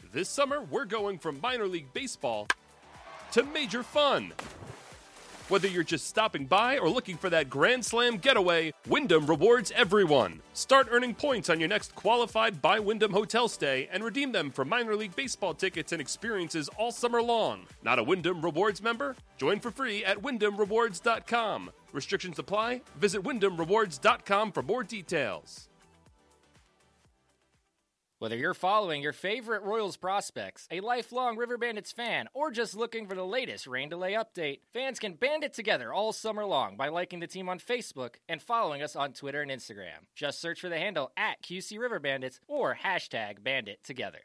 This summer, we're going from minor league baseball to major fun. Whether you're just stopping by or looking for that Grand Slam getaway, Wyndham rewards everyone. Start earning points on your next qualified by Wyndham hotel stay and redeem them for minor league baseball tickets and experiences all summer long. Not a Wyndham Rewards member? Join for free at WyndhamRewards.com. Restrictions apply. Visit WyndhamRewards.com for more details. Whether you're following your favorite Royals prospects, a lifelong River Bandits fan, or just looking for the latest rain delay update, fans can band it together all summer long by liking the team on Facebook and following us on Twitter and Instagram. Just search for the handle at QC River Bandits or hashtag BanditTogether.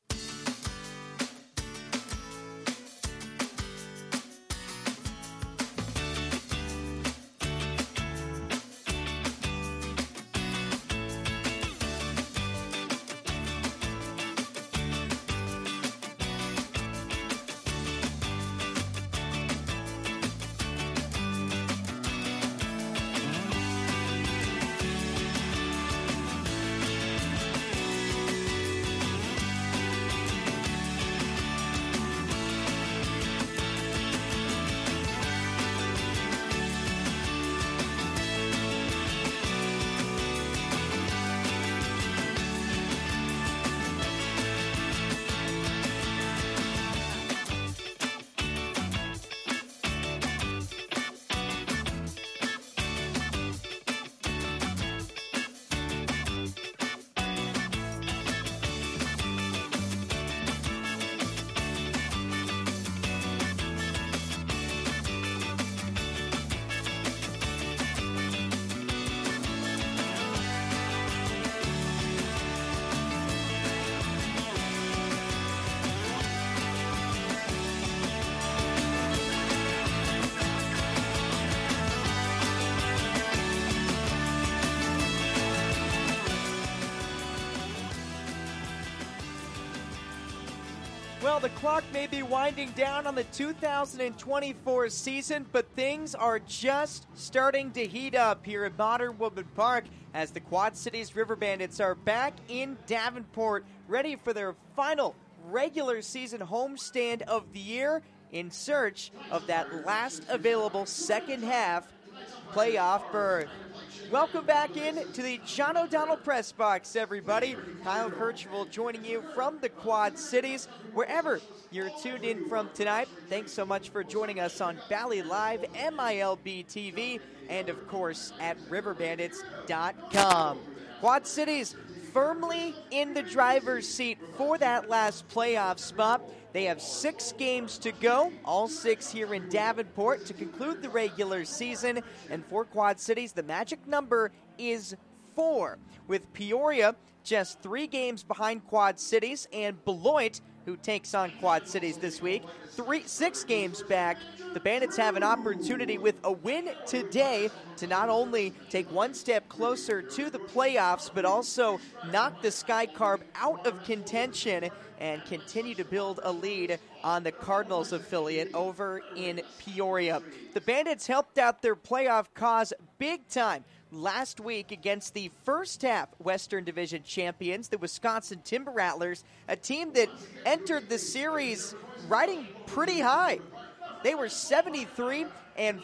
Well, the clock may be winding down on the 2024 season, but things are just starting to heat up here at Modern Woodman Park as the Quad Cities River Bandits are back in Davenport, ready for their final regular season homestand of the year in search of that last available second half playoff berth. Welcome back in to the John O'Donnell Press Box, everybody. Kyle Kirchhoff joining you from the Quad Cities, wherever you're tuned in from tonight. Thanks so much for joining us on Valley Live, MILB TV, and of course at riverbandits.com. Quad Cities firmly in the driver's seat for that last playoff spot. They have 6 games to go, all 6 here in Davenport to conclude the regular season. And for Quad Cities, the magic number is 4, with Peoria just 3 games behind Quad Cities, and Beloit, who takes on Quad Cities this week, 6 games back. The Bandits have an opportunity with a win today to not only take one step closer to the playoffs, but also knock the Sky Carb out of contention and continue to build a lead on the Cardinals affiliate over in Peoria. The Bandits helped out their playoff cause big time last week against the first half Western Division champions, the Wisconsin Timber Rattlers, a team that entered the series riding pretty high. They were 73 and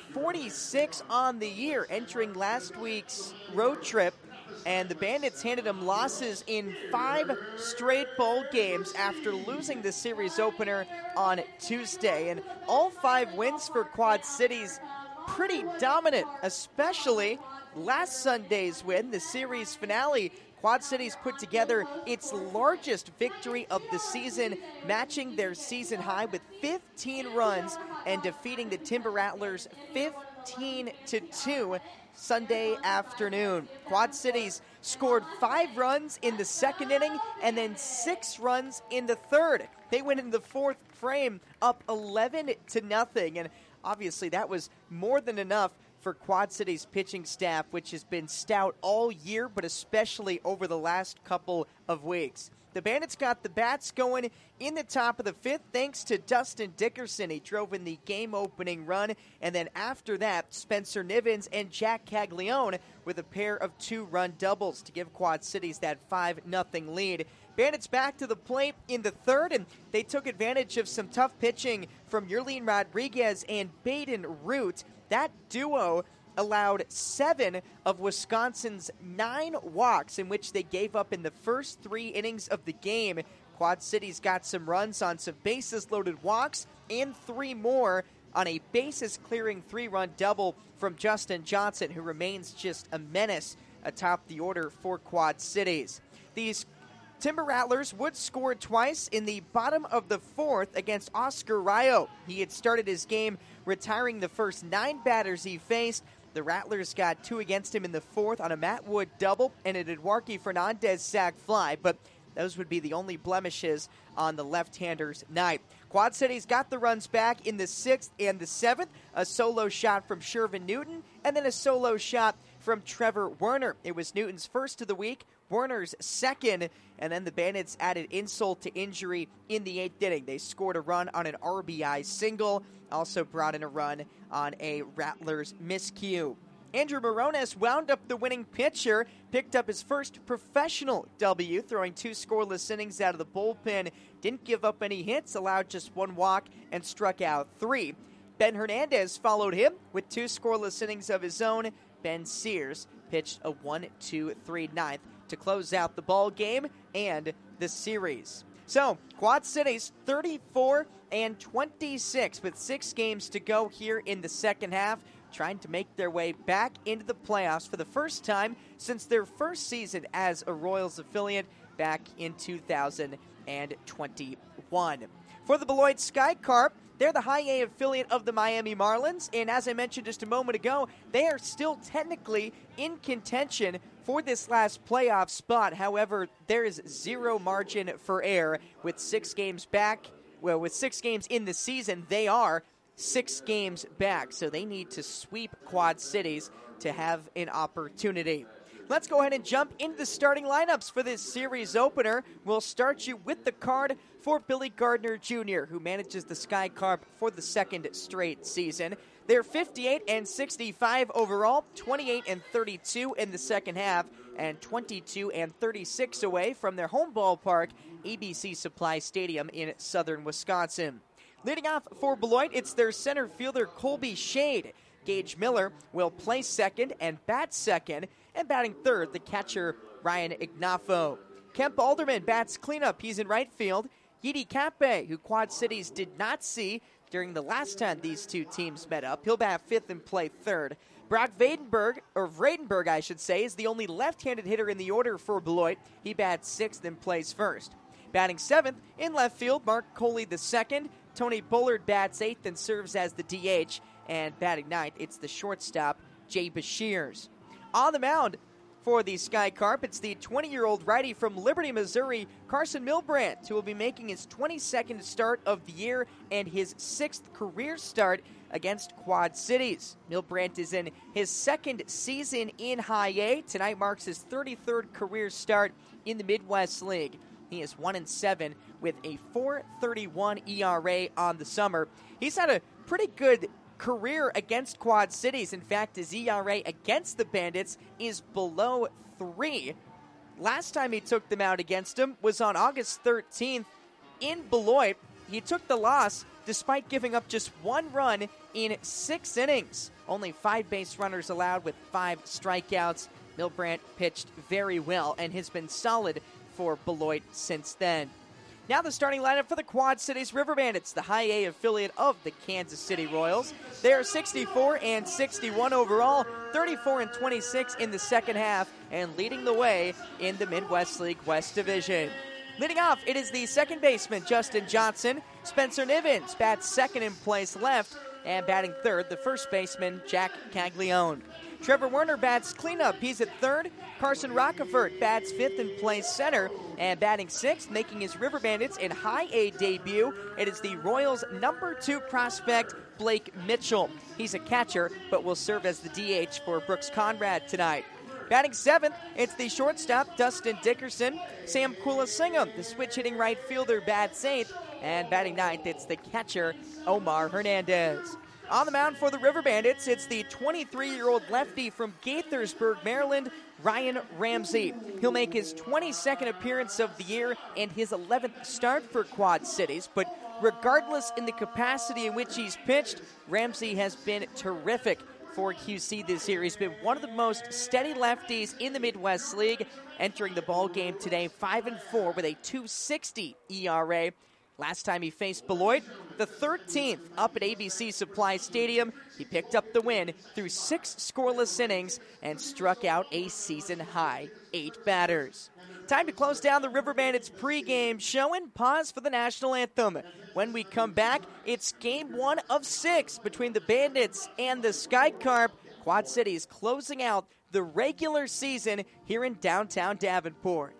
46 on the year entering last week's road trip, and the Bandits handed them losses in 5 straight bowl games after losing the series opener on Tuesday. And all 5 wins for Quad Cities pretty dominant, especially last Sunday's win, the series finale. Quad Cities put together its largest victory of the season, matching their season high with 15 runs and defeating the Timber Rattlers 15-2 Sunday afternoon. Quad Cities scored 5 runs in the second inning and then 6 runs in the third. They went into the fourth frame up 11-0, and obviously that was more than enough for Quad City's pitching staff, which has been stout all year, but especially over the last couple of weeks. The Bandits got the bats going in the top of the fifth thanks to Dustin Dickerson. He drove in the game-opening run, and then after that, Spencer Nivens and Jack Caglione with a pair of two-run doubles to give Quad Cities that 5-0 lead. Bandits back to the plate in the third, and they took advantage of some tough pitching from Yerlin Rodriguez and Baden Root. That duo allowed 7 of Wisconsin's 9 walks, in which they gave up in the first 3 innings of the game. Quad Cities got some runs on some bases-loaded walks and 3 more on a bases-clearing 3-run double from Justin Johnson, who remains just a menace atop the order for Quad Cities. These Timber Rattlers would score twice in the bottom of the fourth against Oscar Rayo. He had started his game retiring the first 9 batters he faced. The Rattlers got 2 against him in the fourth on a Matt Wood double and an Eduardo Fernandez sac fly, but those would be the only blemishes on the left-hander's night. Quad Cities got the runs back in the 6th and the 7th, a solo shot from Shervin Newton, and then a solo shot from Trevor Werner. It was Newton's first of the week, Werner's second, and then the Bandits added insult to injury in the 8th inning. They scored a run on an RBI single, also brought in a run on a Rattlers miscue. Andrew Morones wound up the winning pitcher, picked up his first professional W, throwing 2 scoreless innings out of the bullpen, didn't give up any hits, allowed just 1 walk, and struck out 3. Ben Hernandez followed him with 2 scoreless innings of his own. Ben Sears pitched a 1-2-3 ninth to close out the ball game and the series. So, Quad Cities 34-26 with 6 games to go here in the second half, trying to make their way back into the playoffs for the first time since their first season as a Royals affiliate back in 2021. For the Beloit Sky Carp, they're the High A affiliate of the Miami Marlins, and as I mentioned just a moment ago, they are still technically in contention for this last playoff spot. However, there is 0 margin for error with 6 games back. Well, with 6 games in the season, they are 6 games back, so they need to sweep Quad Cities to have an opportunity. Let's go ahead and jump into the starting lineups for this series opener. We'll start you with the card for Billy Gardner Jr., who manages the Sky Carp for the 2nd straight season. They're 58-65 overall, 28-32 in the second half, and 22-36 away from their home ballpark, ABC Supply Stadium in southern Wisconsin. Leading off for Beloit, it's their center fielder, Colby Shade. Gage Miller will play second and bat second, and batting third, the catcher, Ryan Ignafo. Kemp Alderman bats cleanup. He's in right field. Yidi Cape, who Quad Cities did not see during the last time these two teams met up. He'll bat fifth and play third. Brock Vredenberg, I should say, is the only left-handed hitter in the order for Beloit. He bats sixth and plays first. Batting seventh in left field, Mark Coley the second. Tony Bullard bats eighth and serves as the DH. And batting ninth, it's the shortstop, Jay Bashirs. On the mound for the Sky Carp, it's the 20-year-old righty from Liberty, Missouri, Carson Milbrandt, who will be making his 22nd start of the year and his 6th career start against Quad Cities. Milbrandt is in his 2nd season in High A. Tonight marks his 33rd career start in the Midwest League. He is 1-7 with a 4.31 ERA on the summer. He's had a pretty good career against Quad Cities. In fact, his ERA against the Bandits is below 3. Last time he took them out against him was on August 13th in Beloit. He took the loss despite giving up just 1 run in 6 innings. Only 5 base runners allowed with 5 strikeouts. Milbrandt pitched very well and has been solid for Beloit since then. Now the starting lineup for the Quad Cities River Bandits, the High A affiliate of the Kansas City Royals. They are 64-61 overall, 34-26 in the second half, and leading the way in the Midwest League West Division. Leading off, it is the second baseman, Justin Johnson. Spencer Nivens bats second and plays left, And batting third, the first baseman, Jack Caglione. Trevor Werner bats cleanup. He's at third. Carson Rockefort bats fifth and plays center. And batting sixth, making his River Bandits in high A debut, it is the Royals' number 2 prospect, Blake Mitchell. He's a catcher, but will serve as the DH for Brooks Conrad tonight. Batting seventh, it's the shortstop, Dustin Dickerson. Sam Kulasingam, the switch-hitting right fielder, bats eighth. And batting ninth, it's the catcher, Omar Hernandez. On the mound for the River Bandits, it's the 23-year-old lefty from Gaithersburg, Maryland, Ryan Ramsey. He'll make his 22nd appearance of the year and his 11th start for Quad Cities, but regardless in the capacity in which he's pitched, Ramsey has been terrific for QC this year. He's been one of the most steady lefties in the Midwest League, entering the ball game today 5-4 with a 2.60 ERA. Last time he faced Beloit, the 13th up at ABC Supply Stadium, he picked up the win through 6 scoreless innings and struck out a season-high 8 batters. Time to close down the River Bandits pregame show and pause for the national anthem. When we come back, it's game 1 of 6 between the Bandits and the Sky Carp. Quad Cities closing out the regular season here in downtown Davenport.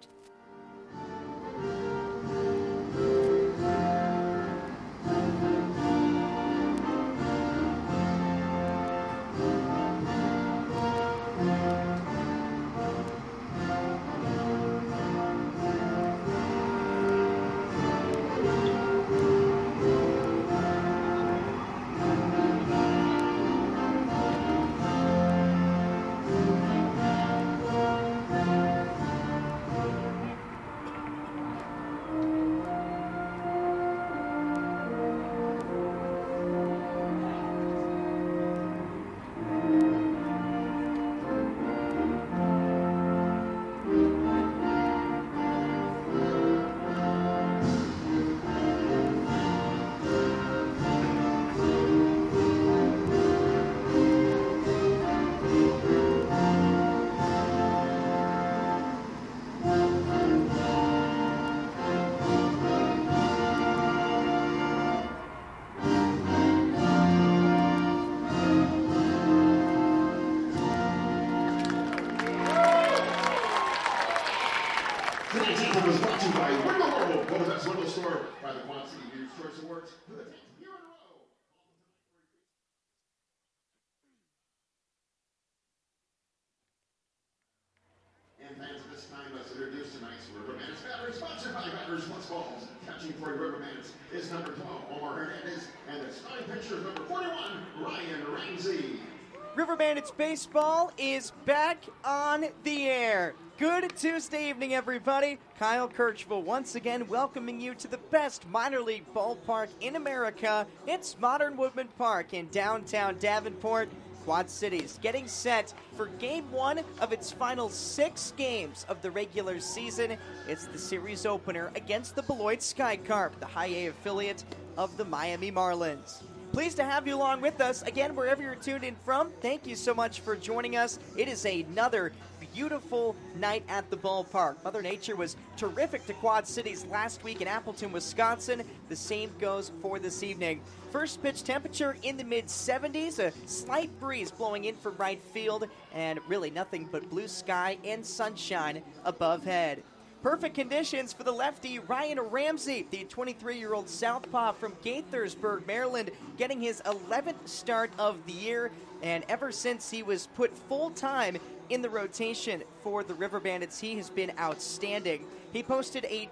Sponsored by Batters Once Balls. Catching for River Bandits is number 12, Omar Hernandez, and the starting pitcher is number 41, Ryan Ramsey. River Bandits baseball is back on the air. Good Tuesday evening, everybody. Kyle Kirchville once again welcoming you to the best minor league ballpark in America. It's Modern Woodman Park in downtown Davenport. Quad Cities getting set for Game 1 of its final 6 games of the regular season. It's the series opener against the Beloit Sky Carp, the High A affiliate of the Miami Marlins. Pleased to have you along with us. Again, wherever you're tuned in from, thank you so much for joining us. It is another beautiful night at the ballpark. Mother Nature was terrific to Quad Cities last week in Appleton, Wisconsin. The same goes for this evening. First pitch temperature in the mid-70s, a slight breeze blowing in from right field, and really nothing but blue sky and sunshine above head. Perfect conditions for the lefty Ryan Ramsey, the 23-year-old southpaw from Gaithersburg, Maryland, getting his 11th start of the year, and ever since he was put full-time in the rotation for the River Bandits, he has been outstanding. He posted a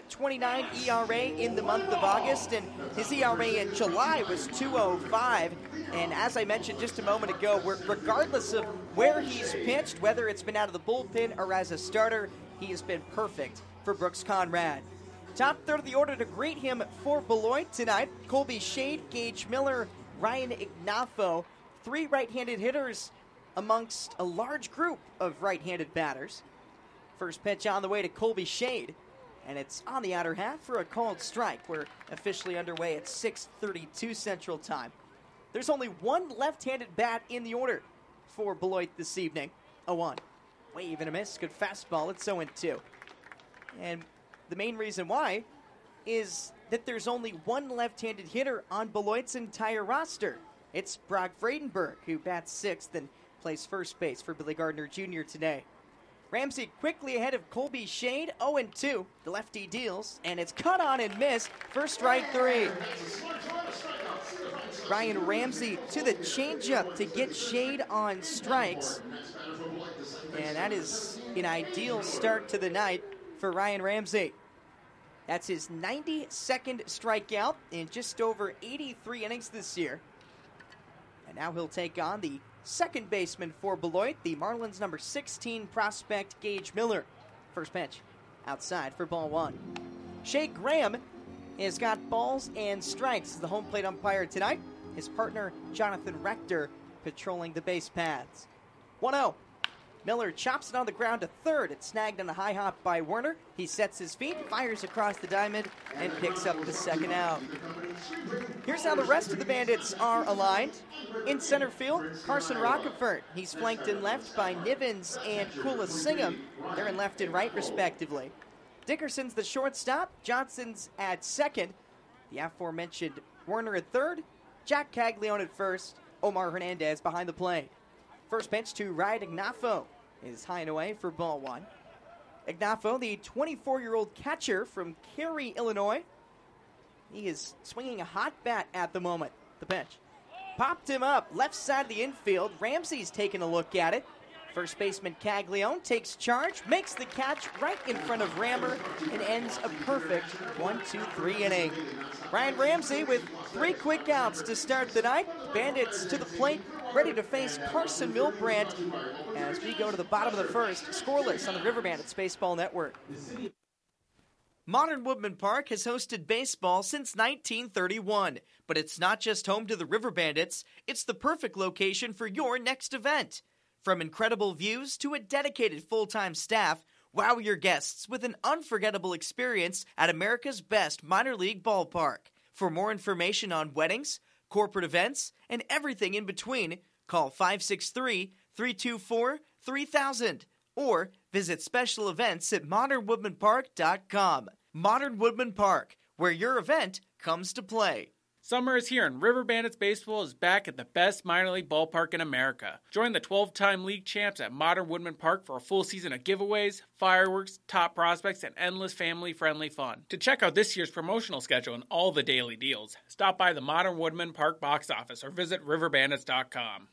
2.29 ERA in the month of August, and his ERA in July was 2.05. And as I mentioned just a moment ago, regardless of where he's pitched, whether it's been out of the bullpen or as a starter, he has been perfect for Brooks Conrad. Top third of the order to greet him for Beloit tonight: Colby Shade, Gage Miller, Ryan Ignafo. 3 right-handed hitters amongst a large group of right-handed batters. First pitch on the way to Colby Shade, and it's on the outer half for a called strike. We're officially underway at 6:32 Central Time. There's only one left-handed bat in the order for Beloit this evening. 0-1. Wave and a miss. Good fastball. It's 0-2. And the main reason why is that there's only one left-handed hitter on Beloit's entire roster. It's Brock Vredenberg, who bats sixth and plays first base for Billy Gardner Jr. today. Ramsey quickly ahead of Colby Shade, 0-2. The lefty deals, and it's cut on and missed for strike three. Ryan Ramsey to the changeup to get Shade on strikes. And that is an ideal start to the night for Ryan Ramsey. That's his 92nd strikeout in just over 83 innings this year. And now he'll take on the second baseman for Beloit, the Marlins number 16 prospect Gage Miller. First pitch outside for ball one. Shea Graham has got balls and strikes as the home plate umpire tonight. His partner Jonathan Rector patrolling the base paths. 1-0. Miller chops it on the ground to third. It's snagged on a high hop by Werner. He sets his feet, fires across the diamond, and picks up the second out. Here's how the rest of the Bandits are aligned. In center field, Carson Rockefort. He's flanked in left by Nivens and Kula Singham. They're in left and right, respectively. Dickerson's the shortstop. Johnson's at second. The aforementioned Werner at third. Jack Caglione at first. Omar Hernandez behind the plate. First pitch to Ryan Ignafo is high and away for ball one. Ignafo, the 24-year-old catcher from Cary, Illinois. He is swinging a hot bat at the moment. The pitch. Popped him up, left side of the infield. Ramsey's taking a look at it. First baseman Caglione takes charge, makes the catch right in front of Rammer, and ends a perfect 1-2-3 inning. Ryan Ramsey with 3 quick outs to start the night. Bandits to the plate, ready to face Carson Milbrandt as we go to the bottom of the first, scoreless on the River Bandits Baseball Network. Modern Woodman Park has hosted baseball since 1931, but it's not just home to the River Bandits, it's the perfect location for your next event. From incredible views to a dedicated full-time staff, wow your guests with an unforgettable experience at America's best minor league ballpark. For more information on weddings, corporate events, and everything in between, call 563-324-3000 or visit special events at modernwoodmanpark.com. Modern Woodman Park, where your event comes to play. Summer is here and River Bandits Baseball is back at the best minor league ballpark in America. Join the 12-time league champs at Modern Woodman Park for a full season of giveaways, fireworks, top prospects, and endless family-friendly fun. To check out this year's promotional schedule and all the daily deals, stop by the Modern Woodman Park box office or visit riverbandits.com.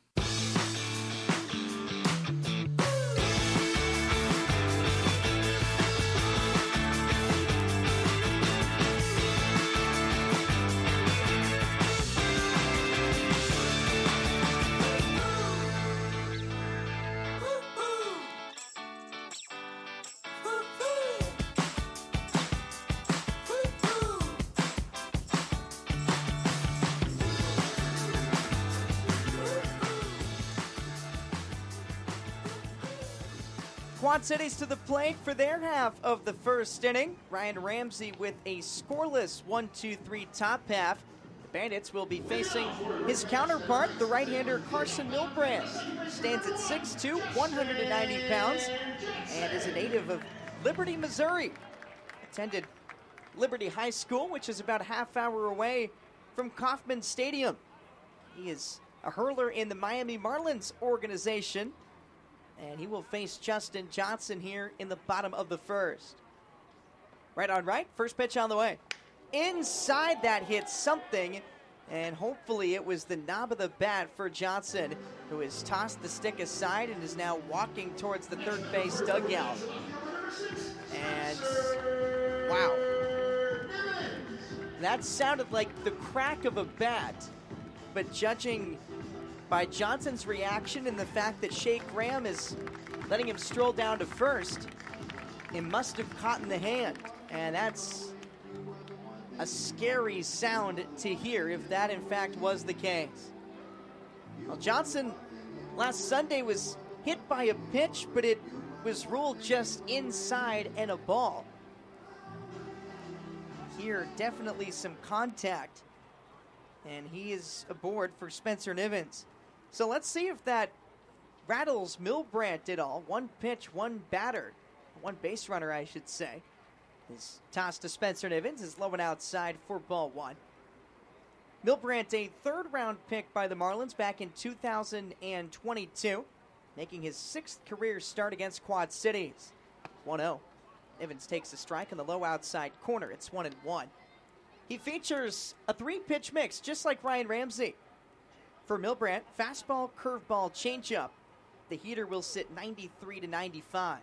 Quad Cities to the plate for their half of the first inning. Ryan Ramsey with a scoreless 1-2-3 top half. The Bandits will be facing his counterpart, the right-hander Carson Milbrandt. Stands at 6'2", 190 pounds, and is a native of Liberty, Missouri. Attended Liberty High School, which is about a half hour away from Kauffman Stadium. He is a hurler in the Miami Marlins organization. And he will face Justin Johnson here in the bottom of the first. Right on right, first pitch on the way. Inside that hits something, and hopefully it was the knob of the bat for Johnson, who has tossed the stick aside and is now walking towards the third base dugout. And, wow. That sounded like the crack of a bat, but judging by Johnson's reaction and the fact that Shea Graham is letting him stroll down to first, it must have caught in the hand. And that's a scary sound to hear if that in fact was the case. Well, Johnson last Sunday was hit by a pitch, but it was ruled just inside and a ball. Here, definitely some contact. And he is aboard for Spencer Nivens. So let's see if that rattles Milbrandt at all. One pitch, one batter, one base runner, I should say. His toss to Spencer Nivens is low and outside for ball one. Milbrandt, a third-round pick by the Marlins back in 2022, making his 6th career start against Quad Cities. 1-0. Nivens takes a strike in the low outside corner. It's 1-1. He features a 3-pitch mix, just like Ryan Ramsey. For Milbrandt, fastball, curveball, changeup. The heater will sit 93 to 95.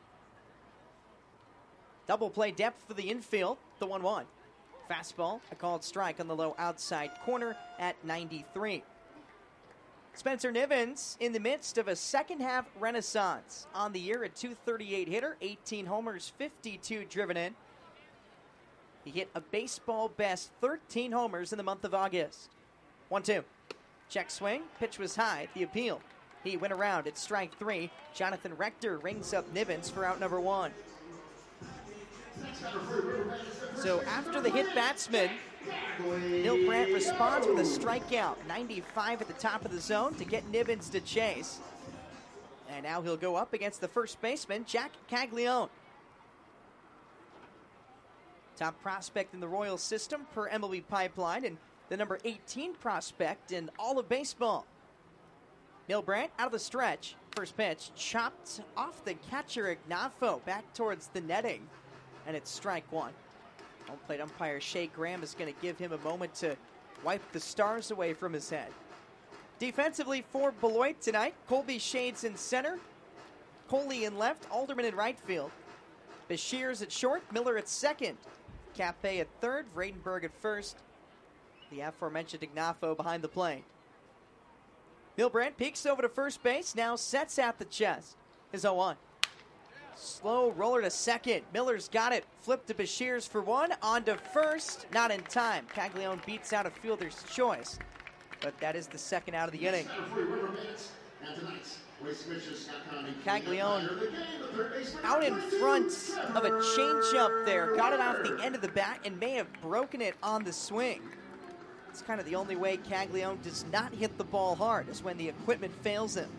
Double play depth for the infield, the 1-1. Fastball, a called strike on the low outside corner at 93. Spencer Nivens in the midst of a second-half renaissance. On the year, a .238 hitter, 18 homers, 52 driven in. He hit a baseball-best 13 homers in the month of August. 1-2. Check swing. Pitch was high. The appeal. He went around at strike 3. Jonathan Rector rings up Nivens for out number 1. So after the hit batsman, Milbrandt responds with a strikeout. 95 at the top of the zone to get Nivens to chase. And now he'll go up against the first baseman, Jack Caglione. Top prospect in the Royals system per MLB Pipeline and the number 18 prospect in all of baseball. Milbrandt out of the stretch. First pitch chopped off the catcher Ignafo back towards the netting. And it's strike 1. Home plate umpire Shea Graham is going to give him a moment to wipe the stars away from his head. Defensively for Beloit tonight, Colby Shades in center, Coley in left, Alderman in right field. Bashirs at short, Miller at second, Capet at third, Vradenberg at first. The aforementioned Ignafo behind the plate. Milbrandt peeks over to first base, now sets at the chest. His 0-1. Slow roller to second. Miller's got it. Flip to Bashirs for 1. On to first. Not in time. Caglione beats out a fielder's choice. But that is the second out of the inning. Caglione out in front of a changeup there. Got it off the end of the bat and may have broken it on the swing. It's kind of the only way Caglione does not hit the ball hard, is when the equipment fails him.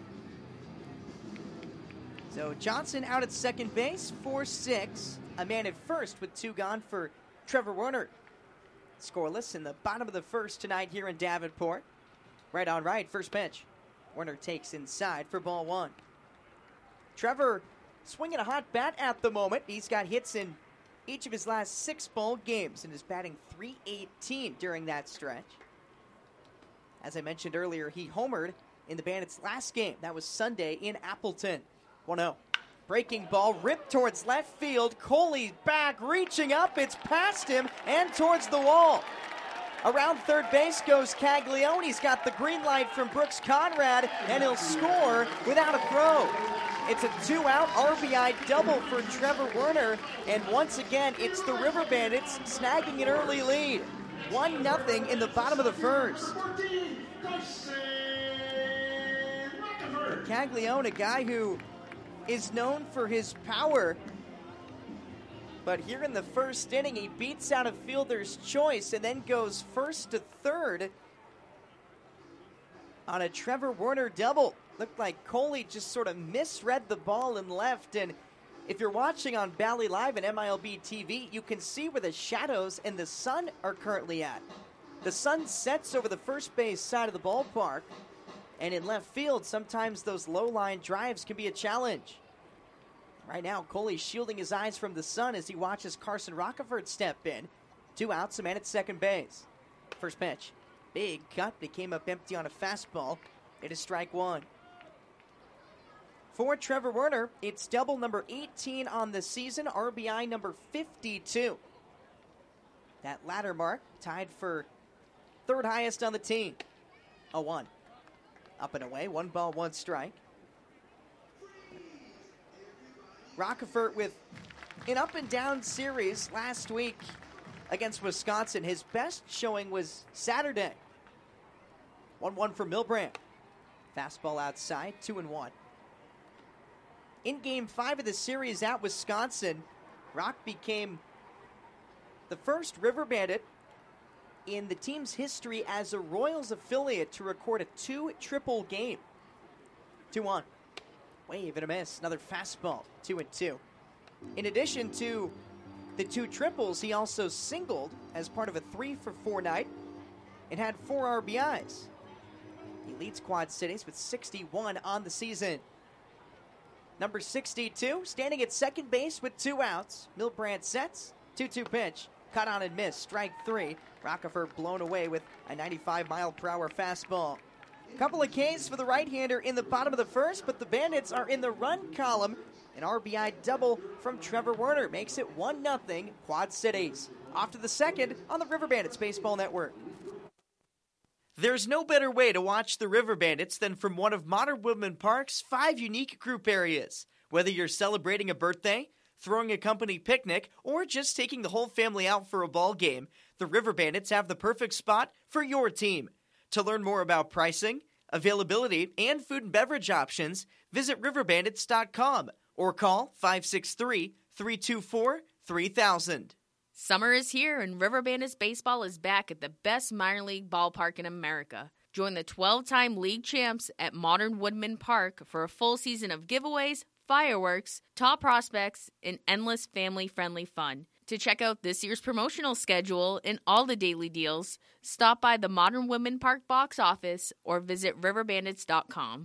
So Johnson out at second base, 4-6. A man at first with 2 gone for Trevor Werner. Scoreless in the bottom of the first tonight here in Davenport. Right on right, first pitch. Werner takes inside for ball 1. Trevor swinging a hot bat at the moment. He's got hits in each of his last 6 ball games and is batting .318 during that stretch. As I mentioned earlier, he homered in the Bandits' last game. That was Sunday in Appleton. 1-0. Breaking ball ripped towards left field. Coley back, reaching up. It's past him and towards the wall. Around third base goes Caglione. He's got the green light from Brooks Conrad, and he'll score without a throw. It's a 2-out RBI double for Trevor Werner, and once again, it's the River Bandits snagging an early lead. 1-0 in the bottom of the first. Caglione, a guy who is known for his power, but here in the first inning, he beats out a fielder's choice and then goes first to third on a Trevor Werner double. Looked like Coley just sort of misread the ball and left, and if you're watching on Bally Live and MILB TV, you can see where the shadows and the sun are currently at. The sun sets over the first base side of the ballpark, and in left field, sometimes those low-line drives can be a challenge. Right now, Coley's shielding his eyes from the sun as he watches Carson Rockefort step in. 2 outs, a man at second base. First pitch. Big cut, but he came up empty on a fastball. It is strike 1. For Trevor Werner, it's double number 18 on the season, RBI number 52. That latter mark tied for third highest on the team. 0-1. Up and away, 1 ball, 1 strike. Rockefort with an up-and-down series last week against Wisconsin. His best showing was Saturday. 1-1 for Milbrandt. Fastball outside, 2-1. In Game 5 of the series at Wisconsin, Rock became the first River Bandit in the team's history as a Royals affiliate to record a 2-triple game. 2-1. Wave and a miss. Another fastball. 2-2. In addition to the 2 triples, he also singled as part of a 3-for-4 night. and had 4 RBIs. He leads Quad Cities with 61 on the season. Number 62, standing at second base with 2 outs. Milbrandt sets, 2-2 pitch. Cut on and miss, strike 3. Rockefeller blown away with a 95-mile-per-hour fastball. Couple of Ks for the right-hander in the bottom of the first, but the Bandits are in the run column. An RBI double from Trevor Werner makes it 1-0 Quad Cities. Off to the second on the River Bandits Baseball Network. There's no better way to watch the River Bandits than from one of Modern Woodmen Park's 5 unique group areas. Whether you're celebrating a birthday, throwing a company picnic, or just taking the whole family out for a ball game, the River Bandits have the perfect spot for your team. To learn more about pricing, availability, and food and beverage options, visit riverbandits.com or call 563-324-3000. Summer is here, and River Bandits Baseball is back at the best minor league ballpark in America. Join the 12-time league champs at Modern Woodmen Park for a full season of giveaways, fireworks, top prospects, and endless family-friendly fun. To check out this year's promotional schedule and all the daily deals, stop by the Modern Woodmen Park box office or visit riverbandits.com.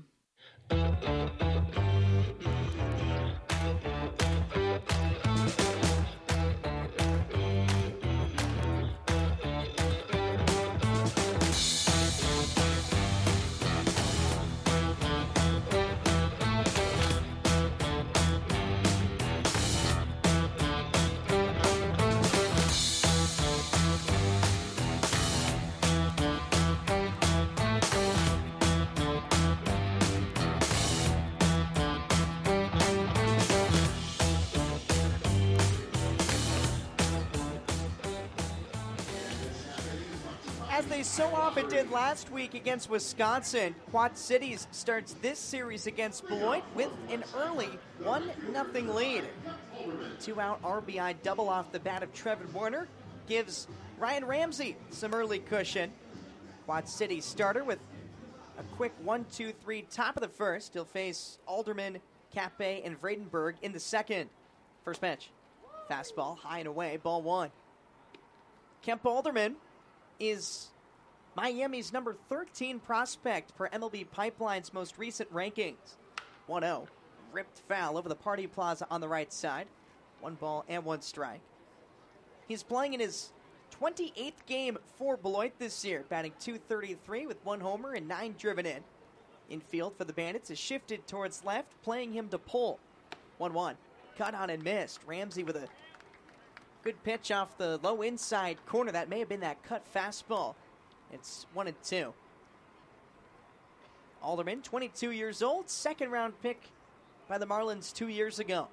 As they so often did last week against Wisconsin, Quad Cities starts this series against Beloit with an early 1-0 lead. 2-out RBI double off the bat of Trevor Werner gives Ryan Ramsey some early cushion. Quad Cities starter with a quick 1-2-3 top of the first. He'll face Alderman, Cappe, and Vredenberg in the second. First pitch. Fastball, high and away, ball 1. Kemp Alderman is Miami's number 13 prospect per MLB Pipeline's most recent rankings. 1-0. Ripped foul over the Party Plaza on the right side. 1 ball and 1 strike. He's playing in his 28th game for Beloit this year, batting .233 with 1 homer and 9 driven in. Infield for the Bandits is shifted towards left, playing him to pull. 1-1. Cut on and missed. Ramsey with a good pitch off the low inside corner. That may have been that cut fastball. It's 1-2. Alderman, 22 years old, second-round pick by the Marlins 2 years ago.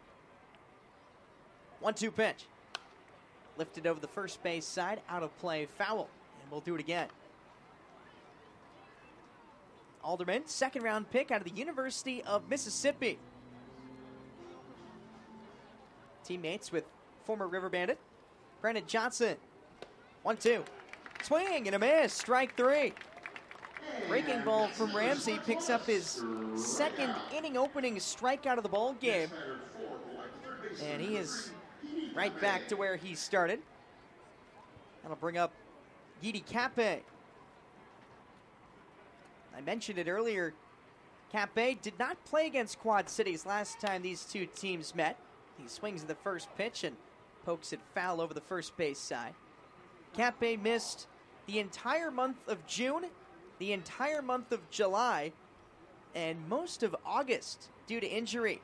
1-2 pitch. Lifted over the first base side, out of play, foul. And we'll do it again. Alderman, second-round pick out of the University of Mississippi. Teammates with former River Bandit Brandon Johnson. 1-2. Swing and a miss. Strike 3. Breaking ball from Ramsey picks up his second inning opening strikeout of the ball game. And he is right back to where he started. That'll bring up Guidi Cappe. I mentioned it earlier. Cappe did not play against Quad Cities last time these two teams met. He swings at the first pitch and pokes it foul over the first base side. Cappe missed the entire month of June, the entire month of July, and most of August due to injury.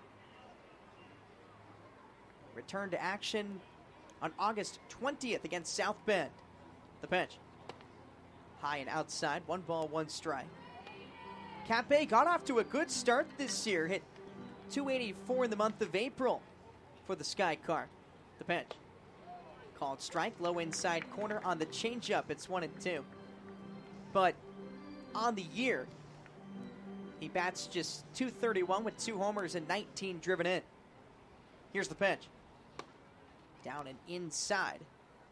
Returned to action on August 20th against South Bend. The pitch. High and outside, 1 ball, 1 strike. Cappe got off to a good start this year, hit .284 in the month of April for the Sky Car. The pitch. Called strike, low inside corner on the changeup. It's 1-2. But on the year, he bats just .231 with 2 homers and 19 driven in. Here's the pitch. Down and inside.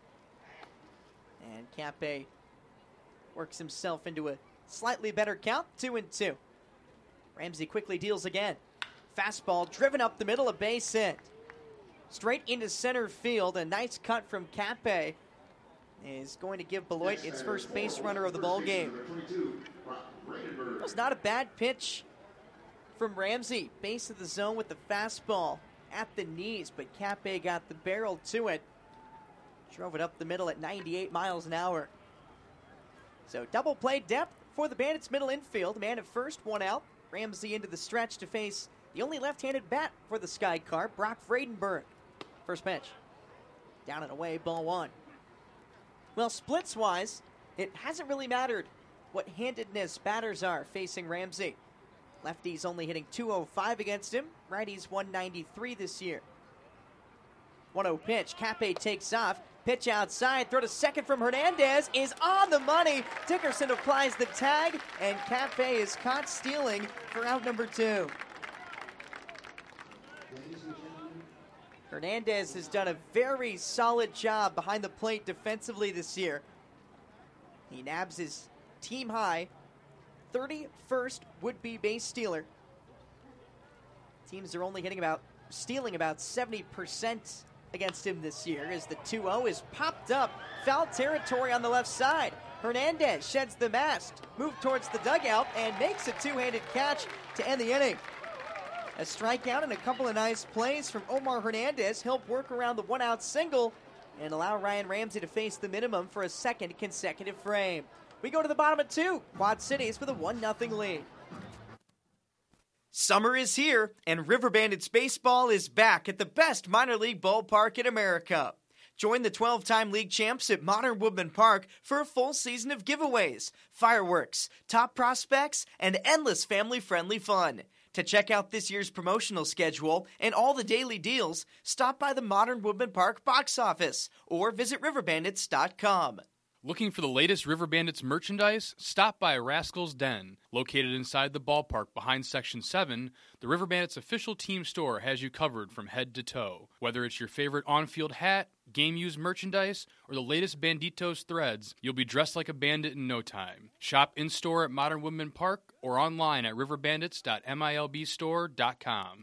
And Cappe works himself into a slightly better count, 2-2. Ramsey quickly deals again. Fastball driven up the middle, a base hit. Straight into center field, a nice cut from Cappe. is going to give Beloit its first base runner of the ball game. It was not a bad pitch from Ramsey. Base of the zone with the fastball at the knees, but Cappe got the barrel to it. Drove it up the middle at 98 miles an hour. So double play depth for the Bandits middle infield. Man at first, one out. Ramsey into the stretch to face the only left-handed bat for the Sky Car, Brock Vredenberg. First pitch. Down and away, ball one. Well, splits-wise, it hasn't really mattered what handedness batters are facing Ramsey. Lefties only hitting .205 against him. Righties 193 this year. 1-0 pitch. Cappe takes off. Pitch outside. Throw to second from Hernandez is on the money. Dickerson applies the tag, and Cappe is caught stealing for out number 2. Hernandez has done a very solid job behind the plate defensively this year. He nabs his team high 31st would-be base stealer. Teams are only stealing about 70% against him this year as the 2-0 is popped up. Foul territory on the left side. Hernandez sheds the mask, moves towards the dugout, and makes a two-handed catch to end the inning. A strikeout and a couple of nice plays from Omar Hernandez help work around the one-out single and allow Ryan Ramsey to face the minimum for a second consecutive frame. We go to the bottom of 2. Quad Cities with a 1-0 lead. Summer is here, and River Bandits baseball is back at the best minor league ballpark in America. Join the 12-time league champs at Modern Woodman Park for a full season of giveaways, fireworks, top prospects, and endless family-friendly fun. To check out this year's promotional schedule and all the daily deals, stop by the Modern Woodman Park box office or visit riverbandits.com. Looking for the latest River Bandits merchandise? Stop by Rascal's Den. Located inside the ballpark behind Section 7, the River Bandits official team store has you covered from head to toe. Whether it's your favorite on-field hat, game-used merchandise, or the latest Banditos threads, you'll be dressed like a bandit in no time. Shop in-store at Modern Woodman Park or online at riverbandits.milbstore.com.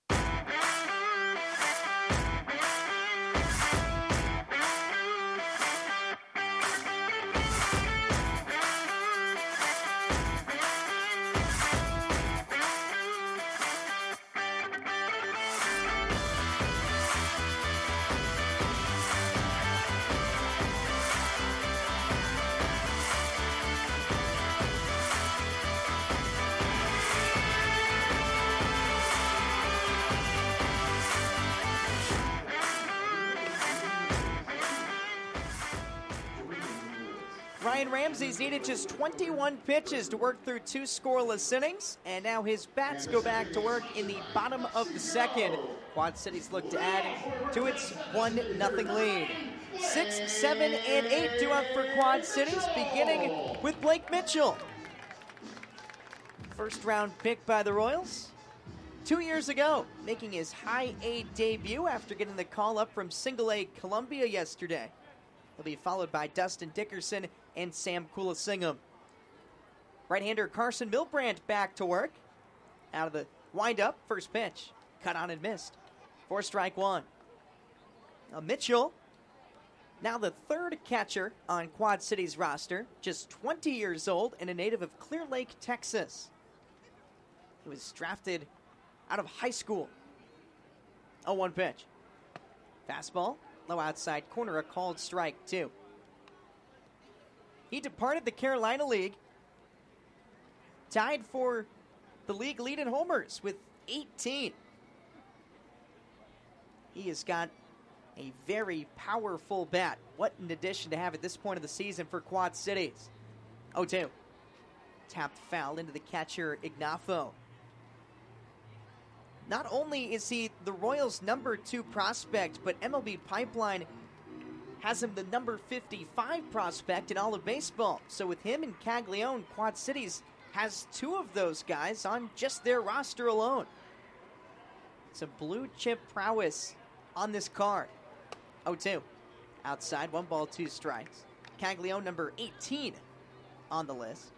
Ryan Ramsey's needed just 21 pitches to work through 2 scoreless innings, and now his bats go back to work in the bottom of the second. Quad Cities look to add to its 1-0 lead. 6, 7, and 8 due up for Quad Cities, beginning with Blake Mitchell. First round pick by the Royals 2 years ago, making his high A debut after getting the call up from Single A Columbia yesterday. He'll be followed by Dustin Dickerson and Sam Kulasingam. Right-hander Carson Milbrand back to work. Out of the windup, first pitch. Cut on and missed. 4-1. Now Mitchell, now the third catcher on Quad Cities roster, just 20 years old and a native of Clear Lake, Texas. He was drafted out of high school. 0-1 pitch. Fastball. Low outside corner, a called strike, 2. He departed the Carolina League, tied for the league lead in homers with 18. He has got a very powerful bat. What an addition to have at this point of the season for Quad Cities. 0-2. Tapped foul into the catcher, Ignafo. Not only is he the Royals' number 2 prospect, but MLB Pipeline has him the number 55 prospect in all of baseball. So with him and Caglione, Quad Cities has 2 of those guys on just their roster alone. Some blue chip prowess on this card. 0-2. Outside, 1 ball, 2 strikes. Caglione, number 18 on the list.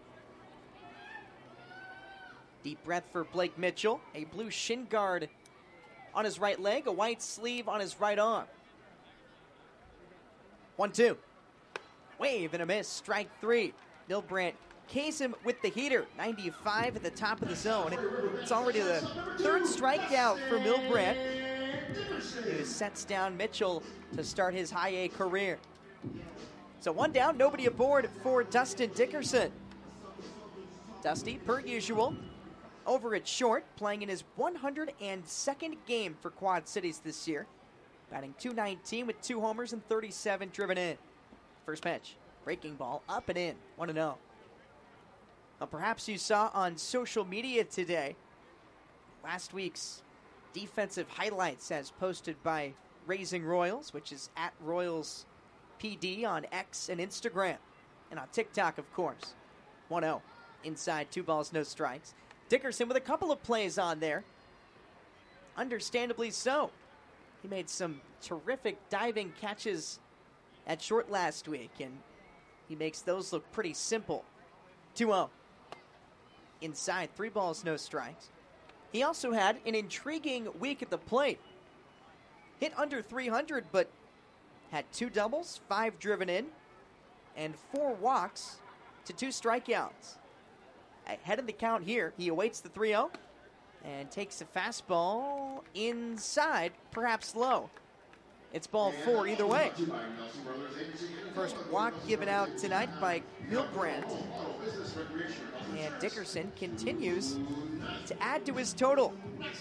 Deep breath for Blake Mitchell. A blue shin guard on his right leg, a white sleeve on his right arm. 1-2. Wave and a miss, strike 3. Milbrandt K's him with the heater, 95 at the top of the zone. It's already the third strikeout for Milbrandt, who sets down Mitchell to start his high A career. So one down, nobody aboard for Dustin Dickerson. Dusty, per usual, over at short, playing in his 102nd game for Quad Cities this year. Batting .219 with 2 homers and 37 driven in. First pitch, breaking ball, up and in, 1-0. Well, perhaps you saw on social media today last week's defensive highlights as posted by Raising Royals, which is at Royals PD on X and Instagram, and on TikTok, of course. 1-0, inside, 2 balls, no strikes. Dickerson with a couple of plays on there. Understandably so. He made some terrific diving catches at short last week, and he makes those look pretty simple. 2-0. Inside, 3 balls, no strikes. He also had an intriguing week at the plate. Hit under 300, but had 2 doubles, 5 driven in, and 4 walks to 2 strikeouts. Ahead of the count here, he awaits the 3-0 and takes a fastball inside, perhaps low. It's ball 4 either way. First walk given out tonight by Milbrandt. And Dickerson continues to add to his total.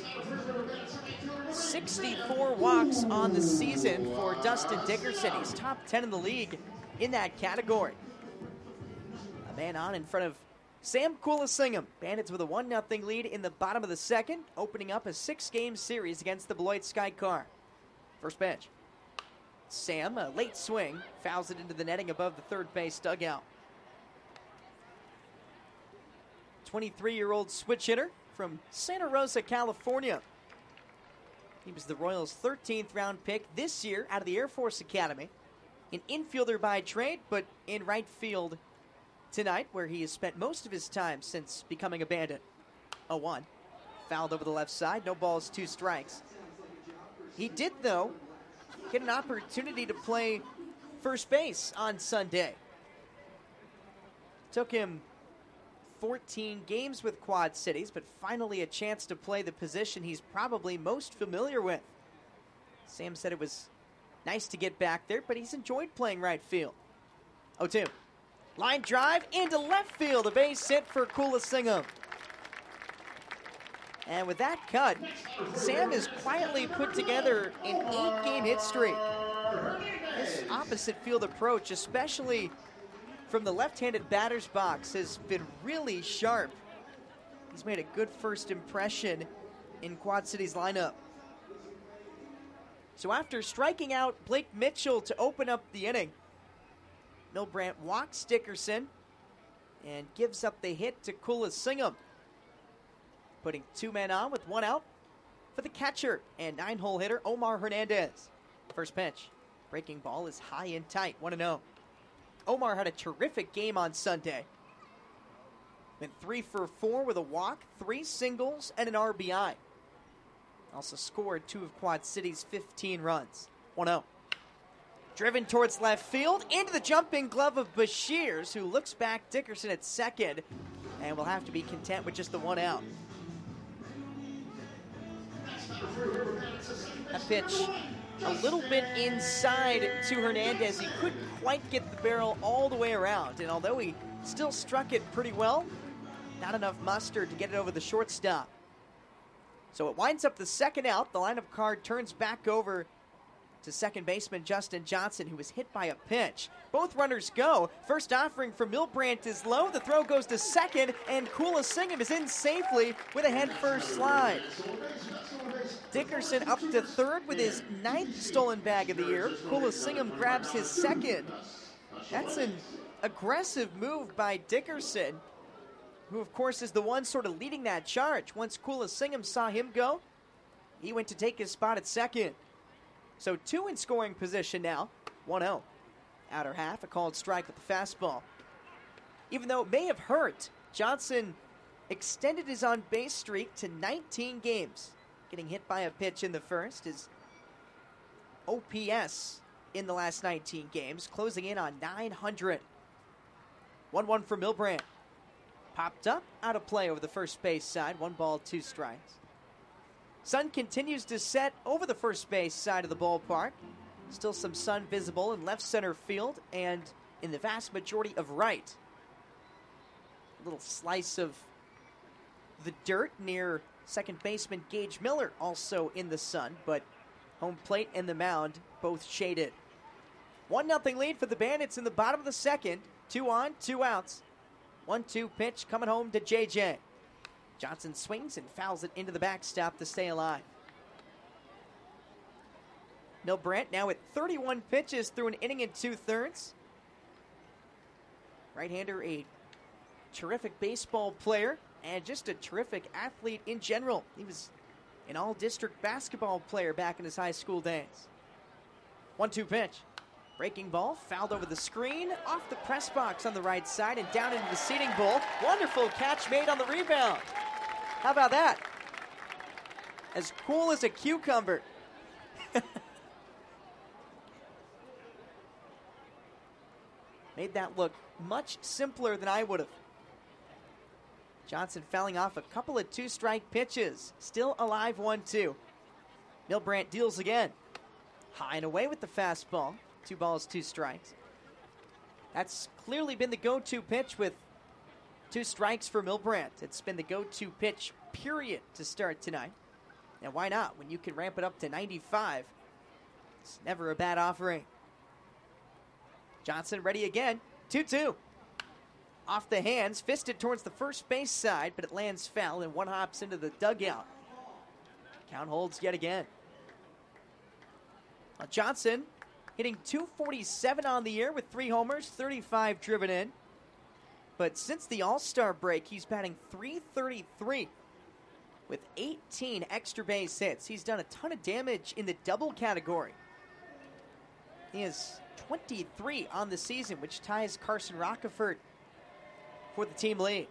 64 walks on the season for Dustin Dickerson. He's top 10 in the league in that category. A man on in front of Sam Kulasingam. Bandits with a 1-0 lead in the bottom of the second, opening up a 6-game series against the Beloit Skycar. First pitch. Sam, a late swing, fouls it into the netting above the third base dugout. 23-year-old switch hitter from Santa Rosa, California. He was the Royals' 13th round pick this year out of the Air Force Academy. An infielder by trade, but in right field tonight, where he has spent most of his time since becoming a Bandit. 0-1. Fouled over the left side, no balls, 2 strikes. He did, though, get an opportunity to play first base on Sunday. Took him 14 games with Quad Cities, but finally a chance to play the position he's probably most familiar with. Sam said it was nice to get back there, but he's enjoyed playing right field. 0-2. Line drive into left field, a base hit for Kulasingam. And with that cut, Sam has quietly put together an 8-game hit streak. His opposite field approach, especially from the left-handed batter's box, has been really sharp. He's made a good first impression in Quad City's lineup. So after striking out Blake Mitchell to open up the inning, Milbrandt walks Dickerson and gives up the hit to Kulasingam, putting 2 men on with 1 out for the catcher and 9-hole hitter Omar Hernandez. First pitch. Breaking ball is high and tight, 1-0. Omar had a terrific game on Sunday. Went 3 for 4 with a walk, 3 singles, and an RBI. Also scored 2 of Quad City's 15 runs. 1-0. Driven towards left field, into the jumping glove of Bashirs, who looks back Dickerson at second, and will have to be content with just the 1 out. A pitch a little bit inside to Hernandez. He couldn't quite get the barrel all the way around, and although he still struck it pretty well, not enough mustard to get it over the shortstop. So it winds up the 2nd out. The lineup card turns back over to second baseman Justin Johnson, who was hit by a pitch. Both runners go. First offering from Milbrandt is low. The throw goes to second, and Kulasingam is in safely with a head-first slide. Dickerson up to third with his 9th stolen bag of the year. Kulasingam grabs his 2nd. That's an aggressive move by Dickerson, who of course is the one sort of leading that charge. Once Kulasingam saw him go, he went to take his spot at 2nd. So 2 in scoring position now, 1-0. Outer half, a called strike with the fastball. Even though it may have hurt, Johnson extended his on-base streak to 19 games. Getting hit by a pitch in the first. His OPS in the last 19 games, closing in on 900. 1-1 for Milbrandt. Popped up, out of play over the first base side. 1 ball, 2 strikes. Sun continues to set over the first base side of the ballpark. Still some sun visible in left center field and in the vast majority of right. A little slice of the dirt near second baseman Gage Miller also in the sun, but home plate and the mound both shaded. 1-0 lead for the Bandits in the bottom of the second. 2 on, 2 outs. 1-2 pitch coming home to JJ. Johnson swings and fouls it into the backstop to stay alive. Milbrandt now at 31 pitches through an inning and 2/3. Right-hander, a terrific baseball player and just a terrific athlete in general. He was an all-district basketball player back in his high school days. 1-2 pitch. Breaking ball, fouled over the screen, off the press box on the right side and down into the seating bowl. Wonderful catch made on the rebound. How about that? As cool as a cucumber. Made that look much simpler than I would have. Johnson fouling off a couple of 2-strike pitches. Still alive, 1-2. Milbrandt deals again. High and away with the fastball. 2 balls, 2 strikes. That's clearly been the go-to pitch with 2 strikes for Milbrandt. It's been the go-to pitch, period, to start tonight. And why not? When you can ramp it up to 95, it's never a bad offering. Johnson ready again. 2-2. Off the hands, fisted towards the first base side, but it lands foul and 1 hops into the dugout. Count holds yet again. Johnson hitting .247 on the year with 3 homers, 35 driven in. But since the All-Star break, he's batting .333 with 18 extra base hits. He's done a ton of damage in the double category. He has 23 on the season, which ties Carson Rockefort for the team lead.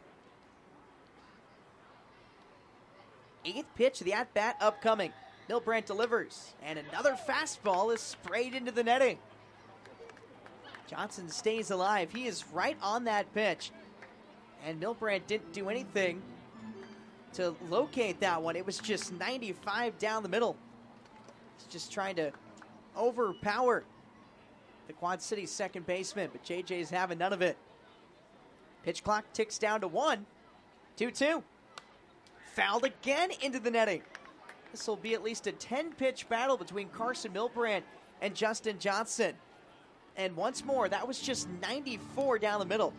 8th pitch of the at-bat upcoming. Milbrandt delivers, and another fastball is sprayed into the netting. Johnson stays alive. He is right on that pitch, and Milbrandt didn't do anything to locate that one. It was just 95 down the middle. He's just trying to overpower the Quad City's second baseman, but JJ's having none of it. Pitch clock ticks down to 1. 2-2. Fouled again into the netting. This will be at least a 10-pitch battle between Carson Milbrandt and Justin Johnson. And once more, that was just 94 down the middle.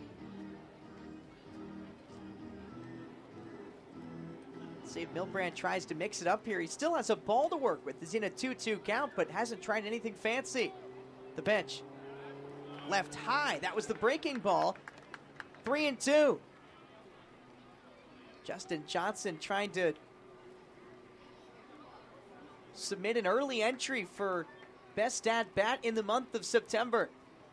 Let's see if Milbrandt tries to mix it up here. He still has a ball to work with. He's in a 2-2 count, but hasn't tried anything fancy. The pitch. Left high. That was the breaking ball. 3-2. Justin Johnson trying to submit an early entry for best at bat in the month of September.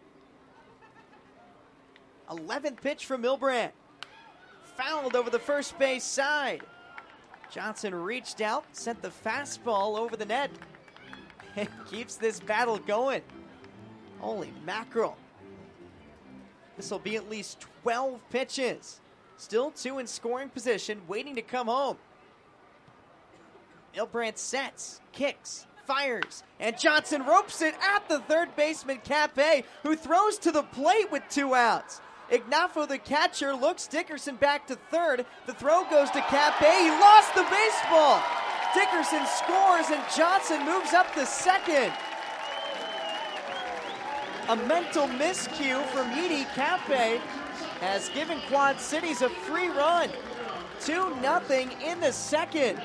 11th pitch from Milbrandt. Fouled over the first base side. Johnson reached out, sent the fastball over the net, and keeps this battle going. Holy mackerel. This will be at least 12 pitches. Still 2 in scoring position, waiting to come home. Milbrandt sets, kicks, fires, and Johnson ropes it at the third baseman, Capé, who throws to the plate with 2 outs. Ignafo, the catcher, looks Dickerson back to third. The throw goes to Capé. He lost the baseball. Dickerson scores, and Johnson moves up to second. A mental miscue from Edie Capé has given Quad Cities a free run. 2-0 in the second.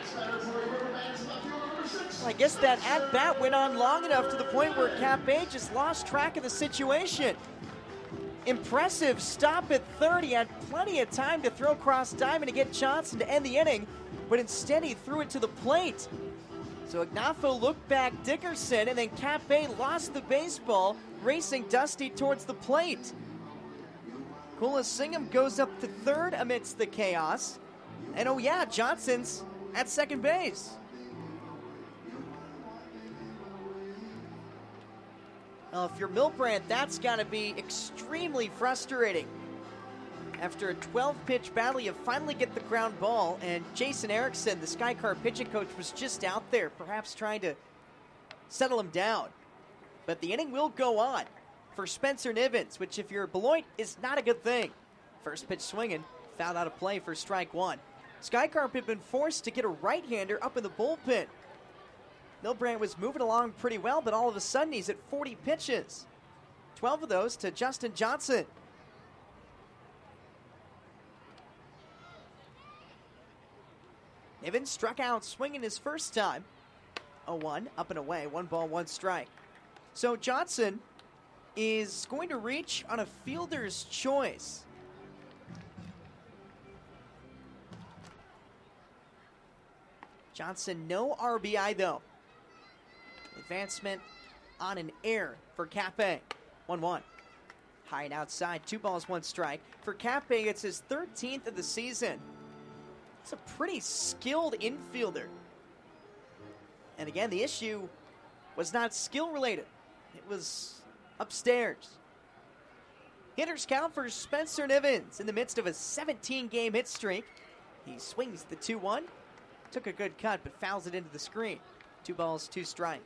I guess that at-bat went on long enough to the point where Capé just lost track of the situation. Impressive stop at third. He had plenty of time to throw cross diamond to get Johnson to end the inning, but instead he threw it to the plate. So Ignafo looked back Dickerson, and then Capé lost the baseball, racing Dusty towards the plate. Kulasingham goes up to third amidst the chaos. And oh yeah, Johnson's at second base. Well, if you're Milbrandt, that's got to be extremely frustrating. After a 12-pitch battle, you finally get the ground ball, and Jason Erickson, the Skycar pitching coach, was just out there, perhaps trying to settle him down. But the inning will go on for Spencer Nivens, which, if you're Beloit, is not a good thing. First pitch swinging, fouled out of play for strike one. Skycarp had been forced to get a right-hander up in the bullpen. Milbrandt was moving along pretty well, but all of a sudden he's at 40 pitches. 12 of those to Justin Johnson. Nivens struck out swinging his first time. 0-1, up and away, 1 ball, 1 strike. So Johnson is going to reach on a fielder's choice. Johnson, no RBI though. Advancement on an error for Cappe. 1-1. High and outside, 2 balls, 1 strike. For Cappe, it's his 13th of the season. It's a pretty skilled infielder. And again, the issue was not skill-related. It was upstairs. Hitters count for Spencer Nivens in the midst of a 17-game hit streak. He swings the 2-1. Took a good cut, but fouls it into the screen. 2 balls, 2 strikes.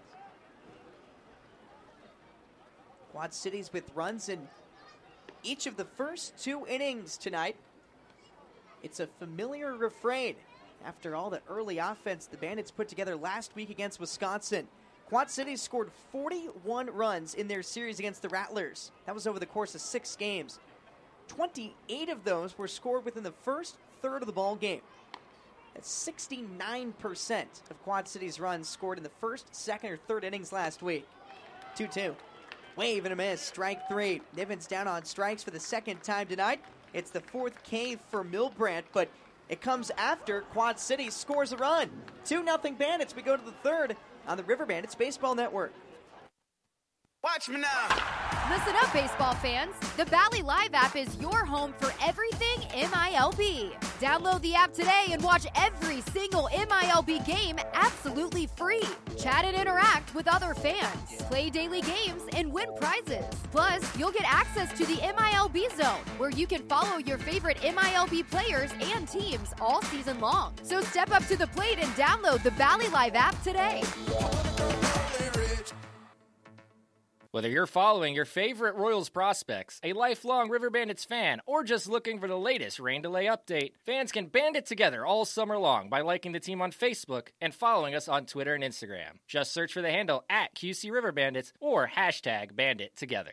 Quad Cities with runs in each of the first 2 innings tonight. It's a familiar refrain after all the early offense the Bandits put together last week against Wisconsin. Quad Cities scored 41 runs in their series against the Rattlers. That was over the course of 6 games. 28 of those were scored within the first third of the ball game. That's 69% of Quad Cities' runs scored in the first, second, or third innings last week. 2-2. Wave and a miss. Strike 3. Nivens down on strikes for the second time tonight. It's the 4th K for Milbrandt, but it comes after Quad Cities scores a run. 2-0 Bandits. We go to the third on the River Bandits Baseball Network. Watch me now. Listen up, baseball fans. The Valley Live app is your home for everything MILB. Download the app today and watch every single MILB game absolutely free. Chat and interact with other fans. Play daily games and win prizes. Plus, you'll get access to the MILB Zone, where you can follow your favorite MILB players and teams all season long. So step up to the plate and download the Valley Live app today. Whether you're following your favorite Royals prospects, a lifelong River Bandits fan, or just looking for the latest rain delay update, fans can band it together all summer long by liking the team on Facebook and following us on Twitter and Instagram. Just search for the handle @QC River Bandits or #BanditTogether.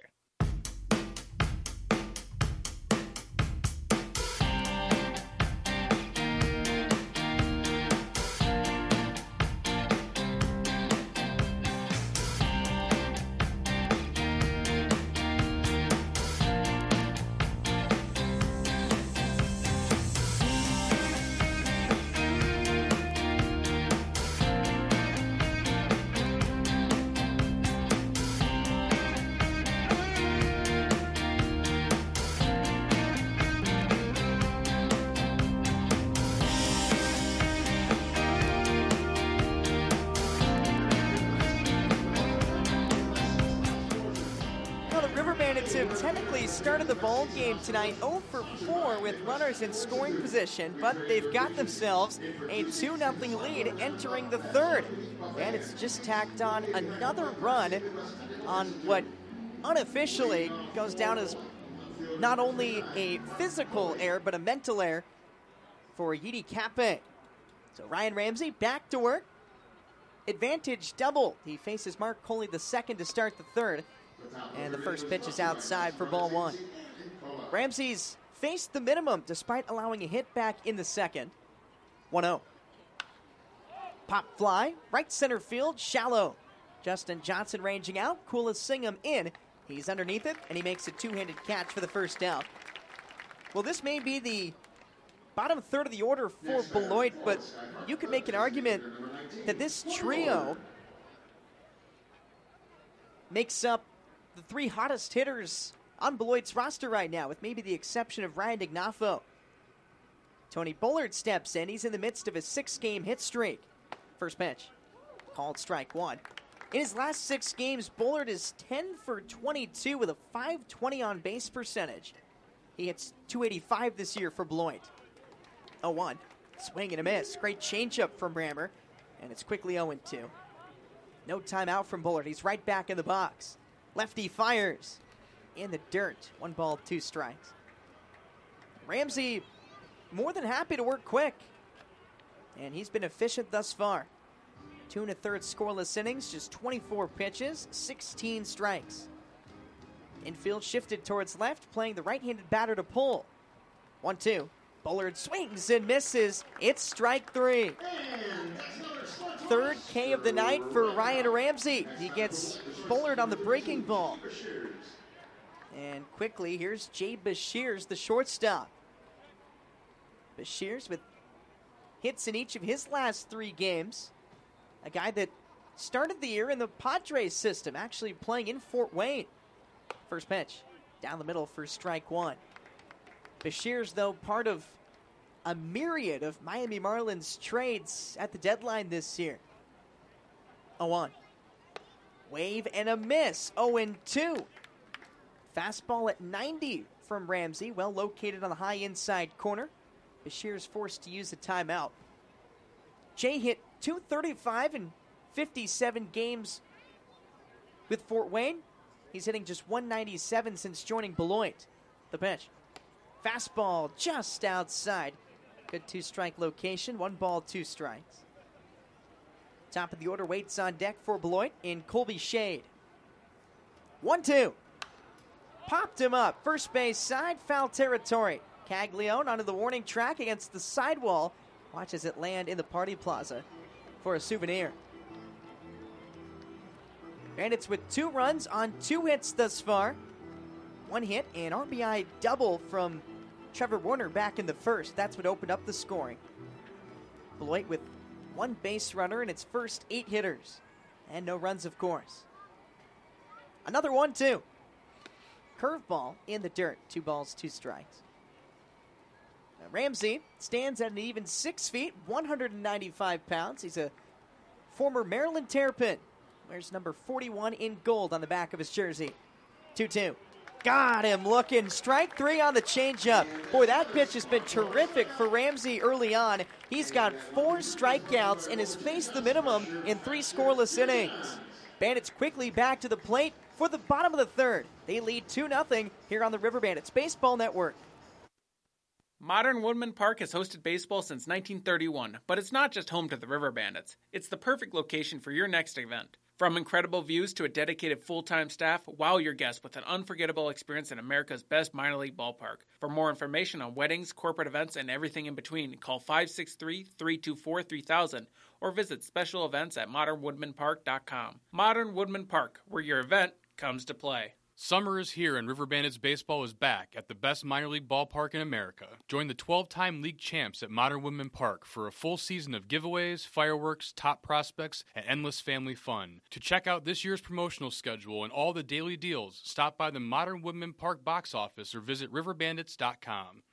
Technically started the ball game tonight 0 for 4 with runners in scoring position, but they've got themselves a 2-0 lead entering the third. And it's just tacked on another run on what unofficially goes down as not only a physical error, but a mental error for Yidi Cappe. So Ryan Ramsey back to work. Advantage double. He faces Mark Coley the second to start the third. And the first pitch is outside for ball 1. Ramsey's faced the minimum despite allowing a hit back in the second. 1-0. Pop fly, right center field, shallow. Justin Johnson ranging out, Kula Singham in. He's underneath it, and he makes a 2-handed catch for the first out. Well, this may be the bottom third of the order for Beloit, but you could make an argument that this trio makes up the 3 hottest hitters on Beloit's roster right now, with maybe the exception of Ryan Dignafo. Tony Bullard steps in. He's in the midst of a 6-game hit streak. First pitch, called strike 1. In his last 6 games, Bullard is 10 for 22 with a .520 on base percentage. He hits .285 this year for Beloit. 0-1. Swing and a miss. Great changeup from Brammer. And it's quickly 0-2. No timeout from Bullard. He's right back in the box. Lefty fires. In the dirt. 1 ball, 2 strikes. Ramsey more than happy to work quick. And he's been efficient thus far. 2 1/3 scoreless innings, just 24 pitches, 16 strikes. Infield shifted towards left, playing the right-handed batter to pull. 1-2. Bullard swings and misses. It's strike 3. Third K of the night for Ryan Ramsey. He gets Bullard on the breaking ball. And quickly, here's Jay Beshears, the shortstop. Beshears with hits in each of his last 3 games. A guy that started the year in the Padres system, actually playing in Fort Wayne. First pitch, down the middle for strike 1. Beshears, though, part of a myriad of Miami Marlins trades at the deadline this year. 0-1. Wave and a miss. 0-2. Fastball at 90 from Ramsey, well located on the high inside corner. Beshears forced to use a timeout. Jay hit .235 in 57 games with Fort Wayne. He's hitting just .197 since joining Beloit. The pitch. Fastball just outside. Good 2-strike location. 1 ball, 2 strikes. Top of the order waits on deck for Beloit in Colby Shade. 1-2. Popped him up. First base side, foul territory. Caglione onto the warning track against the sidewall. Watches it land in the party plaza for a souvenir. Bandits with 2 runs on 2 hits thus far. 1 hit, an RBI double from Trevor Warner back in the first. That's what opened up the scoring. Beloit with 1 base runner in its first 8 hitters. And no runs, of course. Another 1-2. Curveball in the dirt. 2 balls, 2 strikes. Now Ramsey stands at an even 6 feet, 195 pounds. He's a former Maryland Terrapin. Wears number 41 in gold on the back of his jersey. 2-2. Got him looking. Strike 3 on the changeup. Boy, that pitch has been terrific for Ramsey early on. He's got 4 strikeouts and has faced the minimum in 3 scoreless innings. Bandits quickly back to the plate for the bottom of the 3rd. They lead 2-0 here on the River Bandits Baseball Network. Modern Woodman Park has hosted baseball since 1931, but it's not just home to the River Bandits. It's the perfect location for your next event. From incredible views to a dedicated full-time staff, wow your guests with an unforgettable experience in America's best minor league ballpark. For more information on weddings, corporate events, and everything in between, call 563-324-3000 or visit special events at modernwoodmanpark.com. Modern Woodman Park, where your event comes to play. Summer is here and River Bandits baseball is back at the best minor league ballpark in America. Join the 12-time league champs at Modern Woodman Park for a full season of giveaways, fireworks, top prospects, and endless family fun. To check out this year's promotional schedule and all the daily deals, stop by the Modern Woodman Park box office or visit riverbandits.com.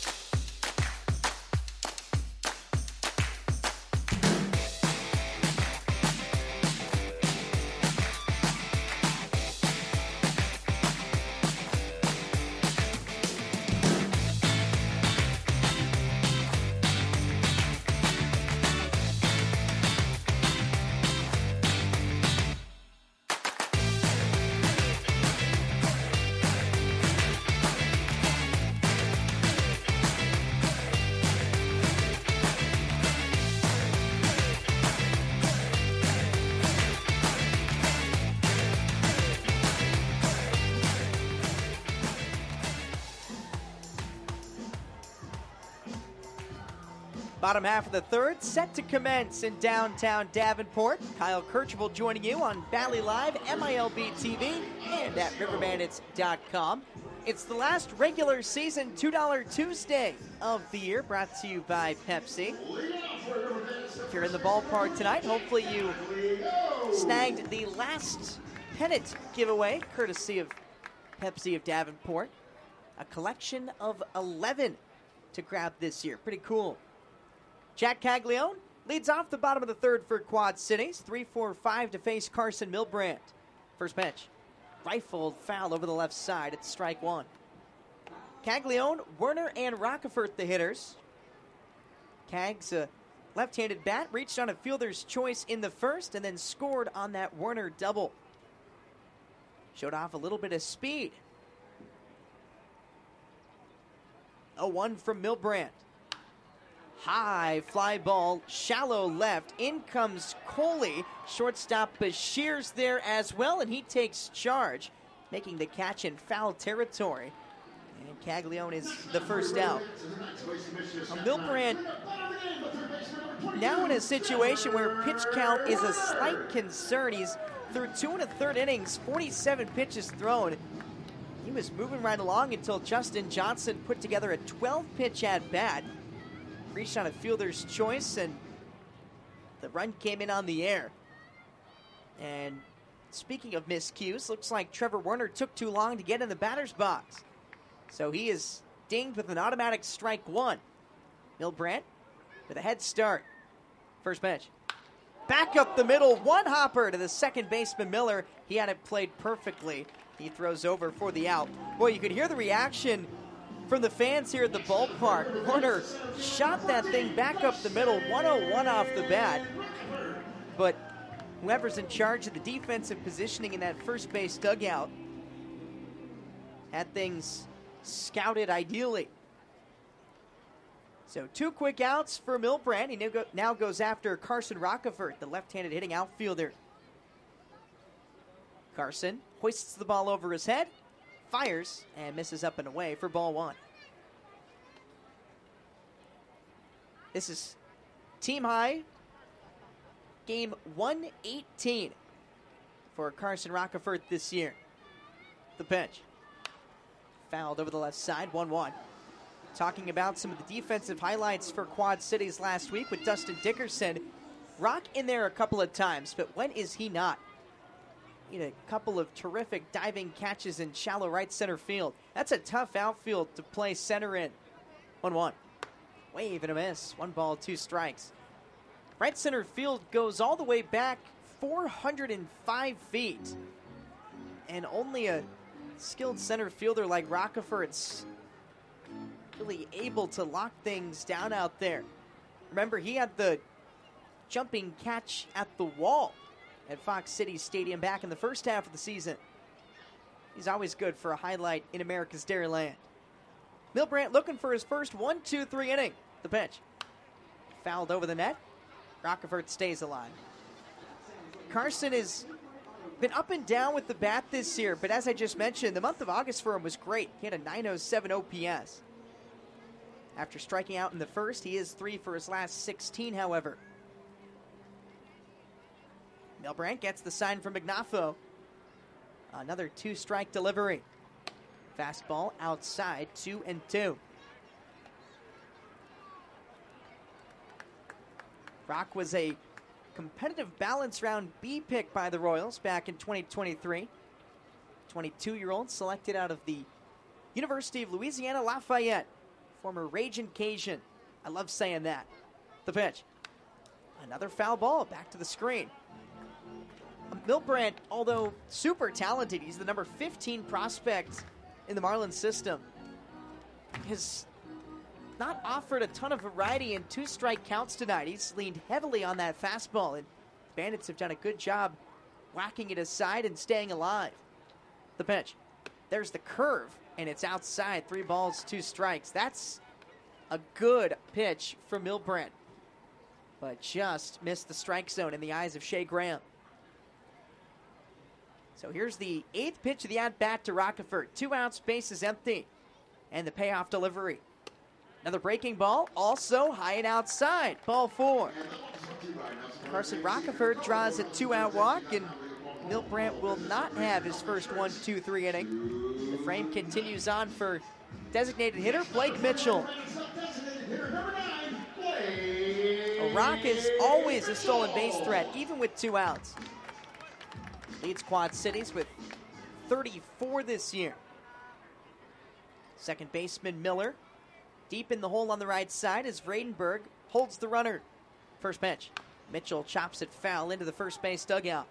Bottom half of the 3rd set to commence in downtown Davenport. Kyle Kirchhoff joining you on Valley Live, MILB TV, and at riverbandits.com. It's the last regular season $2 Tuesday of the year, brought to you by Pepsi. If you're in the ballpark tonight, hopefully you snagged the last pennant giveaway, courtesy of Pepsi of Davenport. A collection of 11 to grab this year. Pretty cool. Jack Caglione Leads off the bottom of the third for Quad Cities. 3-4-5 to face Carson Milbrandt. First pitch. Rifled foul over the left side. It's strike one. Caglione, Werner, and Rockefort the hitters. Cags, a left-handed bat, reached on a fielder's choice in the first and then scored on that Werner double. Showed off a little bit of speed. 0-1 from Milbrandt. High fly ball, shallow left. In comes Coley. Shortstop Bashir's there as well, and he takes charge, making the catch in foul territory. And Caglione is the first out. Milbrandt now in a situation where pitch count is a slight concern. He's through 2 1/3 innings, 47 pitches thrown. He was moving right along until Justin Johnson put together a 12-pitch at-bat. Reached on a fielder's choice, and the run came in on the air. And speaking of miscues, looks like Trevor Werner took too long to get in the batter's box. So he is dinged with an automatic strike one. Milbrandt with a head start. First pitch. Back up the middle, one hopper to the second baseman Miller. He had it played perfectly. He throws over for the out. Boy, you could hear the reaction from the fans here at the ballpark. Werner shot that thing back up the middle, 101 off the bat. But whoever's in charge of the defensive positioning in that first base dugout had things scouted ideally. So 2 quick outs for Milbrandt. He now goes after Carson Rockefort, the left-handed hitting outfielder. Carson hoists the ball over his head, fires, and misses up and away for ball one. This is team high, game 118 for Carson Rockefort this year. The pitch. Fouled over the left side, 1-1. Talking about some of the defensive highlights for Quad Cities last week with Dustin Dickerson. Rock in there a couple of times, but when is he not? He had a couple of terrific diving catches in shallow right center field. That's a tough outfield to play center in. 1-1. Wave and a miss. 1 ball, 2 strikes. Right center field goes all the way back 405 feet. And only a skilled center fielder like Rockefort's really able to lock things down out there. Remember, he had the jumping catch at the wall at Fox City Stadium back in the first half of the season. He's always good for a highlight in America's Dairyland. Milbrandt looking for his first 1-2-3 inning. The pitch. Fouled over the net. Rockefort stays alive. Carson has been up and down with the bat this year, but as I just mentioned, the month of August for him was great. He had a 907 OPS. After striking out in the first, he is 3 for his last 16, however. Milbrandt gets the sign from Magnafo. Another 2-strike delivery. Fastball outside, 2-2. Rock was a competitive balance round B pick by the Royals back in 2023. 22-year-old selected out of the University of Louisiana Lafayette. Former Ragin' Cajun. I love saying that. The pitch. Another foul ball back to the screen. Milbrandt, although super talented, he's the number 15 prospect in the Marlins system, has not offered a ton of variety in 2-strike counts tonight. He's leaned heavily on that fastball, and Bandits have done a good job whacking it aside and staying alive. The pitch. There's the curve, and it's outside. 3 balls, 2 strikes. That's a good pitch from Milbrandt, but just missed the strike zone in the eyes of Shea Graham. So here's the 8th pitch of the at-bat to Rockefort. 2 outs, base is empty. And the payoff delivery. Another breaking ball, also high and outside. Ball 4. Carson Rockefort draws a 2-out walk, and Milbrandt will not have his first 1-2-3 inning. The frame continues on for designated hitter Blake Mitchell. Rock is always a stolen base threat, even with 2 outs. Leads Quad Cities with 34 this year. Second baseman Miller deep in the hole on the right side as Vradenberg holds the runner. First pitch. Mitchell chops it foul into the first base dugout.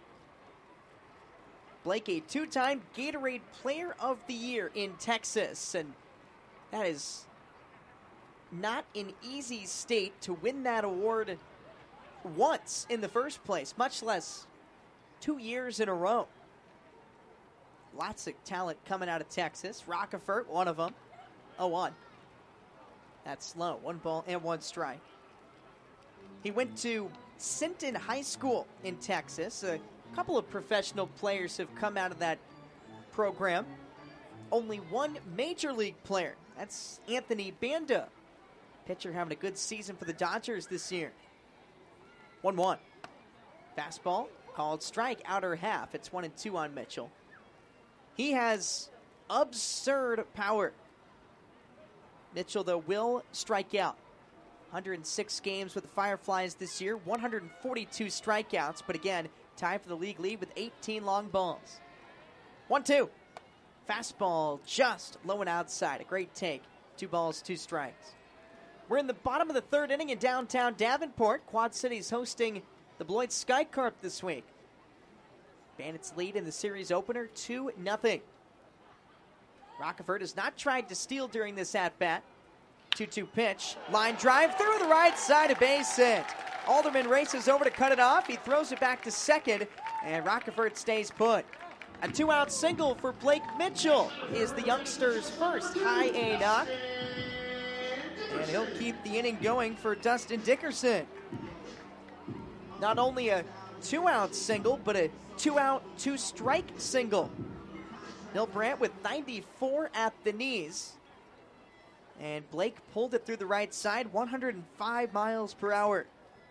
Blake, a two-time Gatorade Player of the Year in Texas, and that is not an easy state to win that award once in the first place, much less 2 years in a row. Lots of talent coming out of Texas. Rockefort, one of them. 0-1. That's low. 1 ball and 1 strike. He went to Sinton High School in Texas. A couple of professional players have come out of that program. Only one major league player. That's Anthony Banda. Pitcher having a good season for the Dodgers this year. 1-1. Fastball, called strike, outer half. It's 1-2 on Mitchell. He has absurd power. Mitchell, though, will strike out. 106 games with the Fireflies this year, 142 strikeouts, but again, tied for the league lead with 18 long balls. 1-2. Fastball just low and outside. A great take. 2 balls, 2 strikes. We're in the bottom of the third inning in downtown Davenport. Quad City's hosting the Beloit Skycarp this week. Bandits lead in the series opener 2-0. Rockefort has not tried to steal during this at-bat. 2-2 pitch. Line drive through the right side, a base hit. Alderman races over to cut it off. He throws it back to second, and Rockefort stays put. A 2-out single for Blake Mitchell is the youngster's first high A knock. And he'll keep the inning going for Dustin Dickerson. Not only a 2-out single, but a 2-out, 2-strike single. Milbrandt with 94 at the knees. And Blake pulled it through the right side, 105 miles per hour.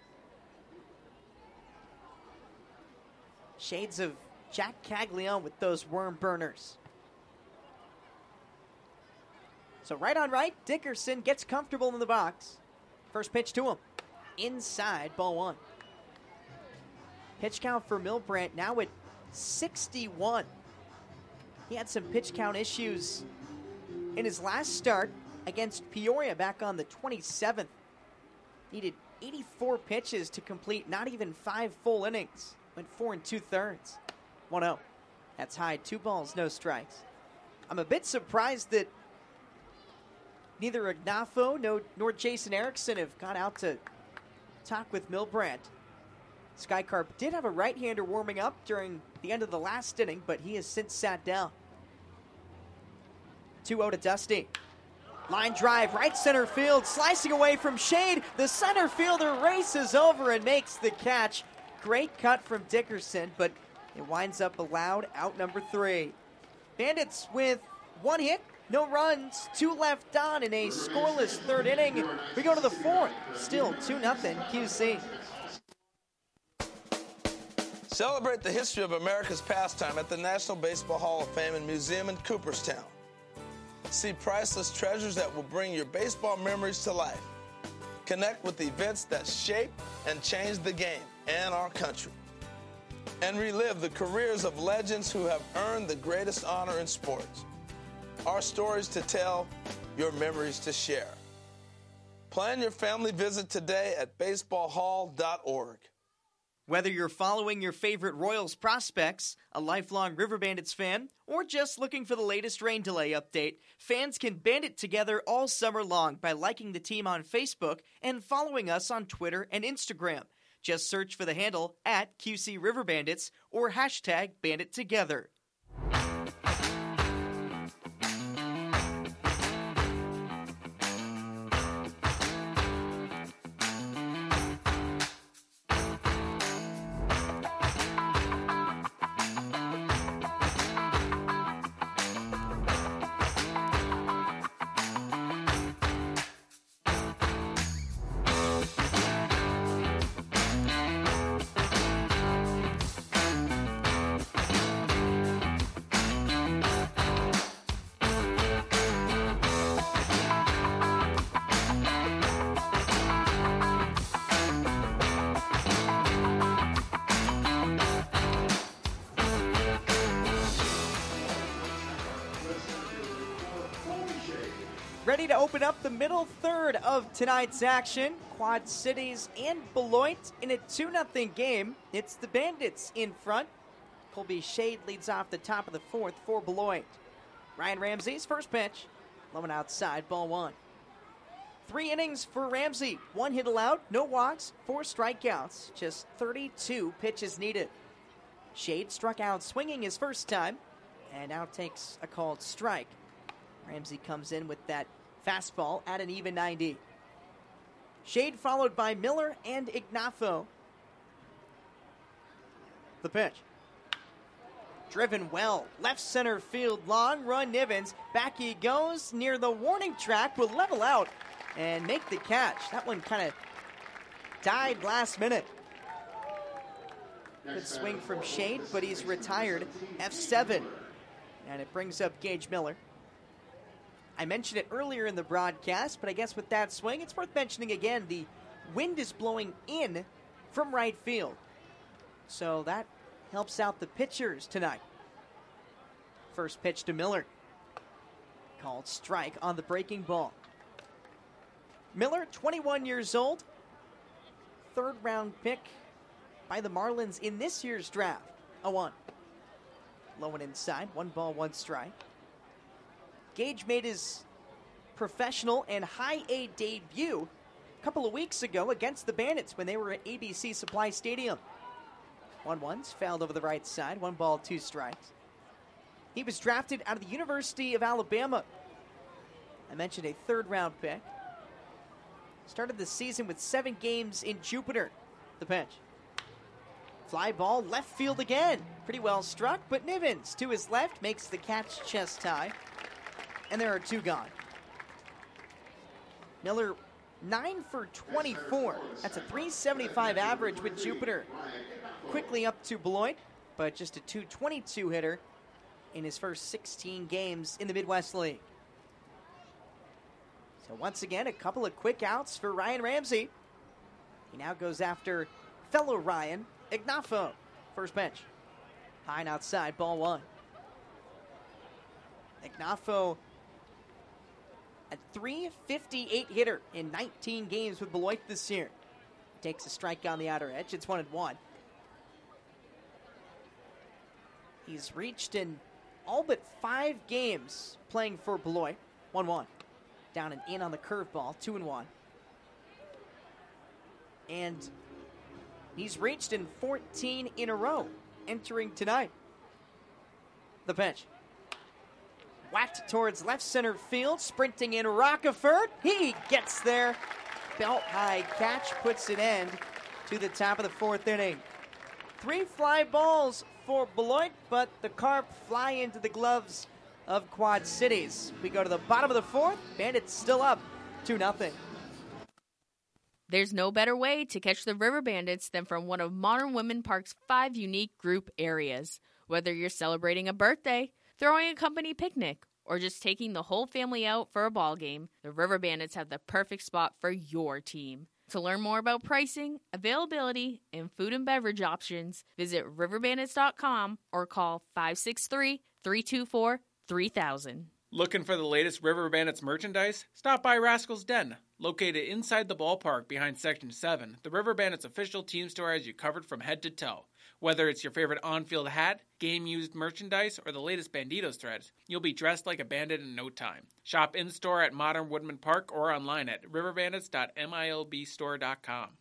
Shades of Jack Caglione with those worm burners. So right on right, Dickerson gets comfortable in the box. First pitch to him. Inside, ball 1. Pitch count for Milbrandt now at 61. He had some pitch count issues in his last start against Peoria back on the 27th. Needed 84 pitches to complete not even 5 full innings. Went 4 2/3. 1-0. That's high. 2 balls, no strikes. I'm a bit surprised that neither Ignafo nor Jason Erickson have gone out to talk with Milbrandt. Skycarp did have a right-hander warming up during the end of the last inning, but he has since sat down. 2-0 to Dusty. Line drive, right center field, slicing away from shade. The center fielder races over and makes the catch. Great cut from Dickerson, but it winds up allowed, out number 3. Bandits with 1 hit, no runs, 2 left on in a scoreless third inning. We go to the 4th, still 2-0 QC. Celebrate the history of America's pastime at the National Baseball Hall of Fame and Museum in Cooperstown. See priceless treasures that will bring your baseball memories to life. Connect with the events that shape and change the game and our country. And relive the careers of legends who have earned the greatest honor in sports. Our stories to tell, your memories to share. Plan your family visit today at baseballhall.org. Whether you're following your favorite Royals prospects, a lifelong River Bandits fan, or just looking for the latest rain delay update, fans can band it together all summer long by liking the team on Facebook and following us on Twitter and Instagram. Just search for the handle @QC River Bandits or hashtag #BanditTogether. ready to open up the middle third of tonight's action. Quad Cities and Beloit in a 2-0 game. It's the Bandits in front. Colby Shade leads off the top of the fourth for Beloit. Ryan Ramsey's first pitch. Low and outside, ball 1. 3 innings for Ramsey. 1 hit allowed, no walks, 4 strikeouts. Just 32 pitches needed. Shade struck out swinging his first time, and now takes a called strike. Ramsey comes in with that fastball at an even 90. Shade followed by Miller and Ignafo. The pitch. Driven well. Left center field. Long run Nivens. Back he goes near the warning track. Will level out and make the catch. That one kind of died last minute. Good swing from Shade, but he's retired. F7. And it brings up Gage Miller. I mentioned it earlier in the broadcast, but I guess with that swing, it's worth mentioning again. The wind is blowing in from right field. So that helps out the pitchers tonight. First pitch to Miller. Called strike on the breaking ball. Miller, 21 years old. 3rd round pick by the Marlins in this year's draft. 0-1. Low and inside. 1 ball, 1 strike. Gage made his professional and high A debut a couple of weeks ago against the Bandits when they were at ABC Supply Stadium. 1-1's fouled over the right side. 1 ball, 2 strikes. He was drafted out of the University of Alabama. I mentioned a 3rd round pick. Started the season with 7 games in Jupiter. The pitch. Fly ball left field again. Pretty well struck, but Nivens to his left makes the catch chest high. And there are 2 gone. Miller, 9 for 24. That's a .375 average with Jupiter. Quickly up to Beloit, but just a .222 hitter in his first 16 games in the Midwest League. So once again, a couple of quick outs for Ryan Ramsey. He now goes after fellow Ryan, Ignafo. First pitch. High and outside, ball 1. Ignafo, a .358 hitter in 19 games with Beloit this year. Takes a strike on the outer edge. It's 1-1. He's reached in all but 5 games playing for Beloit. 1-1. Down and in on the curveball. 2-1. And he's reached in 14 in a row entering tonight. The pitch. Whacked towards left center field. Sprinting in Rockefort. He gets there. Belt high catch puts an end to the top of the 4th inning. 3 fly balls for Beloit, but the Carp fly into the gloves of Quad Cities. We go to the bottom of the 4th. Bandits still up 2-0. There's no better way to catch the River Bandits than from one of Modern Woodmen Park's 5 unique group areas. Whether you're celebrating a birthday, throwing a company picnic, or just taking the whole family out for a ball game, the River Bandits have the perfect spot for your team. To learn more about pricing, availability, and food and beverage options, visit riverbandits.com or call 563-324-3000. Looking for the latest River Bandits merchandise? Stop by Rascal's Den. Located inside the ballpark behind Section 7, the River Bandits official team store has you covered from head to toe. Whether it's your favorite on-field hat, game-used merchandise, or the latest Banditos threads, you'll be dressed like a bandit in no time. Shop in-store at Modern Woodmen Park or online at riverbandits.milbstore.com.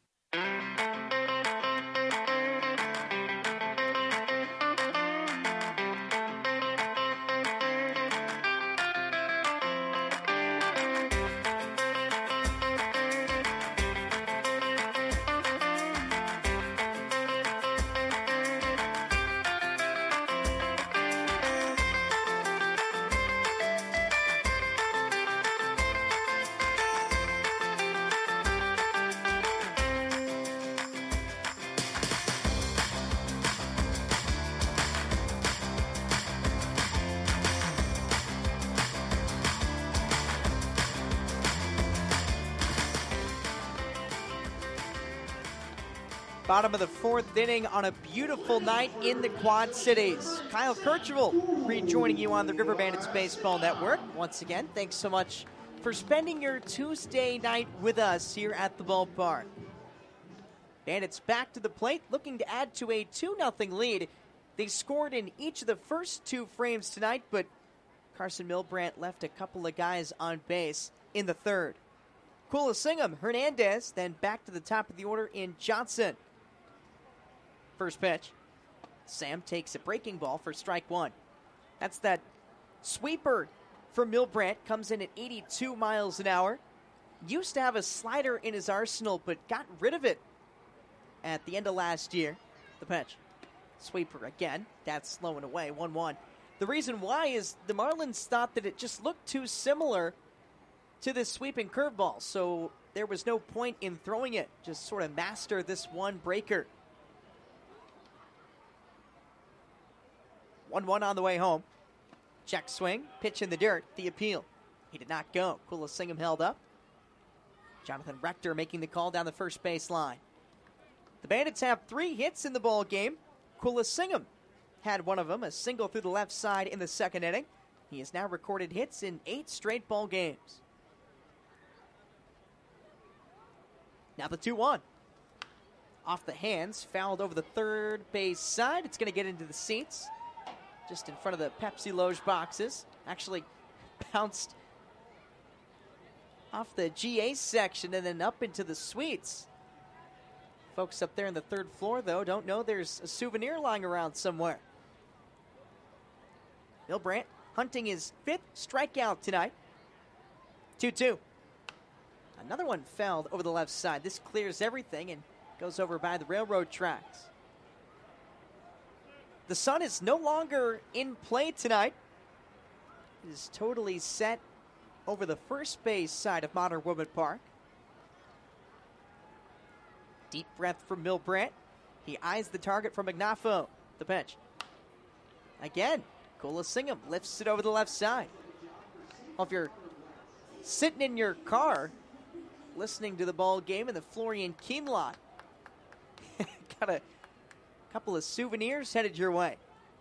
Bottom of the 4th inning on a beautiful night in the Quad Cities. Kyle Kercheval rejoining you on the River Bandits Baseball Network. Once again, thanks so much for spending your Tuesday night with us here at the ballpark. Bandits back to the plate, looking to add to a 2-0 lead. They scored in each of the first 2 frames tonight, but Carson Milbrandt left a couple of guys on base in the third. Coolissingham, Hernandez, then back to the top of the order in Johnson. First pitch. Sam takes a breaking ball for strike 1. That's that sweeper from Milbrandt, comes in at 82 miles an hour. Used to have a slider in his arsenal, but got rid of it at the end of last year. The pitch. Sweeper again. That's slowing away. 1-1. The reason why is the Marlins thought that it just looked too similar to this sweeping curveball, so there was no point in throwing it. Just sort of master this one breaker. 1-1 on the way home. Check swing, pitch in the dirt, the appeal. He did not go. Coolissingham held up. Jonathan Rector making the call down the first base line. The Bandits have 3 hits in the ball game. Coolissingham had one of them, a single through the left side in the second inning. He has now recorded hits in 8 straight ball games. Now the 2-1. Off the hands, fouled over the third base side. It's going to get into the seats, just in front of the Pepsi Loge boxes. Actually bounced off the GA section and then up into the suites. Folks up there in the third floor, though, don't know there's a souvenir lying around somewhere. Milbrandt hunting his 5th strikeout tonight. 2-2. Another one fouled over the left side. This clears everything and goes over by the railroad tracks. The sun is no longer in play tonight. It is totally set over the first base side of Modern Woodman Park. Deep breath from Milbrandt. He eyes the target from Magnafo. The pitch. Again, Coolissingham lifts it over the left side. Well, if you're sitting in your car listening to the ball game in the Florian Keene lot, got a couple of souvenirs headed your way.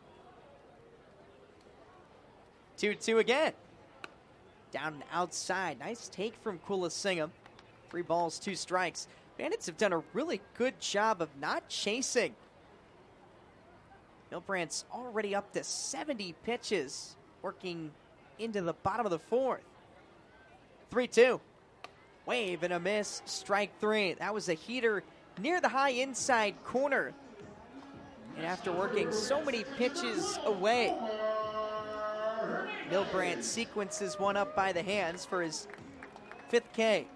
2-2 again. Down and outside. Nice take from Coolissingham. 3 balls, 2 strikes. Bandits have done a really good job of not chasing. Milbrandt's already up to 70 pitches, working into the bottom of the 4th. 3-2. Wave and a miss, strike 3. That was a heater near the high inside corner. And after working so many pitches away, Milbrandt sequences one up by the hands for his 5th K.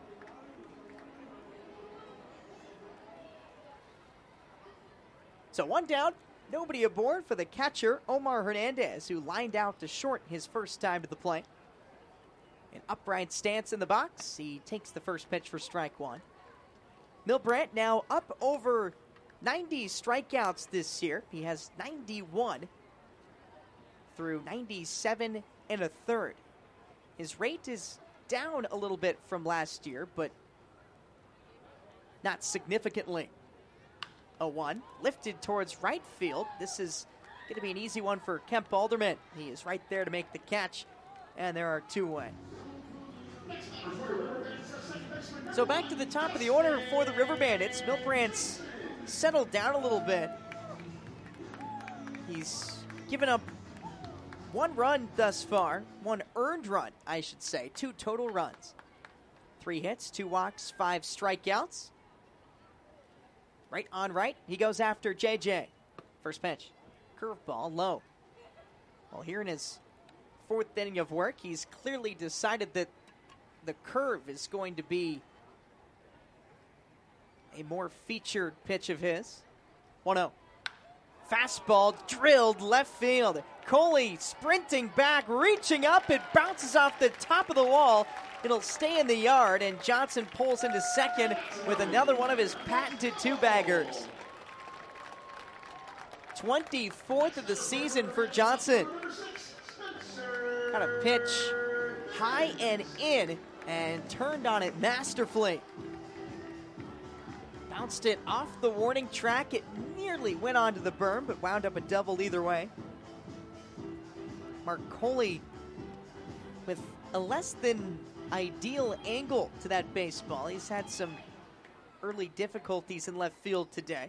So 1 down, nobody aboard for the catcher, Omar Hernandez, who lined out to short his first time to the plate. An upright stance in the box. He takes the first pitch for strike 1. Milbrandt now up over 90 strikeouts this year. He has 91 through 97 1/3. His rate is down a little bit from last year, but not significantly. 0-1, lifted towards right field. This is going to be an easy one for Kemp Alderman. He is right there to make the catch, and there are 2 away. So back to the top of the order for the River Bandits. Milbrandt's settled down a little bit. He's given up 1 run thus far, 1 earned run, I should say, 2 total runs. 3 hits, 2 walks, 5 strikeouts. Right on right, he goes after JJ. First pitch, curveball low. Well, here in his 4th inning of work, he's clearly decided that the curve is going to be a more featured pitch of his. 1-0. Fastball drilled left field. Coley sprinting back, reaching up. It bounces off the top of the wall. It'll stay in the yard, and Johnson pulls into second with another one of his patented 2-baggers. 24th of the season for Johnson. Got a pitch high and in, and turned on it masterfully. Bounced it off the warning track. It nearly went onto the berm, but wound up a double either way. Mark Coley with a less than ideal angle to that baseball. He's had some early difficulties in left field today.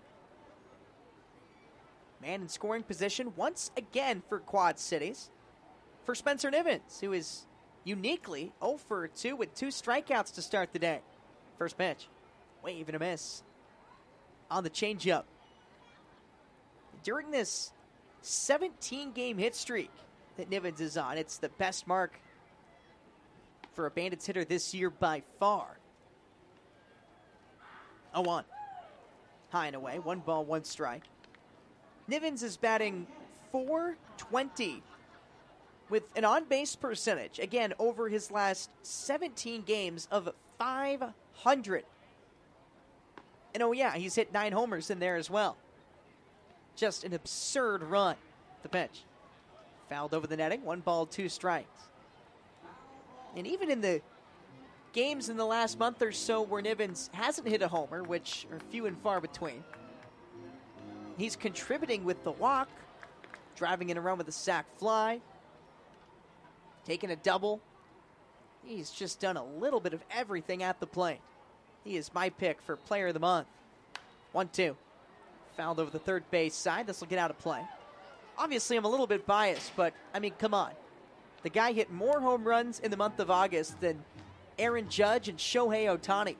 Man in scoring position once again for Quad Cities. For Spencer Nivens, who is uniquely 0 for 2 with 2 strikeouts to start the day. First pitch, wave and a miss on the changeup. During this 17-game hit streak that Nivens is on, it's the best mark for a Bandits hitter this year by far. 0-1. High and away, 1 ball, 1 strike. Nivens is batting .420 with an on-base percentage, again, over his last 17 games of .500. And oh yeah, he's hit 9 homers in there as well. Just an absurd run. The pitch. Fouled over the netting, 1 ball, 2 strikes. And even in the games in the last month or so where Nivens hasn't hit a homer, which are few and far between, he's contributing with the walk, driving in a run with a sac fly, taking a double. He's just done a little bit of everything at the plate. He is my pick for Player of the Month. 1-2. Fouled over the third base side. This will get out of play. Obviously, I'm a little bit biased, but, I mean, come on. The guy hit more home runs in the month of August than Aaron Judge and Shohei Ohtani.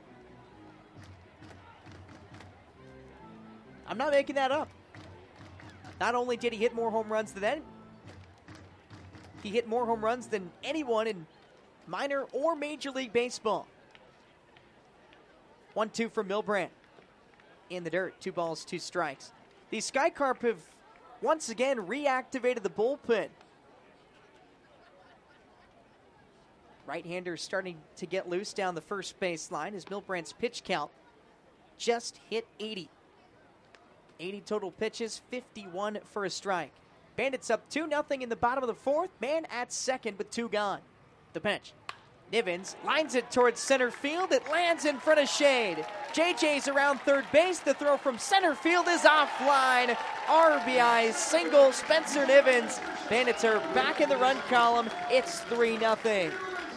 I'm not making that up. Not only did he hit more home runs than them, he hit more home runs than anyone in minor or Major League Baseball. 1-2 from Milbrandt. In the dirt, 2 balls, 2 strikes. The Sky Carp have once again reactivated the bullpen. Right-hander starting to get loose down the first baseline as Milbrandt's pitch count just hit 80. 80 total pitches, 51 for a strike. Bandits up 2-0 in the bottom of the 4th. Man at second with 2 gone. The pitch. Nivens lines it towards center field. It lands in front of shade. JJ's around third base. The throw from center field is offline. RBI single, Spencer Nivens. Bandits are back in the run column. It's 3-0.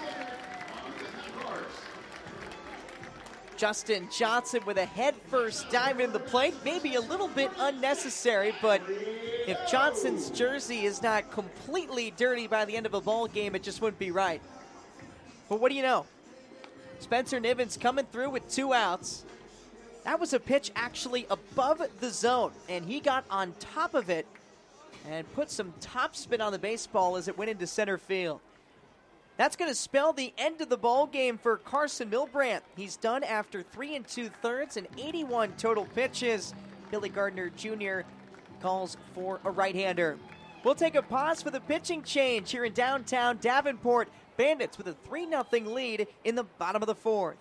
Justin Johnson with a head-first dive in the plate. Maybe a little bit unnecessary, but if Johnson's jersey is not completely dirty by the end of a ball game, it just wouldn't be right. But what do you know? Spencer Nivens coming through with 2 outs. That was a pitch actually above the zone, and he got on top of it and put some topspin on the baseball as it went into center field. That's going to spell the end of the ball game for Carson Milbrandt. He's done after 3 2/3 and 81 total pitches. Billy Gardner Jr. calls for a right-hander. We'll take a pause for the pitching change here in downtown Davenport. Bandits with a 3-0 lead in the bottom of the 4th.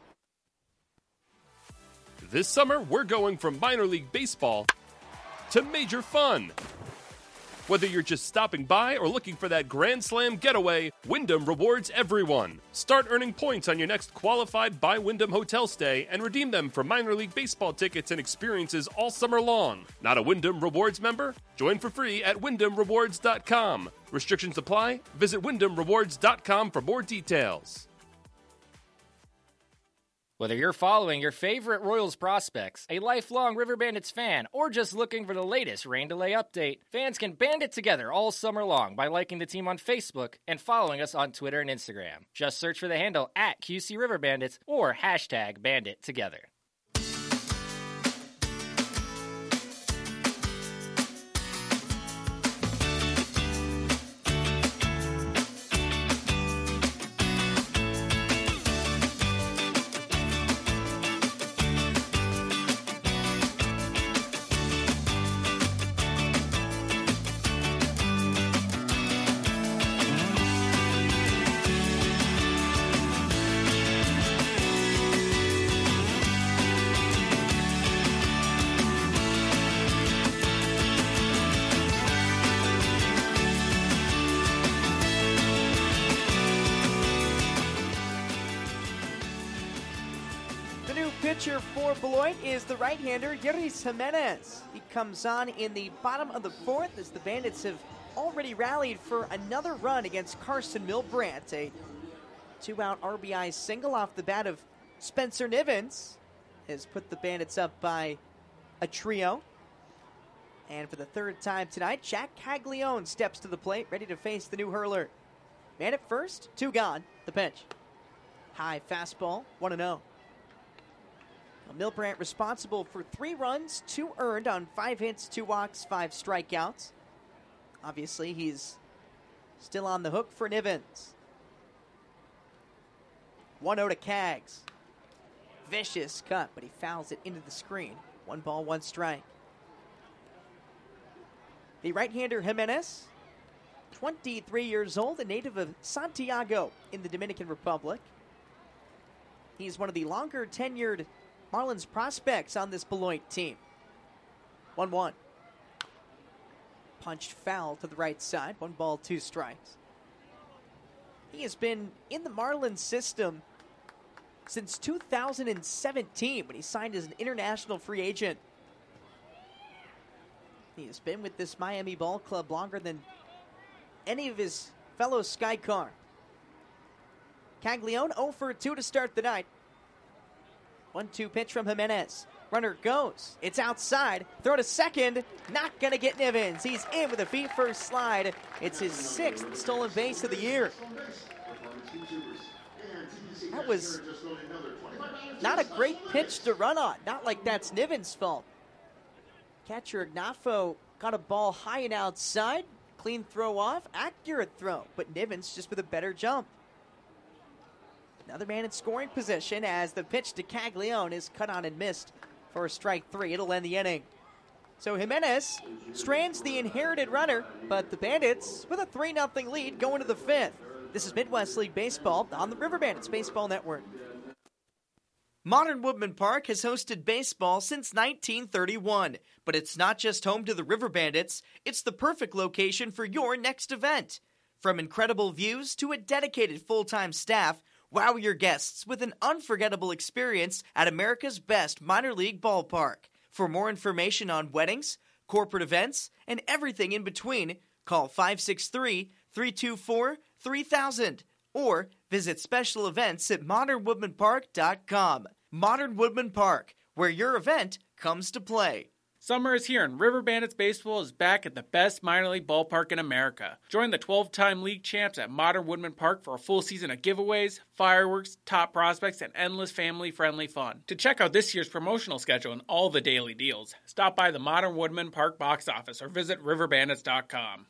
This summer, we're going from minor league baseball to major fun. Whether you're just stopping by or looking for that Grand Slam getaway, Wyndham rewards everyone. Start earning points on your next qualified by Wyndham hotel stay and redeem them for minor league baseball tickets and experiences all summer long. Not a Wyndham Rewards member? Join for free at WyndhamRewards.com. Restrictions apply. Visit WyndhamRewards.com for more details. Whether you're following your favorite Royals prospects, a lifelong River Bandits fan, or just looking for the latest rain delay update, fans can band it together all summer long by liking the team on Facebook and following us on Twitter and Instagram. Just search for the handle at QC River Bandits or hashtag #BanditTogether. Pitcher for Beloit is the right-hander Yeris Jimenez. He comes on in the bottom of the 4th as the Bandits have already rallied for another run against Carson Milbrandt. A 2-out RBI single off the bat of Spencer Nivens has put the Bandits up by a trio. And for the third time tonight, Jack Caglione steps to the plate, ready to face the new hurler. Man at first, 2 gone. The pitch. High fastball, 1-0. Milbrandt responsible for 3 runs, 2 earned on 5 hits, 2 walks, 5 strikeouts. Obviously, he's still on the hook for Nivens. 1-0 to Cags. Vicious cut, but he fouls it into the screen. 1 ball, 1 strike. The right-hander Jimenez, 23 years old, a native of Santiago in the Dominican Republic. He's one of the longer tenured Marlins prospects on this Beloit team. 1-1. Punched foul to the right side. 1 ball, 2 strikes. He has been in the Marlins system since 2017 when he signed as an international free agent. He has been with this Miami ball club longer than any of his fellow Skycar. Caglione 0 for 2 to start the night. 1-2 pitch from Jimenez. Runner goes. It's outside. Throw to second. Not going to get Nivens. He's in with a feet-first slide. It's his 6th stolen base of the year. That was not a great pitch to run on. Not like that's Nivens' fault. Catcher Ignafo got a ball high and outside. Clean throw off. Accurate throw. But Nivens just with a better jump. Another man in scoring position as the pitch to Caglione is cut on and missed for strike 3. It'll end the inning. So Jimenez strands the inherited runner, but the Bandits with a 3-0 lead going to the 5th. This is Midwest League Baseball on the River Bandits Baseball Network. Modern Woodman Park has hosted baseball since 1931, but it's not just home to the River Bandits, it's the perfect location for your next event. From incredible views to a dedicated full-time staff, wow your guests with an unforgettable experience at America's best minor league ballpark. For more information on weddings, corporate events, and everything in between, call 563-324-3000 or visit special events at modernwoodmanpark.com. Modern Woodman Park, where your event comes to play. Summer is here and River Bandits Baseball is back at the best minor league ballpark in America. Join the 12-time league champs at Modern Woodman Park for a full season of giveaways, fireworks, top prospects, and endless family-friendly fun. To check out this year's promotional schedule and all the daily deals, stop by the Modern Woodman Park box office or visit riverbandits.com.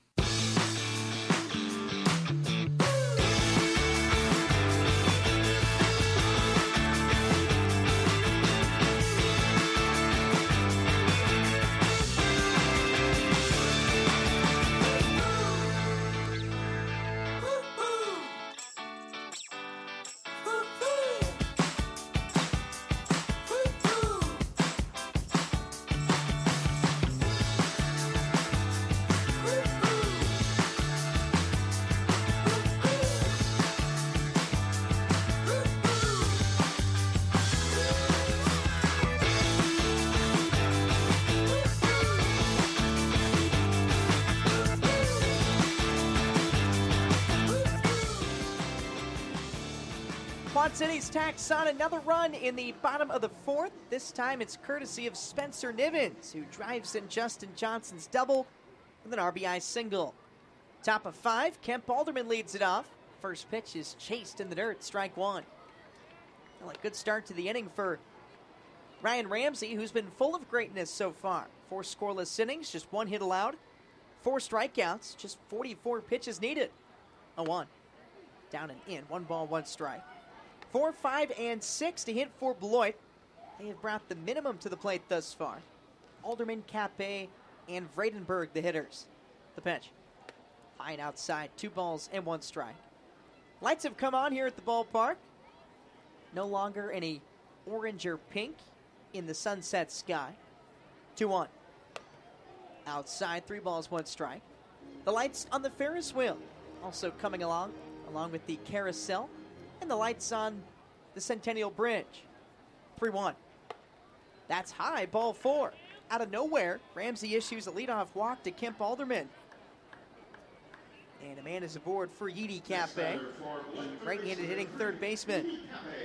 Quad Cities tacks on another run in the bottom of the 4th. This time it's courtesy of Spencer Nivens, who drives in Justin Johnson's double with an RBI single. Top of 5, Kemp Alderman leads it off. First pitch is chased in the dirt, strike 1. Well, a good start to the inning for Ryan Ramsey, who's been full of greatness so far. 4 scoreless innings, just 1 hit allowed. 4 strikeouts, just 44 pitches needed. 0-1. Down and in, 1 ball, 1 strike. 4, 5, and 6 to hit for Beloit. They have brought the minimum to the plate thus far. Alderman, Capet, and Vredenberg, the hitters. The pitch. High and outside, 2 balls and 1 strike. Lights have come on here at the ballpark. No longer any orange or pink in the sunset sky. 2-1. Outside, 3 balls, 1 strike. The lights on the Ferris wheel also coming along with the carousel. And the lights on the Centennial Bridge. 3-1. That's high, ball 4. Out of nowhere, Ramsey issues a leadoff walk to Kemp Alderman. And a man is aboard for Yidi Cape, the right-handed hitting third baseman.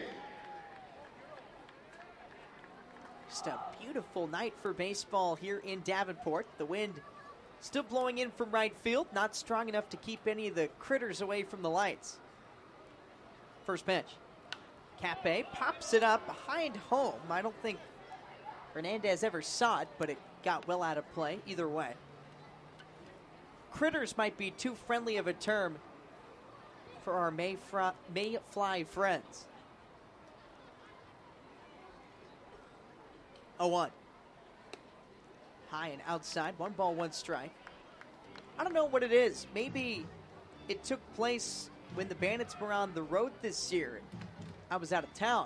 Just a beautiful night for baseball here in Davenport. The wind still blowing in from right field, not strong enough to keep any of the critters away from the lights. First pitch. Cape pops it up behind home. I don't think Hernandez ever saw it, but it got well out of play either way. Critters might be too friendly of a term for our Mayfly friends. 0-1. High and outside, 1 ball, 1 strike. I don't know what it is. Maybe it took place when the Bandits were on the road this year. I was out of town.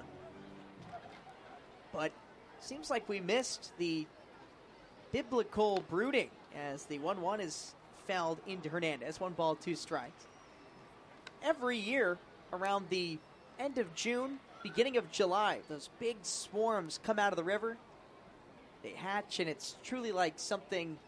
But seems like we missed the biblical brooding as the 1-1 is fouled into Hernandez. 1 ball, 2 strikes. Every year around the end of June, beginning of July, those big swarms come out of the river. They hatch, and it's truly like something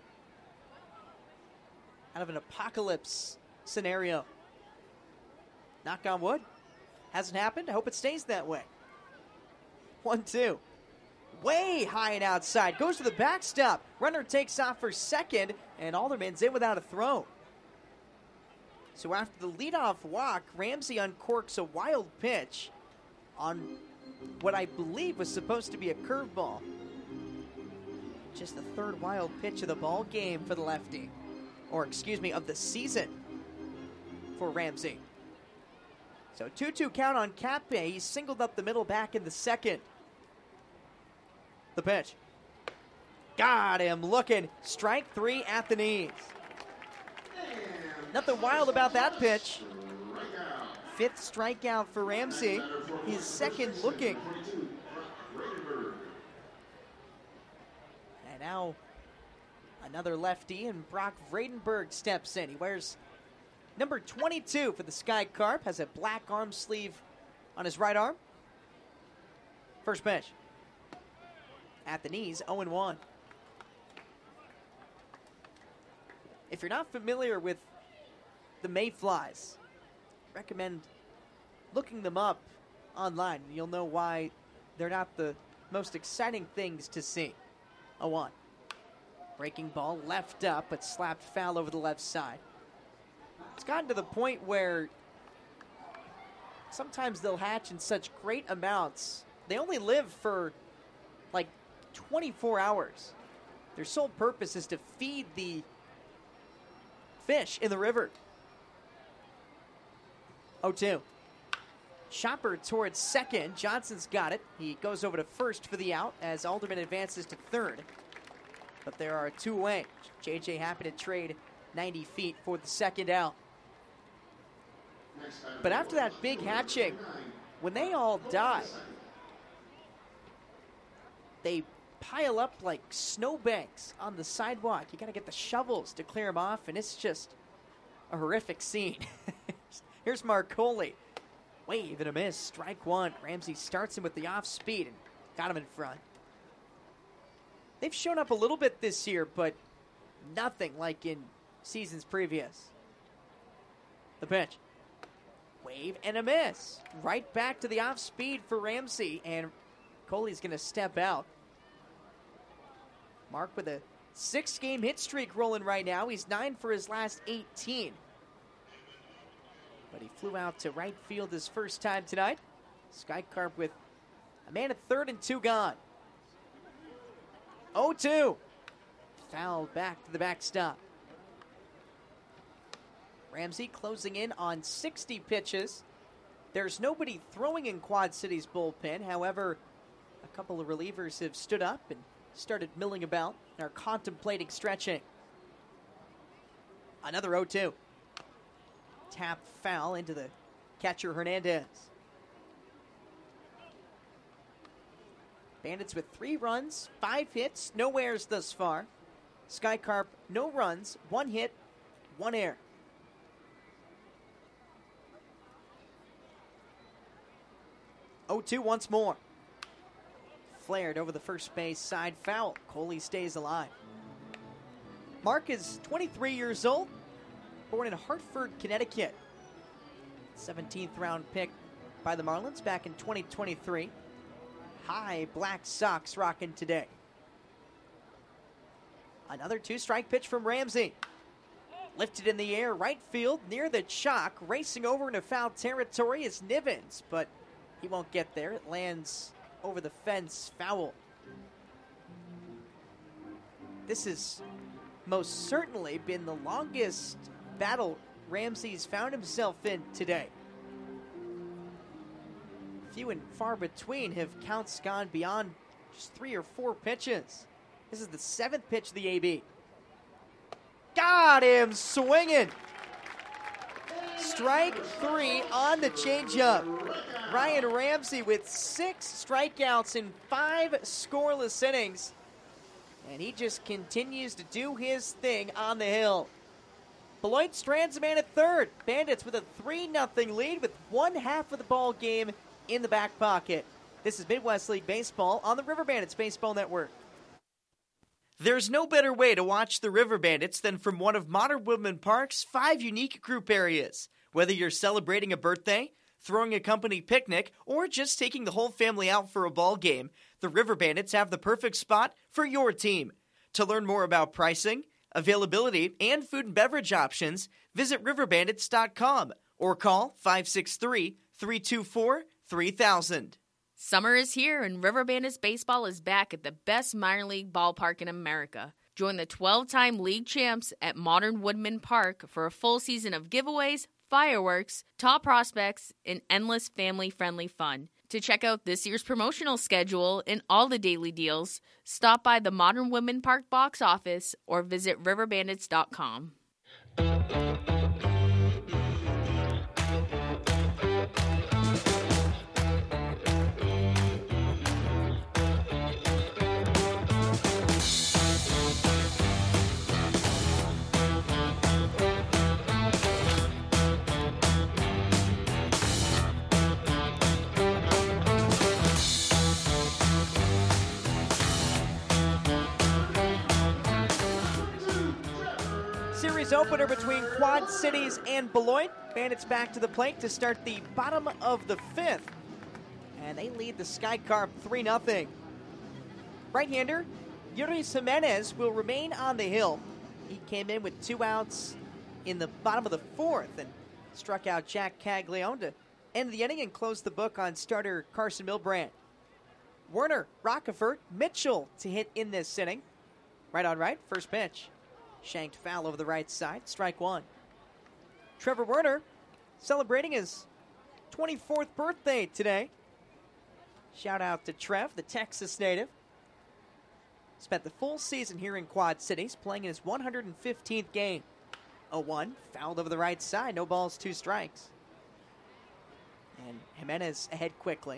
out of an apocalypse scenario. Knock on wood. Hasn't happened. I hope it stays that way. 1-2. Way high and outside. Goes to the backstop. Runner takes off for second, and Alderman's in without a throw. So after the leadoff walk, Ramsey uncorks a wild pitch on what I believe was supposed to be a curveball. Just the third wild pitch of the ball game for the lefty. Or, excuse me, of the season for Ramsey. So 2-2 count on Cape. He singled up the middle back in the second. The pitch. Got him looking. Strike 3 at the knees. Nothing wild about that pitch. 5th strikeout for Ramsey. His second looking. And now another lefty, and Brock Vredenberg steps in. He wears number 22 for the Sky Carp. Has a black arm sleeve on his right arm. First pitch. At the knees, 0-1. If you're not familiar with the Mayflies, recommend looking them up online. You'll know why they're not the most exciting things to see. 0-1. Breaking ball left up, but slapped foul over the left side. It's gotten to the point where sometimes they'll hatch in such great amounts. They only live for like 24 hours. Their sole purpose is to feed the fish in the river. 0-2. Chopper towards second. Johnson's got it. He goes over to first for the out as Alderman advances to third. But there are 2 away. JJ happy to trade 90 feet for the second out. But after that big hatching, when they all die, they pile up like snowbanks on the sidewalk. You got to get the shovels to clear them off, and it's just a horrific scene. Here's Marcoli. Wave and a miss. Strike 1. Ramsey starts him with the off speed and got him in front. They've shown up a little bit this year, but nothing like in seasons previous. The pitch. Wave and a miss. Right back to the off speed for Ramsey, and Coley's going to step out. Mark with a 6-game hit streak rolling right now. He's 9 for his last 18. But he flew out to right field his first time tonight. Sky Carp with a man at third and 2 gone. 0-2. Foul back to the backstop. Ramsey closing in on 60 pitches. There's nobody throwing in Quad City's bullpen. However, a couple of relievers have stood up and started milling about and are contemplating stretching. Another 0-2. Tap foul into the catcher Hernandez. Bandits with 3 runs, 5 hits, no errors thus far. Sky Carp, no runs, 1 hit, 1 error. Oh, 2 once more. Flared over the first base side, foul. Coley stays alive. Mark is 23 years old. born in Hartford, Connecticut. 17th round pick by the Marlins back in 2023. High black socks rocking today. Another 2-strike pitch from Ramsey. Lifted in the air, right field, near the chalk. Racing over into foul territory is Nivens, but he won't get there. It lands over the fence, foul. This has most certainly been the longest battle Ramsey's found himself in today. Few and far between have counts gone beyond just 3 or 4 pitches. This is the 7th pitch of the AB. Got him swinging. Strike 3 on the changeup. Ryan Ramsey with 6 strikeouts in 5 scoreless innings. And he just continues to do his thing on the hill. Beloit strands a man at third. Bandits with a 3-0 lead with 1/2 of the ball game in the back pocket. This is Midwest League Baseball on the River Bandits Baseball Network. There's no better way to watch the River Bandits than from one of Modern Woodmen Park's 5 unique group areas. Whether you're celebrating a birthday, throwing a company picnic, or just taking the whole family out for a ball game, the River Bandits have the perfect spot for your team. To learn more about pricing, availability, and food and beverage options, visit riverbandits.com or call 563-324-3000. Summer is here, and River Bandits Baseball is back at the best minor league ballpark in America. Join the 12-time league champs at Modern Woodmen Park for a full season of giveaways, fireworks, top prospects, and endless family-friendly fun. To check out this year's promotional schedule and all the daily deals, stop by the Modern Woodmen Park box office or visit riverbandits.com. Series opener between Quad Cities and Beloit. Bandits back to the plate to start the bottom of the 5th. And they lead the Sky Carp 3-0. Right-hander Yuri Jimenez will remain on the hill. He came in with 2 outs in the bottom of the 4th and struck out Jack Caglione to end the inning and close the book on starter Carson Milbrand. Werner, Rockefort, Mitchell to hit in this inning. Right on right, first pitch. Shanked foul over the right side, strike 1. Trevor Werner celebrating his 24th birthday today. Shout out to Trev, the Texas native. Spent the full season here in Quad Cities, playing in his 115th game. 0-1, fouled over the right side, no balls, 2 strikes. And Jimenez ahead quickly.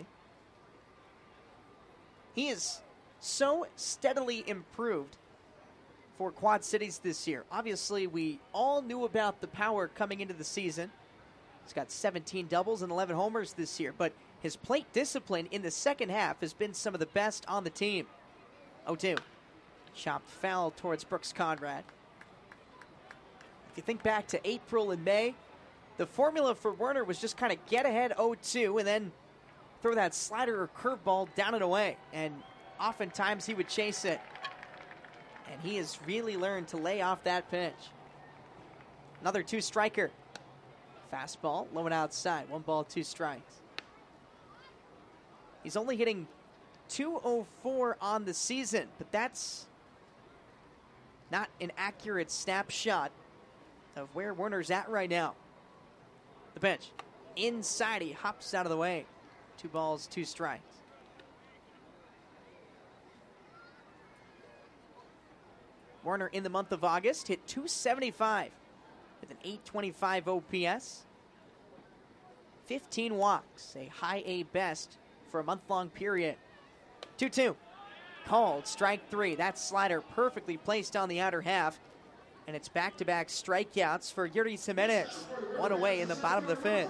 He is so steadily improved for Quad Cities this year. Obviously, we all knew about the power coming into the season. He's got 17 doubles and 11 homers this year, but his plate discipline in the second half has been some of the best on the team. 0-2. Chopped foul towards Brooks Conrad. If you think back to April and May, the formula for Werner was just kind of get ahead 0-2 and then throw that slider or curveball down and away. And oftentimes he would chase it. And he has really learned to lay off that pitch. Another 2-striker. Fastball, low and outside. 1 ball, 2 strikes. He's only hitting .204 on the season, but that's not an accurate snapshot of where Werner's at right now. The pitch. Inside, he hops out of the way. 2 balls, 2 strikes. Werner in the month of August hit .275 with an .825 OPS. 15 walks, a high A best for a month-long period. 2-2. Called, strike 3. That slider perfectly placed on the outer half. And it's back-to-back strikeouts for Yuri Jimenez. 1 away in the bottom of the 5th.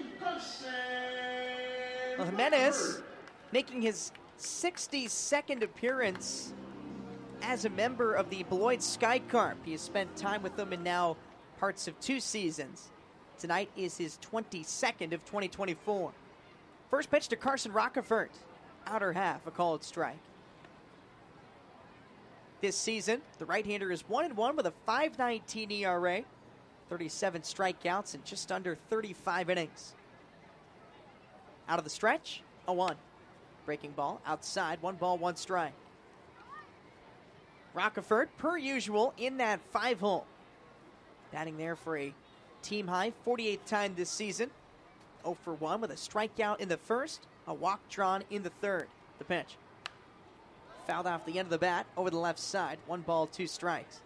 Well, Jimenez making his 62nd appearance as a member of the Beloit Sky Carp. He has spent time with them in now parts of 2 seasons. Tonight is his 22nd of 2024. First pitch to Carson Rockefort. Outer half, a called strike. This season, the right-hander is 1-1 with a 5.19 ERA, 37 strikeouts, and just under 35 innings. Out of the stretch, 0-1. Breaking ball outside, 1 ball, 1 strike. Rockefort, per usual, in that 5-hole. Batting there for a team-high 48th time this season. 0 for 1 with a strikeout in the first, a walk drawn in the third. The pitch. Fouled off the end of the bat over the left side. 1 ball, 2 strikes.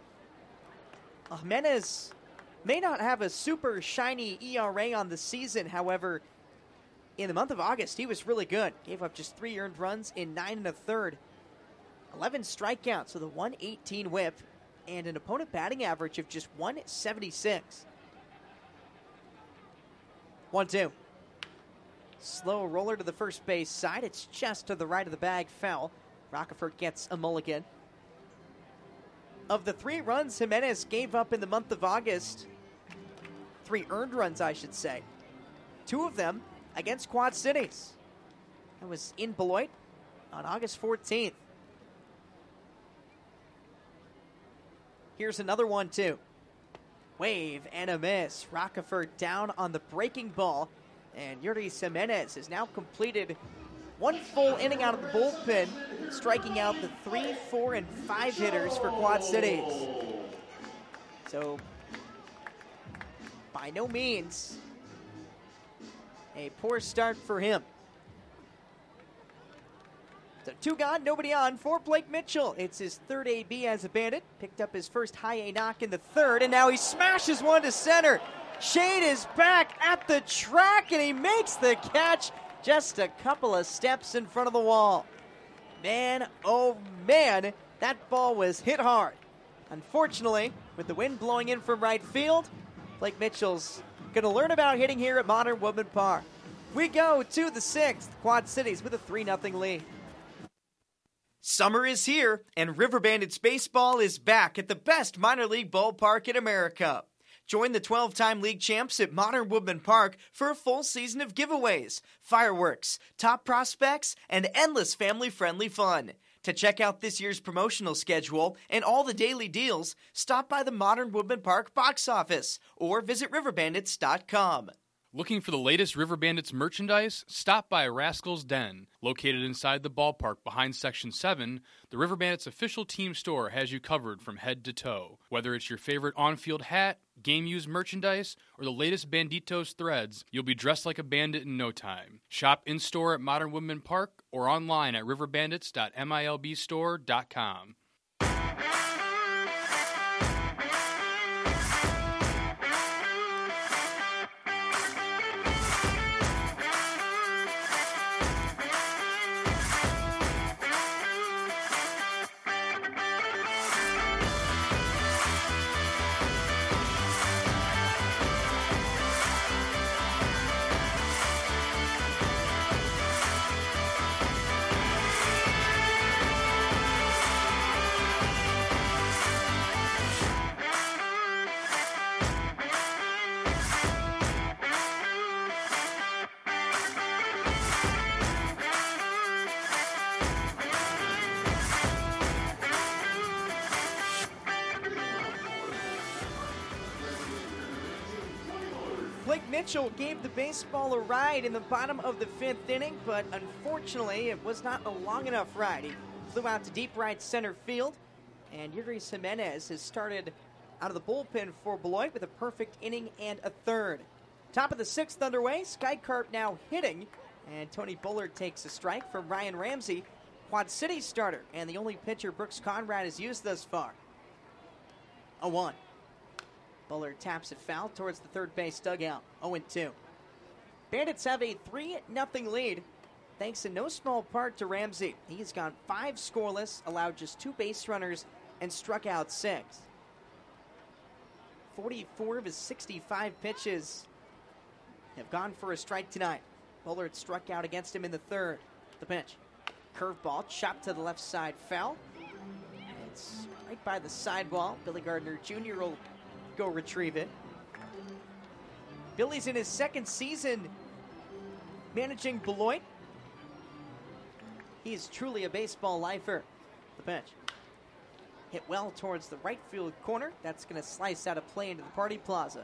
Jimenez may not have a super shiny ERA on the season. However, in the month of August, he was really good. Gave up just 3 earned runs in 9 1/3. 11 strikeouts with a 118 whip and an opponent batting average of just 176. 1-2. Slow roller to the first base side. It's just to the right of the bag, foul. Rockefort gets a mulligan. Of the 3 runs Jimenez gave up in the month of August, 3 earned runs, I should say, 2 of them against Quad Cities. That was in Beloit on August 14th. Here's another 1-2. Wave and a miss. Rockefort down on the breaking ball. And Yuri Jimenez has now completed 1 full inning out of the bullpen, striking out the 3, 4, and 5 hitters for Quad Cities. So, by no means a poor start for him. So 2 gone, nobody on for Blake Mitchell. It's his 3rd AB as a Bandit. Picked up his first high A knock in the 3rd, and now he smashes one to center. Shade is back at the track, and he makes the catch just a couple of steps in front of the wall. Man, oh man, that ball was hit hard. Unfortunately, with the wind blowing in from right field, Blake Mitchell's going to learn about hitting here at Modern Woodman Park. We go to the 6th, Quad Cities with a 3-0 lead. Summer is here, and River Bandits baseball is back at the best minor league ballpark in America. Join the 12-time league champs at Modern Woodman Park for a full season of giveaways, fireworks, top prospects, and endless family-friendly fun. To check out this year's promotional schedule and all the daily deals, stop by the Modern Woodman Park box office or visit riverbandits.com. Looking for the latest River Bandits merchandise? Stop by Rascal's Den. Located inside the ballpark behind Section 7, the River Bandits official team store has you covered from head to toe. Whether it's your favorite on-field hat, game-used merchandise, or the latest Banditos threads, you'll be dressed like a bandit in no time. Shop in-store at Modern Woodman Park or online at riverbandits.milbstore.com. Blake Mitchell gave the baseball a ride in the bottom of the 5th inning, but unfortunately it was not a long enough ride. He flew out to deep right center field, and Yuri Jimenez has started out of the bullpen for Beloit with a perfect inning and a 3rd. Top of the 6th underway, Skycarp now hitting, and Tony Bullard takes a strike from Ryan Ramsey, Quad City starter, and the only pitcher Brooks Conrad has used thus far. 0-1. Bullard taps it foul towards the third base dugout. 0-2. Bandits have a 3-0 lead, thanks in no small part to Ramsey. He's gone 5 scoreless, allowed just 2 base runners, and struck out 6. 44 of his 65 pitches have gone for a strike tonight. Bullard struck out against him in the 3rd. The pitch. Curveball chopped to the left side, foul. It's right by the sidewall. Billy Gardner Jr. will go retrieve it. Billy's in his second season managing Beloit. He is truly a baseball lifer. The bench. Hit well towards the right field corner. That's going to slice out of play into the Party Plaza.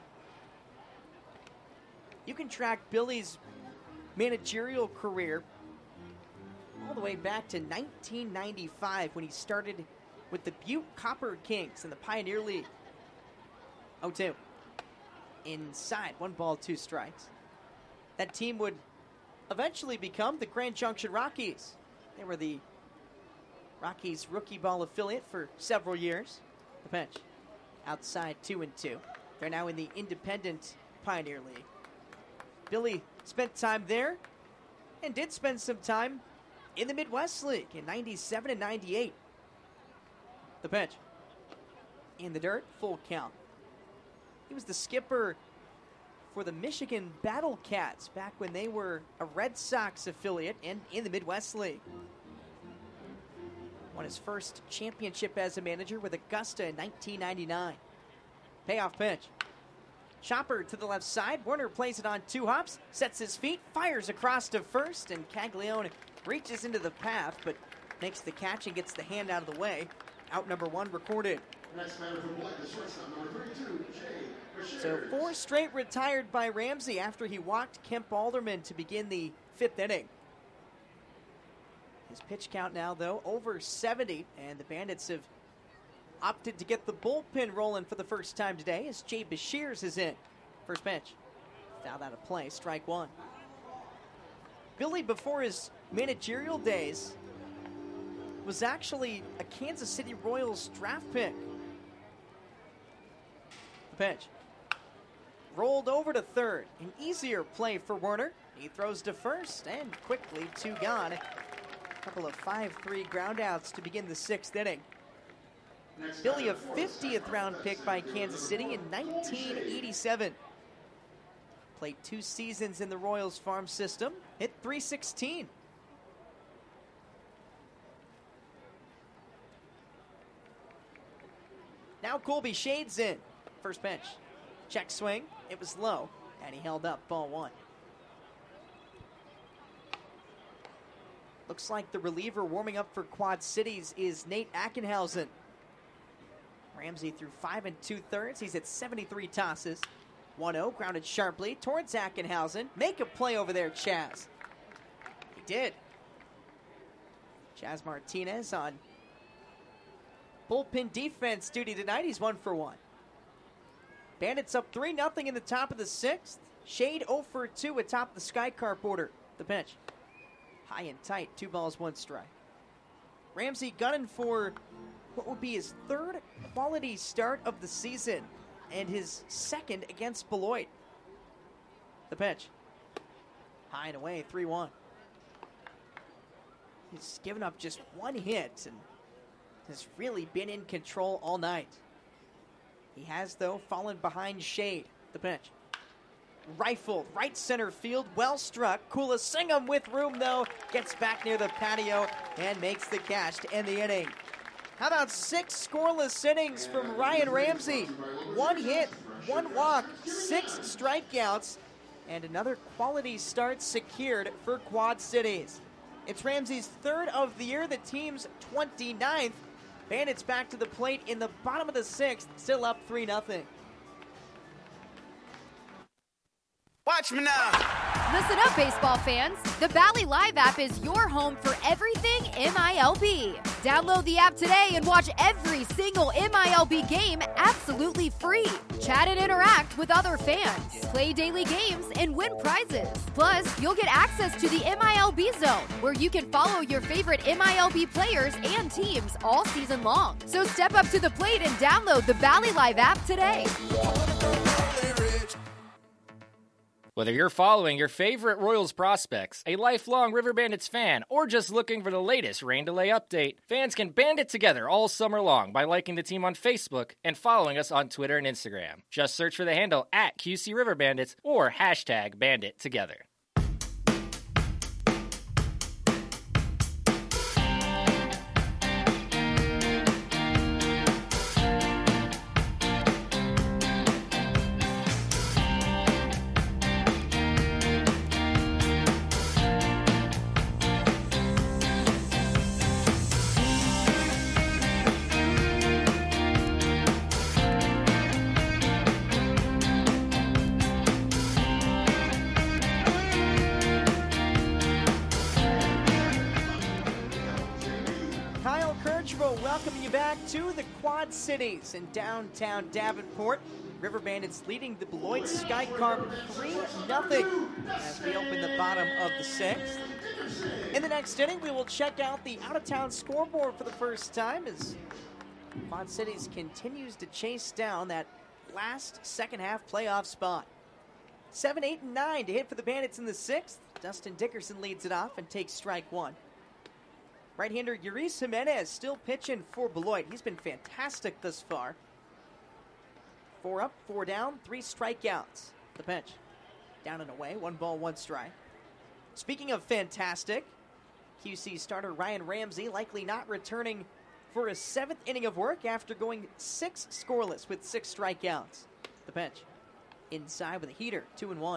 You can track Billy's managerial career all the way back to 1995 when he started with the Butte Copper Kings in the Pioneer League. 0-2. Inside, 1 ball, 2 strikes. That team would eventually become the Grand Junction Rockies. They were the Rockies rookie ball affiliate for several years. The bench. Outside, 2-2. They're now in the Independent Pioneer League. Billy spent time there and did spend some time in the Midwest League in 97 and 98. The bench. In the dirt, full count. He was the skipper for the Michigan Battle Cats back when they were a Red Sox affiliate and in the Midwest League. Won his first championship as a manager with Augusta in 1999. Payoff pitch. Chopper to the left side. Werner plays it on 2 hops, sets his feet, fires across to first, and Caglione reaches into the path, but makes the catch and gets the hand out of the way. Out number 1 recorded. Next batter from Beloit, the shortstop, number 32, Jay. So 4 straight retired by Ramsey after he walked Kemp Alderman to begin the 5th inning. His pitch count now, though, over 70, and the Bandits have opted to get the bullpen rolling for the first time today as Jay Beshears is in. First pitch. Fouled out of play, strike 1. Billy, before his managerial days, was actually a Kansas City Royals draft pick. The pitch. Rolled over to third. An easier play for Werner. He throws to first, and quickly 2 gone. A couple of 5-3 groundouts to begin the 6th inning. Billy, a 50th round pick by Kansas City in 1987. Played 2 seasons in the Royals farm system. Hit .316. Now Colby Shades in. First pitch. Check swing. It was low, and he held up. Ball 1. Looks like the reliever warming up for Quad Cities is Nate Ackenhausen. Ramsey threw 5 2/3. He's at 73 tosses. 1-0, grounded sharply towards Ackenhausen. Make a play over there, Chaz. He did. Chaz Martinez on bullpen defense duty tonight. He's 1 for 1. Bandits up 3-0 in the top of the 6th. Shade 0 for 2 atop the Sky Carp order. The pitch. High and tight, 2 balls, 1 strike. Ramsey gunning for what would be his 3rd quality start of the season and his 2nd against Beloit. The pitch. High and away, 3-1. He's given up just 1 hit and has really been in control all night. He has, though, fallen behind Shade. The pitch. Rifled, right center field, well struck. Kulasingham with room, though, gets back near the patio and makes the catch to end the inning. How about 6 scoreless innings from Ryan Ramsey? 1 hit, 1 walk, 6 strikeouts, and another quality start secured for Quad Cities. It's Ramsey's 3rd of the year, the team's 29th. Bandits back to the plate in the bottom of the 6th, still up 3-0. Watch me now. Listen up, baseball fans. The Bally Live app is your home for everything MILB. Download the app today and watch every single MILB game absolutely free. Chat and interact with other fans. Play daily games and win prizes. Plus, you'll get access to the MILB Zone, where you can follow your favorite MILB players and teams all season long. So step up to the plate and download the Bally Live app today. Whether you're following your favorite Royals prospects, a lifelong River Bandits fan, or just looking for the latest rain delay update, fans can band it together all summer long by liking the team on Facebook and following us on Twitter and Instagram. Just search for the handle @QC River Bandits or #BanditTogether. welcoming you back to the Quad Cities in downtown Davenport. River Bandits leading the Beloit Sky Carp 3-0 as we open the bottom of the 6th. In the next inning, we will check out the out-of-town scoreboard for the first time as Quad Cities continues to chase down that last second-half playoff spot. 7, 8, and 9 to hit for the Bandits in the 6th. Dustin Dickerson leads it off and takes strike one. Right-hander Uris Jimenez still pitching for Beloit. He's been fantastic thus far. 4 up, 4 down, 3 strikeouts. The pitch. Down and away, 1 ball, 1 strike. Speaking of fantastic, QC starter Ryan Ramsey likely not returning for a 7th inning of work after going 6 scoreless with 6 strikeouts. The pitch. Inside with a heater, 2-1.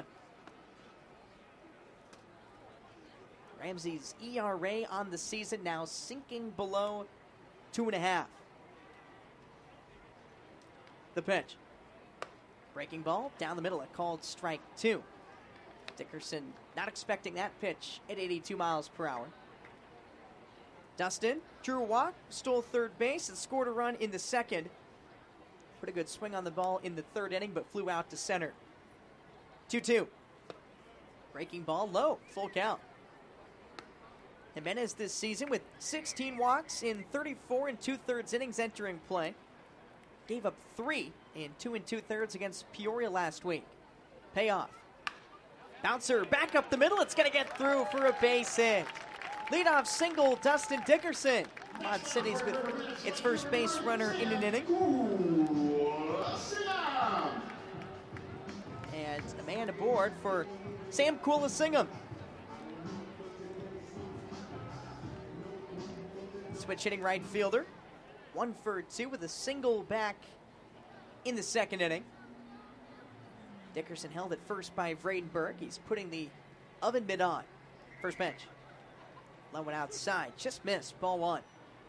Ramsey's ERA on the season now sinking below 2.5. The pitch. Breaking ball down the middle, a called strike 2. Dickerson not expecting that pitch at 82 miles per hour. Dustin drew a walk, stole third base, and scored a run in the 2nd. Put a good swing on the ball in the 3rd inning, but flew out to center. 2-2. Breaking ball low, full count. Jimenez this season with 16 walks in 34 2/3 innings entering play. Gave up 3 in 2 2/3 against Peoria last week. Payoff. Bouncer back up the middle. It's going to get through for a base hit. Leadoff single, Dustin Dickerson. Quad Cities with its first base runner in an inning. And a man aboard for Sam Kulasingam. Switch hitting right fielder. 1 for 2 with a single back in the 2nd inning. Dickerson held at first by Vredenberg. He's putting the oven mitt on. First pitch. Low one outside. Just missed. Ball 1.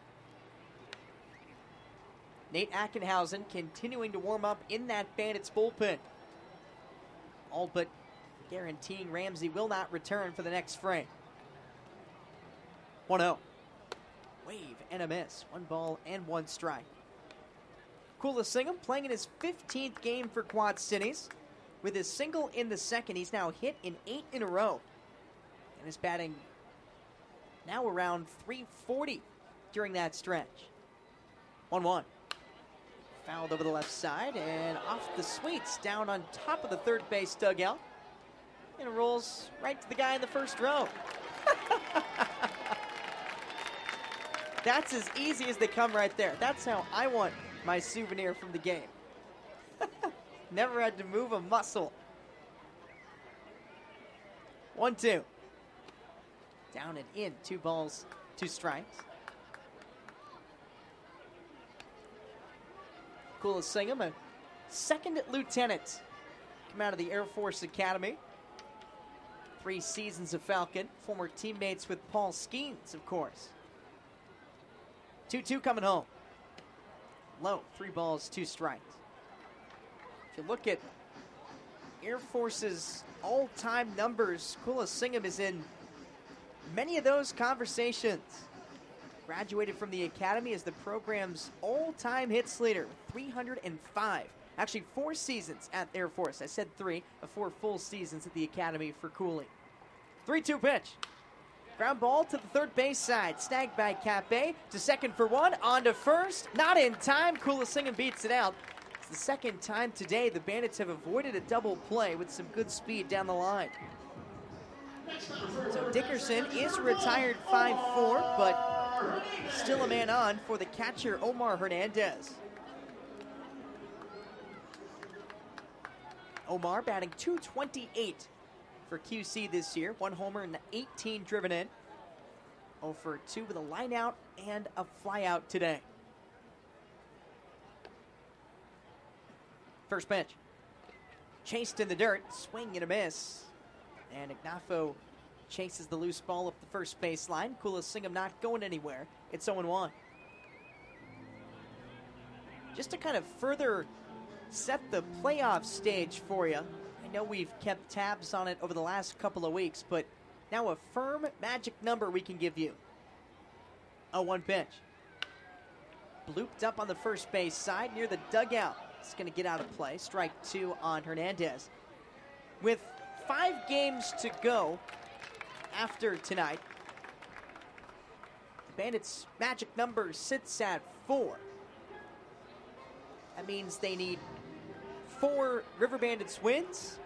Nate Ackenhausen continuing to warm up in that Bandits bullpen. All but guaranteeing Ramsey will not return for the next frame. 1-0. Wave and a miss. 1 ball and 1 strike. Kulasingam playing in his 15th game for Quad Cities. With his single in the 2nd, he's now hit in 8 in a row. And is batting now around .340 during that stretch. 1-1. Fouled over the left side and off the sweets down on top of the third base dugout. And it rolls right to the guy in the first row. That's as easy as they come right there. That's how I want my souvenir from the game. Never had to move a muscle. 1-2. Down and in. 2 balls, 2 strikes. Kulasingam, a 2nd lieutenant. Come out of the Air Force Academy. 3 seasons of Falcon. Former teammates with Paul Skeens, of course. 2-2 coming home. Low, 3 balls, 2 strikes. If you look at Air Force's all-time numbers, Kulasingam is in many of those conversations. Graduated from the academy as the program's all-time hits leader, 305. Actually, 4 seasons at Air Force. I said 3, 4 full seasons at the academy for Cooley. 3-2 pitch. Ground ball to the third base side. Snagged by Capé to second for 1. On to first. Not in time. Kulasingam beats it out. It's the 2nd time today the Bandits have avoided a double play with some good speed down the line. So Dickerson is retired 5-4, but still a man on for the catcher Omar Hernandez. Omar batting .228 for QC this year. 1 homer and 18 driven in. 0 for 2 with a line out and a fly out today. First pitch. Chased in the dirt. Swing and a miss. And Ignafo chases the loose ball up the first baseline. Kulasingam not going anywhere. It's 0-1. Just to kind of further set the playoff stage for you, I know we've kept tabs on it over the last couple of weeks, but now a firm magic number we can give you. 0-1 pitch. blooped up on the first base side near the dugout. It's going to get out of play. Strike 2 on Hernandez. With 5 games to go after tonight, the Bandits' magic number sits at 4. That means they need 4 River Bandits wins,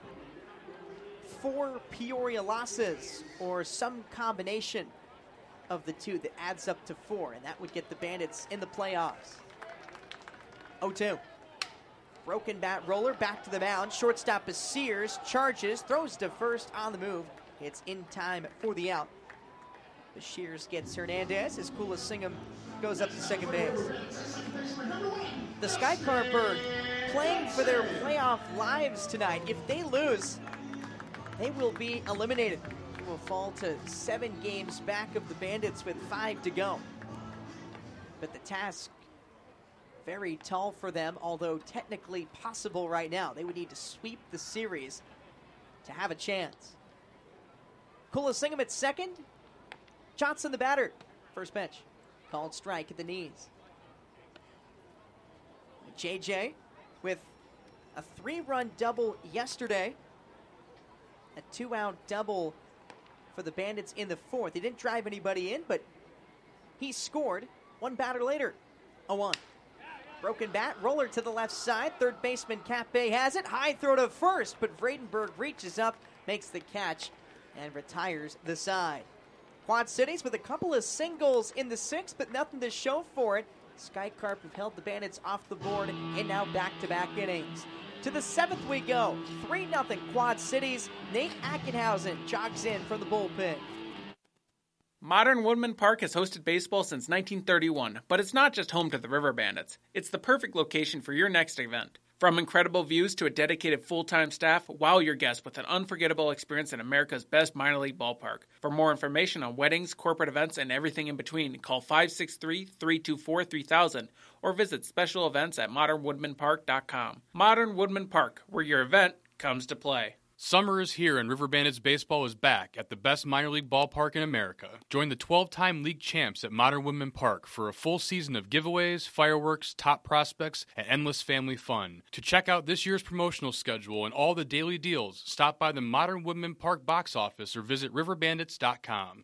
4 Peoria losses, or some combination of the two that adds up to 4, and that would get the Bandits in the playoffs. 0-2. Broken bat roller back to the mound. Shortstop is Sears, charges, throws to first on the move. It's in time for the out. Shears gets Hernandez as Kula Singham goes up to second base. The Sky Carper playing for their playoff lives tonight. If they lose, they will be eliminated. They will fall to 7 games back of the Bandits with 5 to go. But the task, very tall for them, although technically possible right now. They would need to sweep the series to have a chance. Kula Singham at second. Johnson the batter. First pitch. Called strike at the knees. JJ with a 3-run double yesterday. A 2-out double for the Bandits in the 4th. He didn't drive anybody in, but he scored. 1 batter later. 0-1. Broken bat, roller to the left side. Third baseman Capé has it. High throw to first, but Vredenberg reaches up, makes the catch, and retires the side. Quad Cities with a couple of singles in the 6th, but nothing to show for it. Sky Carp have held the Bandits off the board in now back-to-back innings. To the 7th we go. 3-0 Quad Cities. Nate Ackenhausen jogs in from the bullpen. Modern Woodman Park has hosted baseball since 1931, but it's not just home to the River Bandits. It's the perfect location for your next event. From incredible views to a dedicated full-time staff, wow your guests with an unforgettable experience in America's best minor league ballpark. For more information on weddings, corporate events, and everything in between, call 563-324-3000 or visit special events at modernwoodmanpark.com. Modern Woodman Park, where your event comes to play. Summer is here and River Bandits baseball is back at the best minor league ballpark in America. Join the 12-time league champs at Modern Woodman Park for a full season of giveaways, fireworks, top prospects, and endless family fun. To check out this year's promotional schedule and all the daily deals, stop by the Modern Woodman Park box office or visit riverbandits.com.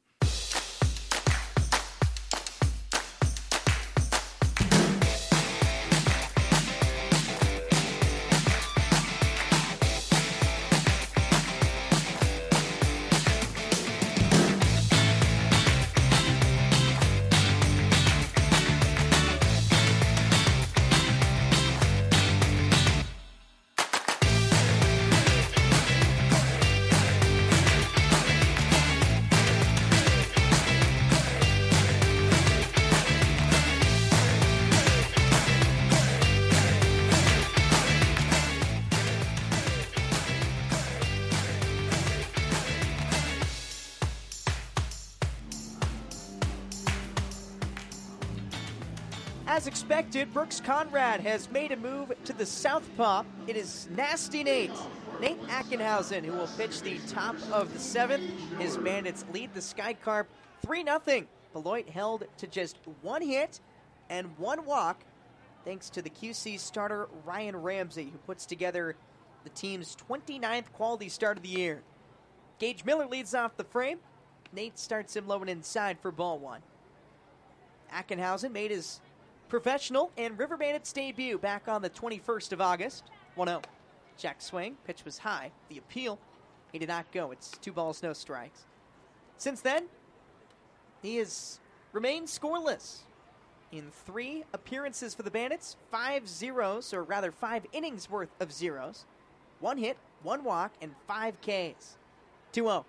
As expected, Brooks Conrad has made a move to the southpaw. It is Nasty Nate Ackenhausen, who will pitch the top of the 7th. His Bandits lead the Sky Carp 3-0. Beloit held to just 1 hit and 1 walk, thanks to the QC starter Ryan Ramsey, who puts together the team's 29th quality start of the year. Gage Miller leads off the frame. Nate starts him low and inside for ball 1. Ackenhausen made his professional and River Bandits debut back on the 21st of August. 1-0. Jack swing. Pitch was high. The appeal. He did not go. It's 2 balls, no strikes. Since then, he has remained scoreless in 3 appearances for the Bandits. 5 zeros, or rather 5 innings worth of zeros. 1 hit, 1 walk, and 5 Ks. 2-0.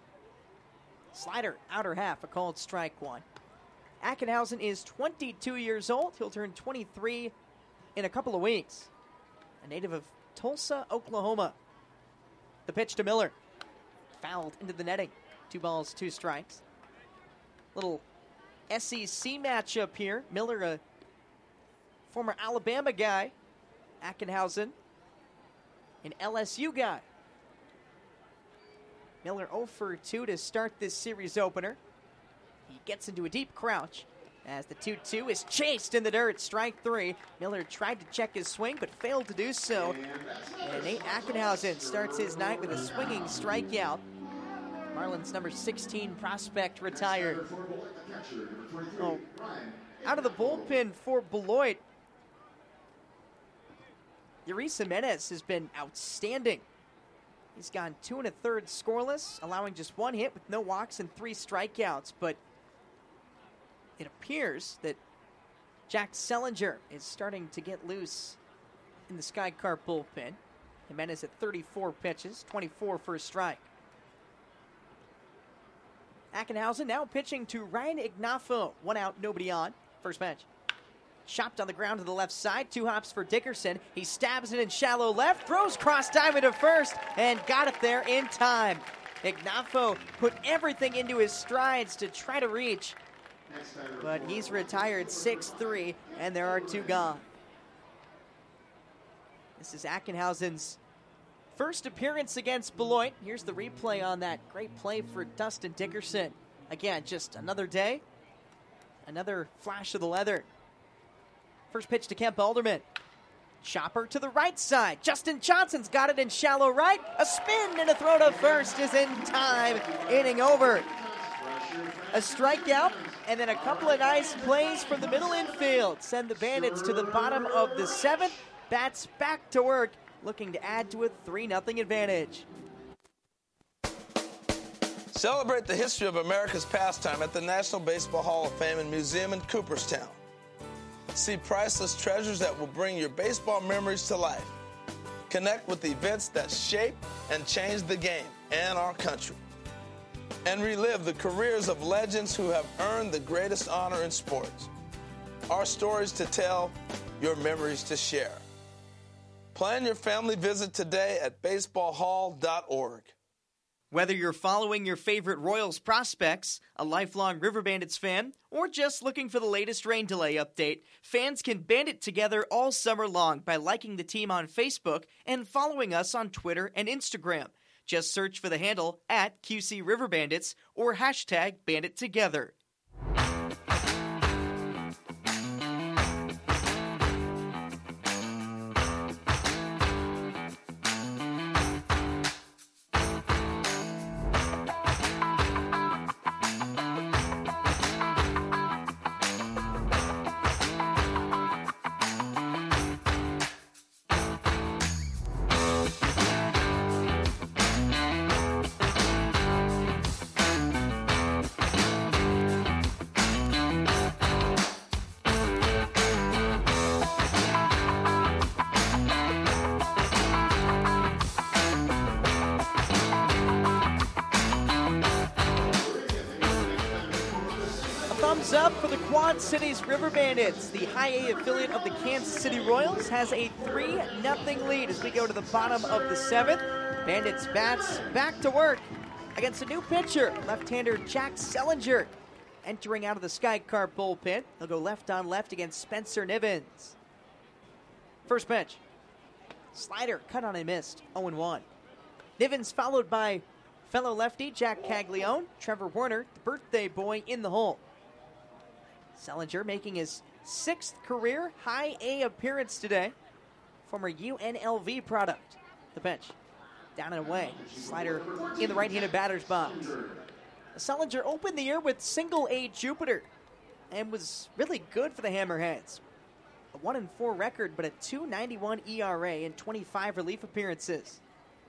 Slider, outer half, a called strike 1. Ackenhausen is 22 years old. He'll turn 23 in a couple of weeks. A native of Tulsa, Oklahoma. The pitch to Miller. Fouled into the netting. 2 balls, 2 strikes. Little SEC matchup here. Miller, a former Alabama guy. Ackenhausen, an LSU guy. Miller 0 for 2 to start this series opener. He gets into a deep crouch as the 2-2 is chased in the dirt. Strike 3. Miller tried to check his swing but failed to do so. And Nate Ackenhausen starts his night with a swinging strikeout. Marlins number 16 prospect retired. Oh, out of the bullpen for Beloit, Yuri Jimenez has been outstanding. He's gone 2 1/3 scoreless, allowing just 1 hit with no walks and 3 strikeouts. But it appears that Jack Sellinger is starting to get loose in the Sky Carp bullpen. Jimenez at 34 pitches, 24 for a strike. Ackenhausen now pitching to Ryan Ignafo. 1 out, nobody on. First pitch. Chopped on the ground to the left side. 2 hops for Dickerson. He stabs it in shallow left. Throws cross diamond to first and got it there in time. Ignafo put everything into his strides to try to reach. But he's retired 6-3, and there are 2 gone. This is Ackenhausen's first appearance against Beloit. Here's the replay on that great play for Dustin Dickerson. Again, just another day, another flash of the leather. First pitch to Kemp Alderman. Chopper to the right side. Justin Johnson's got it in shallow right. A spin and a throw to first is in time. Inning over. A strikeout and then a couple of nice plays from the middle infield. Send the Bandits to the bottom of the 7th. Bats back to work, looking to add to a 3-0 advantage. Celebrate the history of America's pastime at the National Baseball Hall of Fame and Museum in Cooperstown. See priceless treasures that will bring your baseball memories to life. Connect with events that shape and change the game and our country. And relive the careers of legends who have earned the greatest honor in sports. Our stories to tell, your memories to share. Plan your family visit today at baseballhall.org. Whether you're following your favorite Royals prospects, a lifelong River Bandits fan, or just looking for the latest rain delay update, fans can band it together all summer long by liking the team on Facebook and following us on Twitter and Instagram. Just search for the handle at QC River Bandits or hashtag BanditTogether. Up for the Quad Cities River Bandits. The High A affiliate of the Kansas City Royals has a 3-0 lead as we go to the bottom of the 7th. Bandits bats back to work against a new pitcher, left-hander Jack Sellinger. Entering out of the Sky Carp bullpen, he'll go left on left against Spencer Nivens. First pitch. Slider cut on and missed, 0-1. Nivens followed by fellow lefty Jack Caglione, Trevor Werner, the birthday boy in the hole. Sellinger making his 6th career High A appearance today. Former UNLV product. The pitch. Down and away. Slider in the right-handed batter's box. Sellinger opened the year with single A Jupiter and was really good for the Hammerheads. A 1-4 record, but a 2.91 ERA in 25 relief appearances.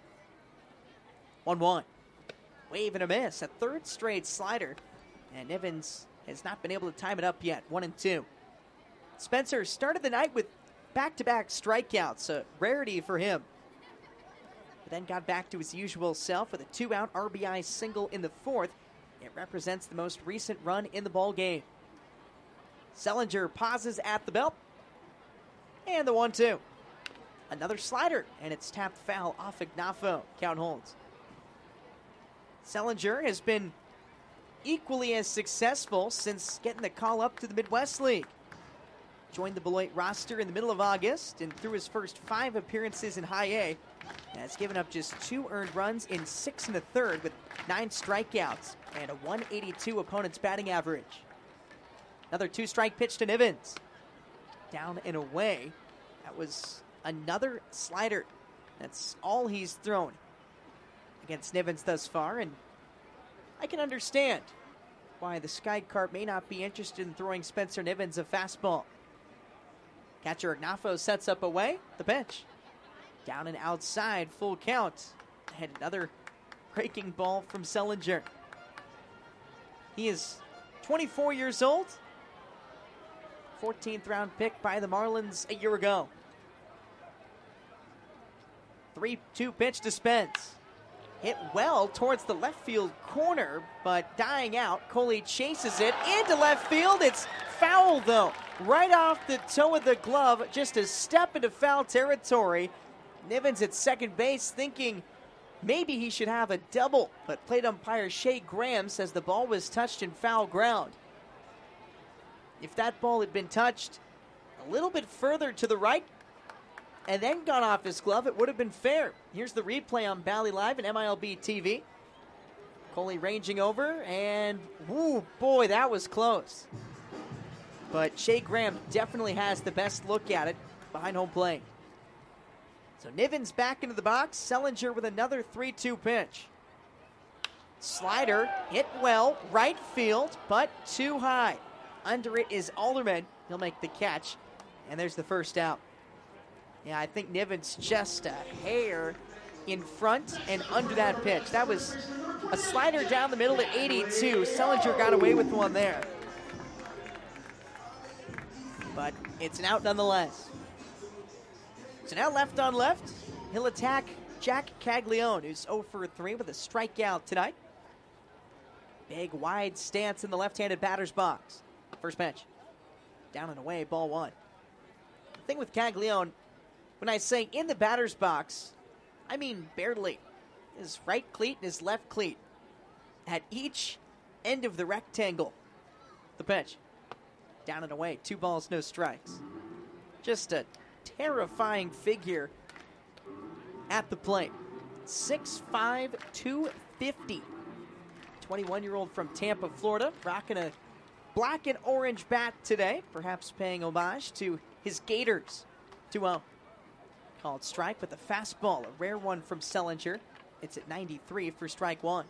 1-1. Wave and a miss. A 3rd straight slider. And Nivens has not been able to time it up yet. 1-2. Spencer started the night with back-to-back strikeouts, a rarity for him. But then got back to his usual self with a 2-out RBI single in the 4th. It represents the most recent run in the ball game. Sellinger pauses at the belt. And the 1-2. Another slider, and it's tapped foul off Ignafo. Count holds. Sellinger has been equally as successful since getting the call up to the Midwest League. Joined the Beloit roster in the middle of August, and through his first 5 appearances in High A, has given up just 2 earned runs in 6 1/3 with 9 strikeouts and a 182 opponent's batting average. Another 2-strike pitch to Nivens. Down and away. That was another slider. That's all he's thrown against Nivens thus far, and I can understand why the Sky Cart may not be interested in throwing Spencer Nivens a fastball. Catcher Ignafo sets up away. The pitch. Down and outside, full count. And another breaking ball from Sellinger. He is 24 years old. 14th round pick by the Marlins a year ago. 3-2 pitch to Spence. Hit well towards the left field corner, but dying out. Coley chases it into left field. It's foul, though. Right off the toe of the glove, just a step into foul territory. Nivens at second base thinking maybe he should have a double, but plate umpire Shea Graham says the ball was touched in foul ground. If that ball had been touched a little bit further to the right and then gone off his glove, it would have been fair. Here's the replay on Bally Live and MILB TV. Coley ranging over, and whoo, boy, that was close. But Shea Graham definitely has the best look at it behind home plate. So Nivens back into the box. Sellinger with another 3-2 pitch. Slider hit well, right field, but too high. Under it is Alderman. He'll make the catch, and there's the first out. Yeah, I think Nivens just a hair in front and under that pitch. That was a slider down the middle at 82. Sellinger got away with one there. But it's an out nonetheless. So now left on left, he'll attack Jack Caglione, who's 0 for 3 with a strikeout tonight. Big wide stance in the left-handed batter's box. First pitch. Down and away, ball one. The thing with Caglione, when I say in the batter's box, I mean barely. His right cleat and his left cleat at each end of the rectangle. The pitch. Down and away, 2 balls, no strikes. Just a terrifying figure at the plate. 6'5", 250. 21-year-old from Tampa, Florida, rocking a black and orange bat today, perhaps paying homage to his Gators. 2-0. Called strike with a fastball, a rare one from Sellinger. It's at 93 for strike one.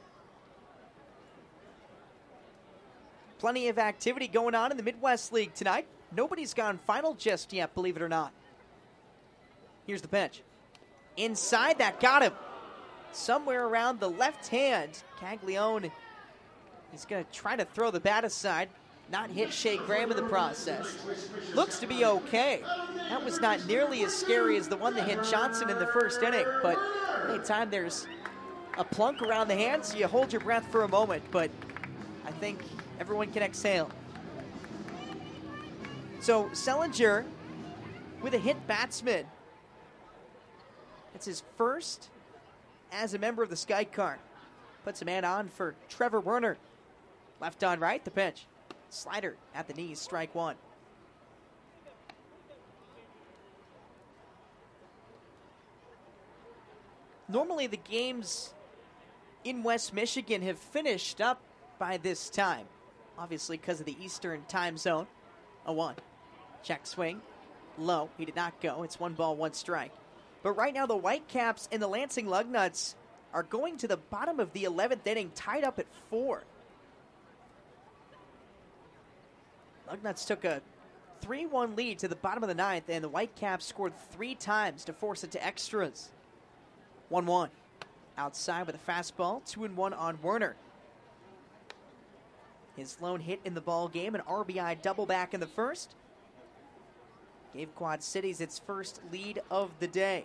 Plenty of activity going on in the Midwest League tonight. Nobody's gone final just yet, believe it or not. Here's the pitch. Inside, that got him. Somewhere around the left hand. Caglione is going to try to throw the bat aside. Not hit Shea Graham in the process. Looks to be okay. That was not nearly as scary as the one that hit Johnson in the first inning. But anytime there's a plunk around the hands, you hold your breath for a moment. But I think everyone can exhale. So Sellinger with a hit batsman. It's his first as a member of the Sky Cart. Puts a man on for Trevor Werner. Left on right, the pitch. Slider at the knees, strike one. Normally the games in West Michigan have finished up by this time. Obviously because of the Eastern time zone. 0-1. Check swing. Low. He did not go. It's 1 ball, 1 strike. But right now the Whitecaps and the Lansing Lugnuts are going to the bottom of the 11th inning, tied up at 4. Lugnuts took a 3-1 lead to the bottom of the 9th, and the Whitecaps scored 3 times to force it to extras. 1-1. Outside with a fastball, 2-1 on Werner. His lone hit in the ball game, an RBI double back in the first. Gave Quad Cities its first lead of the day.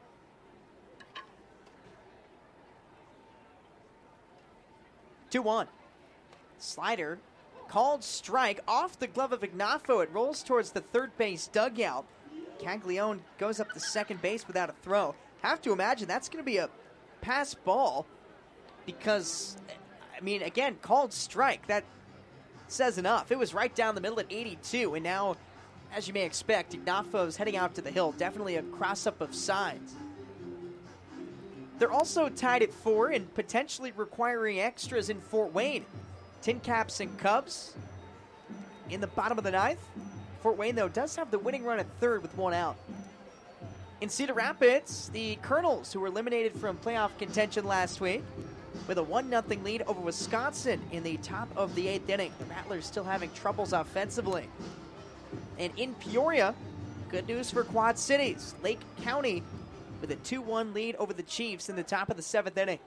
Two-one. Slider called strike off the glove of Ignafo. It rolls towards the third base dugout. Caglione goes up to second base without a throw. Have to imagine that's going to be a pass ball because, I mean, again, called strike. That says enough. It was right down the middle at 82, and now, as you may expect, Ignafo's heading out to the hill. Definitely a cross-up of sides. They're also tied at 4 and potentially requiring extras in Fort Wayne. Tin Caps and Cubs in the bottom of the ninth. Fort Wayne, though, does have the winning run at third with one out. In Cedar Rapids, the Colonels, who were eliminated from playoff contention last week, with a 1-0 lead over Wisconsin in the top of the 8th inning. The Rattlers still having troubles offensively. And in Peoria, good news for Quad Cities. Lake County with a 2-1 lead over the Chiefs in the top of the 7th inning.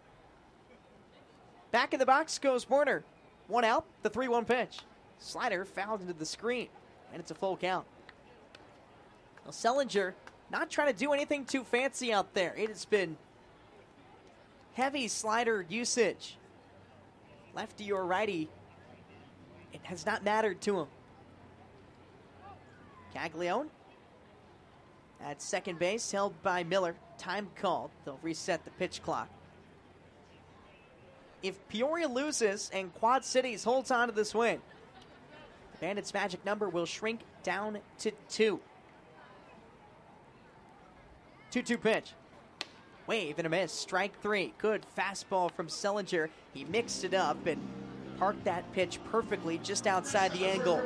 Back in the box goes Werner. One out, the 3-1 pitch. Slider fouled into the screen, and it's a full count. Well, Sellinger not trying to do anything too fancy out there. It has been heavy slider usage. Lefty or righty, it has not mattered to him. Caglione at second base, held by Miller. Time called. They'll reset the pitch clock. If Peoria loses and Quad Cities holds on to this win, the Bandits' magic number will shrink down to 2. 2-2 pitch. Wave and a miss. Strike 3. Good fastball from Sellinger. He mixed it up and parked that pitch perfectly just outside the angle.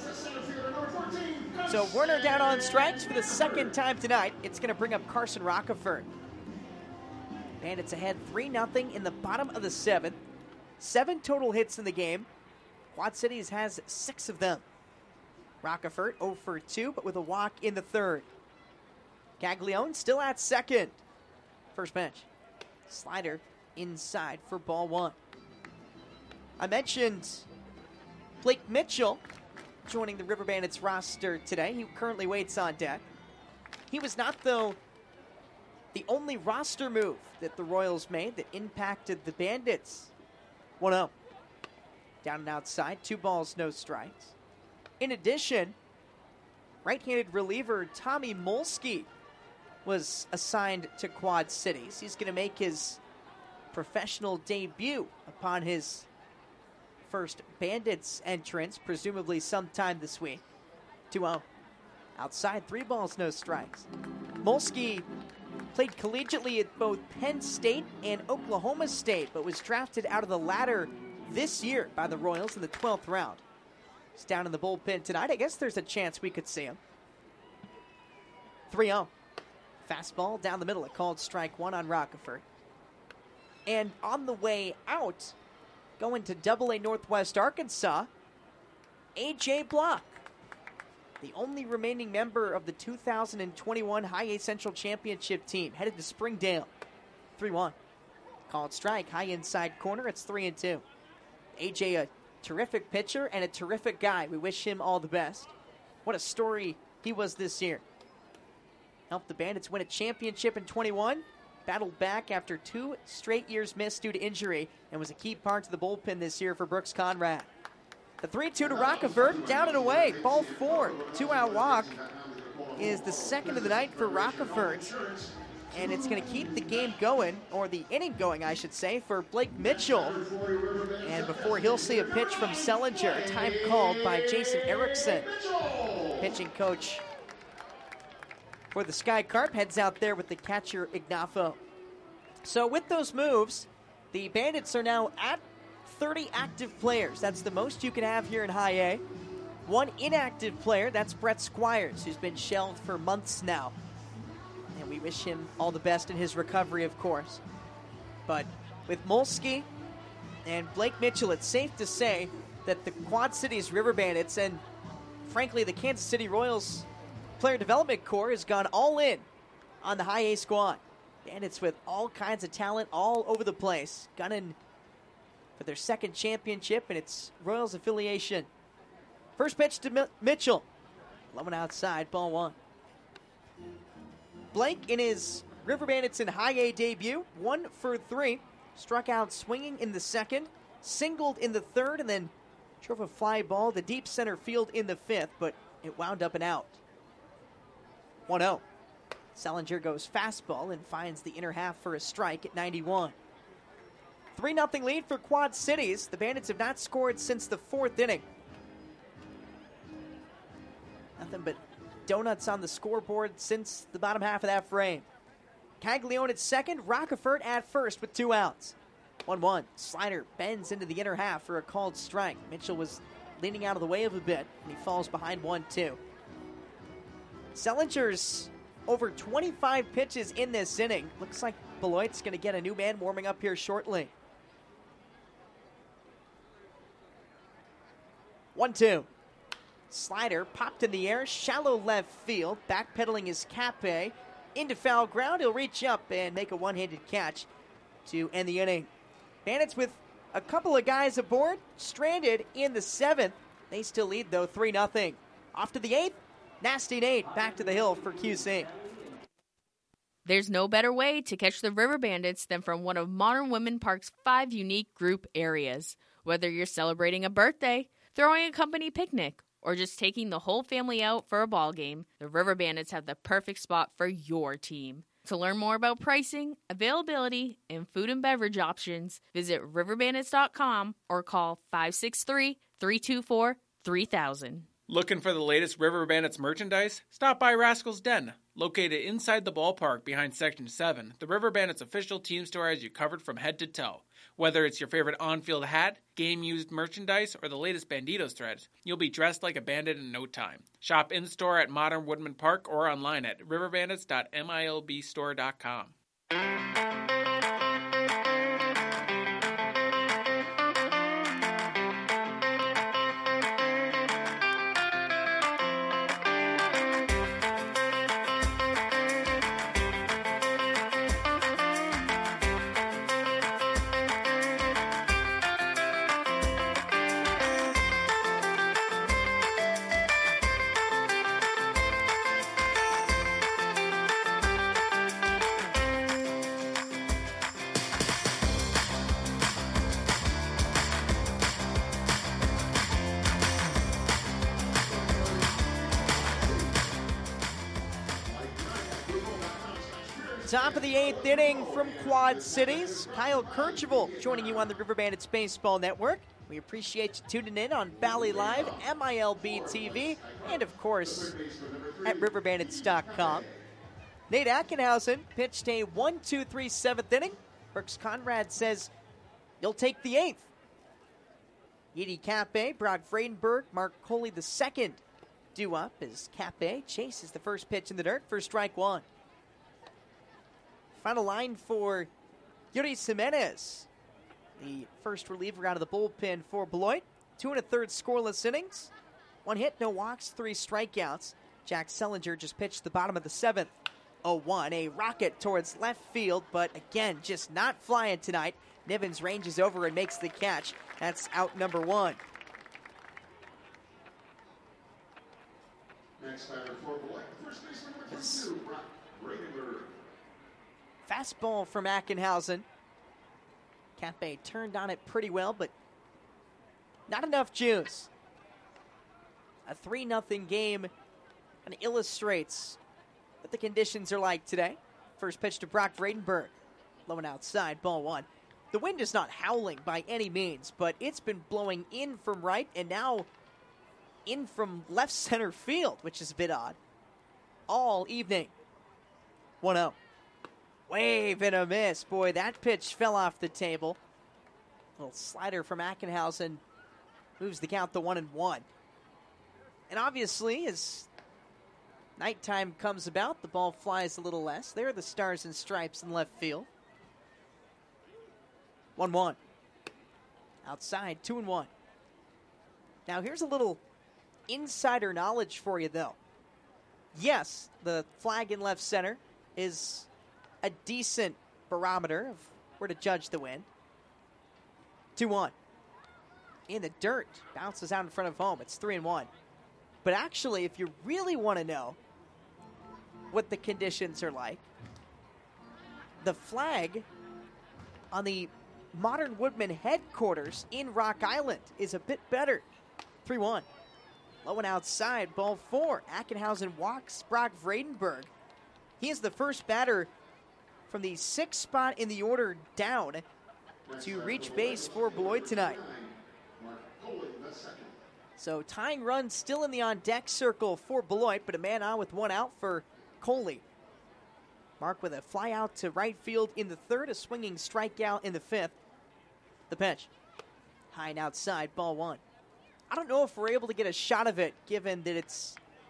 So Werner down on strikes for the second time tonight. It's going to bring up Carson Rockefort. Bandits ahead 3-0 in the bottom of the 7th. 7 total hits in the game. Quad Cities has 6 of them. Rockefort 0 for 2, but with a walk in the 3rd. Caglione still at second. First pitch. Slider inside for ball 1. I mentioned Blake Mitchell joining the River Bandits roster today. He currently waits on deck. He was not, though, the only roster move that the Royals made that impacted the Bandits. 1-0. Down and outside, 2 balls, no strikes. In addition, right-handed reliever Tommy Molsky was assigned to Quad Cities. He's going to make his professional debut upon his first Bandits entrance, presumably sometime this week. 2-0. Outside, 3 balls, no strikes. Molsky played collegiately at both Penn State and Oklahoma State, but was drafted out of the latter this year by the Royals in the 12th round. He's down in the bullpen tonight. I guess there's a chance we could see him. 3-0. Fastball down the middle. A called strike 1 on Rockefort. And on the way out, going to Double-A Northwest Arkansas, A.J. Block, the only remaining member of the 2021 High A Central Championship team, headed to Springdale. 3-1. Called strike, high inside corner. It's 3-2. A.J., a terrific pitcher and a terrific guy. We wish him all the best. What a story he was this year. Helped the Bandits win a championship in 21. Battled back after 2 straight years missed due to injury and was a key part to the bullpen this year for Brooks Conrad. The 3-2 to Rockefort, down and away. Ball 4. 2-out walk is the second of the night for Rockefort. And it's going to keep the game going, or the inning going, I should say, for Blake Mitchell. And before he'll see a pitch from Sellinger, time called by Jason Erickson. Pitching coach for the Sky Carp heads out there with the catcher Ignafo. So with those moves, the Bandits are now at 30 active players. That's the most you can have here in High A. 1 inactive player, that's Brett Squires, who's been shelved for months now. And we wish him all the best in his recovery, of course. But with Molsky and Blake Mitchell, it's safe to say that the Quad Cities River Bandits and, frankly, the Kansas City Royals Player Development Corps has gone all in on the High A squad. Bandits with all kinds of talent all over the place, gunning for their second championship and its Royals affiliation. First pitch to Mitchell. Low and outside, ball 1. Blake in his River Bandits in High A debut, 1 for 3. Struck out swinging in the second, singled in the third, and then drove a fly ball to deep center field in the 5th, but it wound up and out. 1-0. Sellinger goes fastball and finds the inner half for a strike at 91. 3-0 lead for Quad Cities. The Bandits have not scored since the 4th inning. Nothing but donuts on the scoreboard since the bottom half of that frame. Caglione at second, Rockefort at first with 2 outs. 1-1. Slider bends into the inner half for a called strike. Mitchell was leaning out of the way of a bit, and he falls behind 1-2. Selinger's over 25 pitches in this inning. Looks like Beloit's going to get a new man warming up here shortly. 1-2. Slider popped in the air, shallow left field. Backpedaling is Cappe. Into foul ground, he'll reach up and make a one-handed catch to end the inning. Bandits with a couple of guys aboard, stranded in the 7th. They still lead, though, 3-0. Off to the 8th. Nasty Nate back to the hill for QC. There's no better way to catch the River Bandits than from one of Modern Woodmen Park's 5 unique group areas. Whether you're celebrating a birthday, throwing a company picnic, or just taking the whole family out for a ball game, the River Bandits have the perfect spot for your team. To learn more about pricing, availability, and food and beverage options, visit riverbandits.com or call 563-324-3000. Looking for the latest River Bandits merchandise? Stop by Rascal's Den. Located inside the ballpark behind Section 7, the River Bandits official team store has you covered from head to toe. Whether it's your favorite on-field hat, game-used merchandise, or the latest Banditos threads, you'll be dressed like a bandit in no time. Shop in-store at Modern Woodmen Park or online at riverbandits.milbstore.com. Top of the 8th inning from Quad Cities. Kyle Kercheval joining you on the River Bandits Baseball Network. We appreciate you tuning in on Valley Live, MILB TV, and of course at riverbandits.com. Nate Ackenhausen pitched a 1-2-3 7th inning. Brooks Conrad says you'll take the 8th. Edie Cappe, Brock Vredenberg, Mark Coley the second due up as Cappe chases the first pitch in the dirt for strike one. Final line for Yuri Jimenez, the first reliever out of the bullpen for Beloit. 2 1/3 scoreless innings. 1 hit, no walks, 3 strikeouts. Jack Selinger just pitched the bottom of the 7th. 0-1, a rocket towards left field, but again, just not flying tonight. Nivens ranges over and makes the catch. That's out number 1. Next batter for Beloit, first baseman number 22, Brock Vredenberg. Fastball from Ackenhausen. Cappe turned on it pretty well, but not enough juice. A 3-0 game and illustrates what the conditions are like today. First pitch to Brock Vredenberg. Low and outside, ball 1. The wind is not howling by any means, but it's been blowing in from right and now in from left center field, which is a bit odd, all evening. 1-0. Wave and a miss. Boy, that pitch fell off the table. Little slider from Ackenhausen moves the count to 1-1. And obviously, as nighttime comes about, the ball flies a little less. There are the stars and stripes in left field. 1-1. Outside, 2-1. Now, here's a little insider knowledge for you, though. Yes, the flag in left center is a decent barometer of where to judge the wind. 2-1. In the dirt. Bounces out in front of home. It's 3-1. But actually, if you really want to know what the conditions are like, the flag on the Modern Woodmen headquarters in Rock Island is a bit better. 3-1. Low and outside, ball 4. Ackenhausen walks Brock Vredenberg. He is the first batter from the 6th spot in the order down to reach base for Beloit tonight. So tying run still in the on-deck circle for Beloit, but a man on with 1 out for Coley. Mark with a fly out to right field in the 3rd, a swinging strikeout in the 5th. The pitch. High and outside, ball 1. I don't know if we're able to get a shot of it, given that it's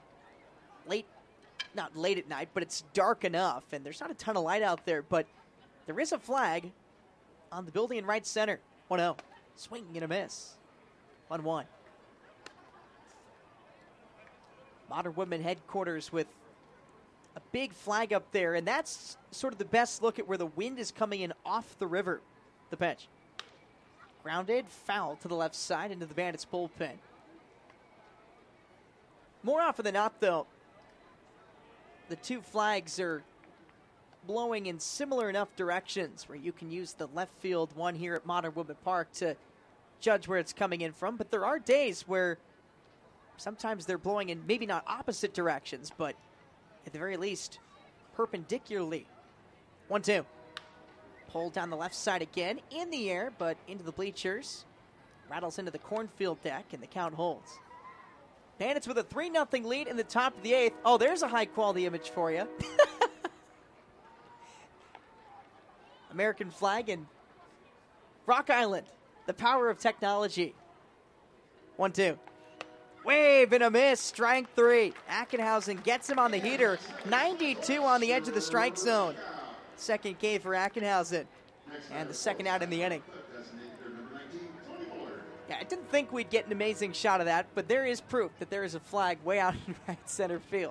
not late at night, but it's dark enough, and there's not a ton of light out there, but there is a flag on the building in right center. 1-0. Swing and a miss. 1-1. Modern Woodmen headquarters with a big flag up there, and that's sort of the best look at where the wind is coming in off the river. The pitch. Grounded, foul to the left side into the Bandits bullpen. More often than not, though, the two flags are blowing in similar enough directions where you can use the left field one here at Modern Woodmen Park to judge where it's coming in from. But there are days where sometimes they're blowing in maybe not opposite directions, but at the very least, perpendicularly. 1-2. Pulled down the left side again, in the air, but into the bleachers. Rattles into the cornfield deck, and the count holds. Bandits with a 3-0 lead in the top of the 8th. Oh, there's a high-quality image for you. American flag and Rock Island. The power of technology. 1-2. Wave and a miss. Strike 3. Ackenhausen gets him on the heater. 92 on the edge of the strike zone. Second K for Ackenhausen. And the second out in the inning. Yeah, I didn't think we'd get an amazing shot of that, but there is proof that there is a flag way out in right center field.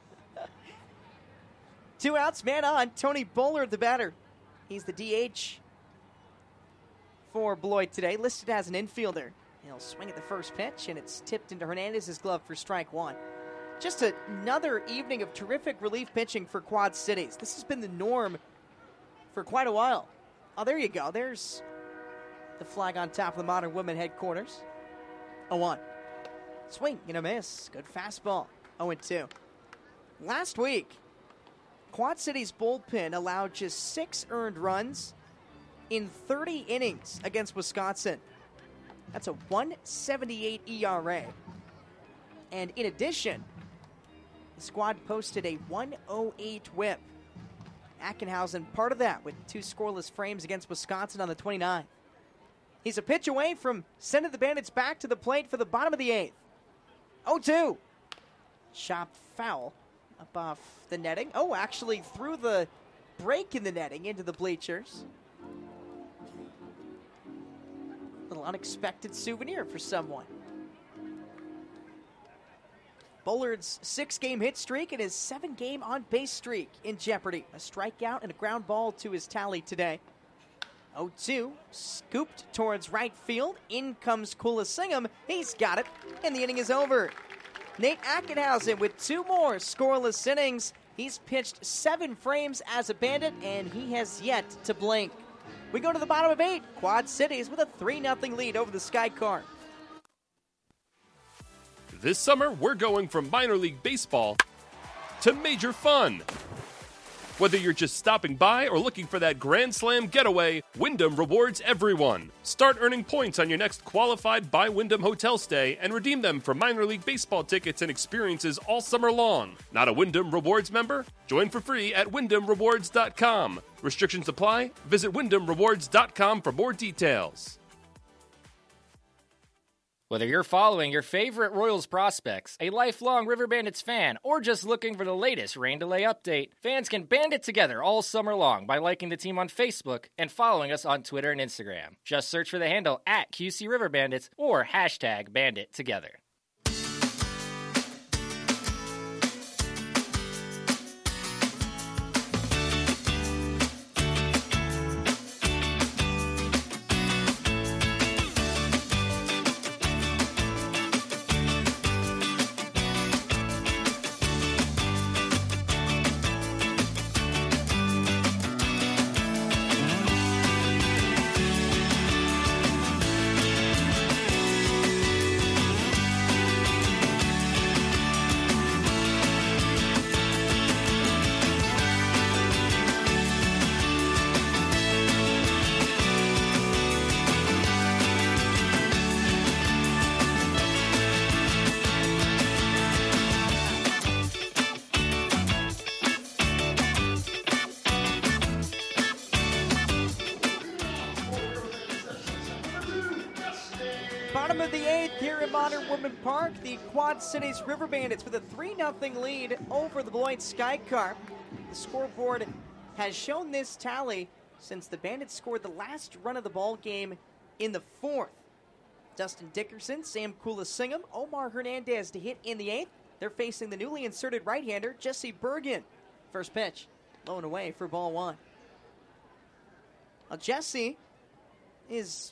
2 outs, man on. Tony Bullard, the batter. He's the DH for Beloit today, listed as an infielder. He'll swing at the first pitch, and it's tipped into Hernandez's glove for strike 1. Just another evening of terrific relief pitching for Quad Cities. This has been the norm for quite a while. Oh, there you go. There's the flag on top of the Modern Woodmen headquarters. 0-1. Swing and a miss. Good fastball. 0-2. Last week, Quad Cities bullpen allowed just 6 earned runs in 30 innings against Wisconsin. That's a 1.78 ERA. And in addition, the squad posted a 1.08 whip. Ackenhausen part of that with 2 scoreless frames against Wisconsin on the 29th. He's a pitch away from sending the Bandits back to the plate for the bottom of the 8th. 0-2. Chop foul up off the netting. Oh, actually through the break in the netting into the bleachers. Little unexpected souvenir for someone. Bullard's 6-game hit streak and his 7-game on-base streak in jeopardy. A strikeout and a ground ball to his tally today. 0-2, scooped towards right field. In comes Coolissingham. He's got it, and the inning is over. Nate Ackenhausen with 2 more scoreless innings. He's pitched 7 frames as a Bandit, and he has yet to blink. We go to the bottom of 8. Quad Cities with a 3-0 lead over the Sky Car. This summer, we're going from minor league baseball to major fun. Whether you're just stopping by or looking for that Grand Slam getaway, Wyndham rewards everyone. Start earning points on your next qualified by Wyndham hotel stay and redeem them for minor league baseball tickets and experiences all summer long. Not a Wyndham Rewards member? Join for free at WyndhamRewards.com. Restrictions apply. Visit WyndhamRewards.com for more details. Whether you're following your favorite Royals prospects, a lifelong River Bandits fan, or just looking for the latest rain delay update, fans can band it together all summer long by liking the team on Facebook and following us on Twitter and Instagram. Just search for the handle at QC River Bandits or hashtag #BanditTogether. Bottom of the 8th here at Modern Woodmen Park. The Quad Cities River Bandits with a 3-0 lead over the Beloit Skycar. The scoreboard has shown this tally since the Bandits scored the last run of the ball game in the 4th. Dustin Dickerson, Sam Kulasingam, Omar Hernandez to hit in the 8th. They're facing the newly inserted right-hander, Jesse Bergen. First pitch, low and away for ball 1. Now Jesse is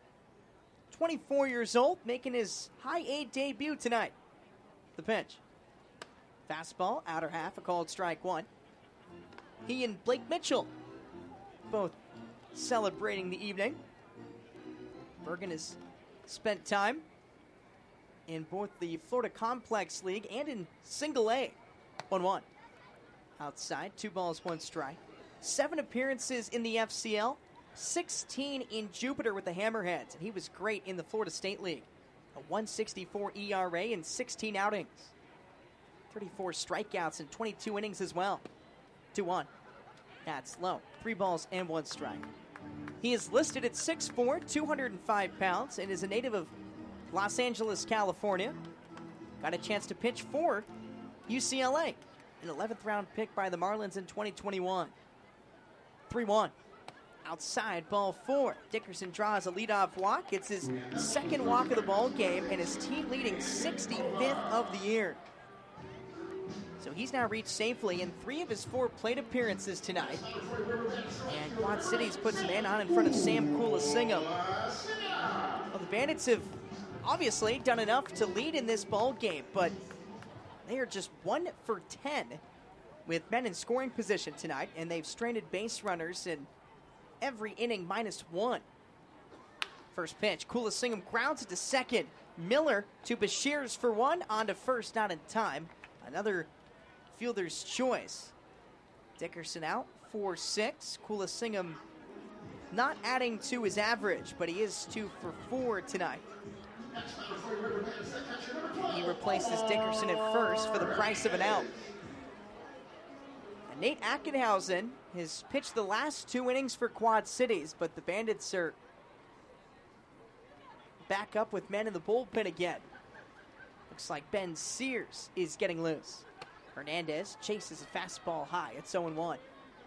24 years old, making his high A debut tonight. The pitch. Fastball, outer half, a called strike 1. He and Blake Mitchell both celebrating the evening. Bergen has spent time in both the Florida Complex League and in Single A. 1-1. Outside, 2 balls, 1 strike. 7 appearances in the FCL, 16 in Jupiter with the Hammerheads, and he was great in the Florida State League. A 1.64 ERA in 16 outings. 34 strikeouts in 22 innings as well. 2-1. That's low. 3 balls and 1 strike. He is listed at 6'4", 205 pounds, and is a native of Los Angeles, California. Got a chance to pitch for UCLA, an 11th round pick by the Marlins in 2021. 3-1. Outside, ball 4. Dickerson draws a leadoff walk. It's his second walk of the ball game and his team leading 65th of the year. So he's now reached safely in 3 of his 4 plate appearances tonight. And Quad Cities puts a man on in front of Sam Kulasingam. Well, the Bandits have obviously done enough to lead in this ball game, but they are just 1 for 10 with men in scoring position tonight, and they've stranded base runners in every inning -1. First pitch, Kulasingam grounds it to second. Miller to Bashirs for 1, on to first, not in time. Another fielder's choice. Dickerson out, 4-6. Kulasingam not adding to his average, but he is 2 for 4 tonight. He replaces Dickerson at first for the price of an out. And Nate Ackenhausen has pitched the last 2 innings for Quad Cities, but the Bandits are back up with men in the bullpen again. Looks like Ben Sears is getting loose. Hernandez chases a fastball high. It's 0-1.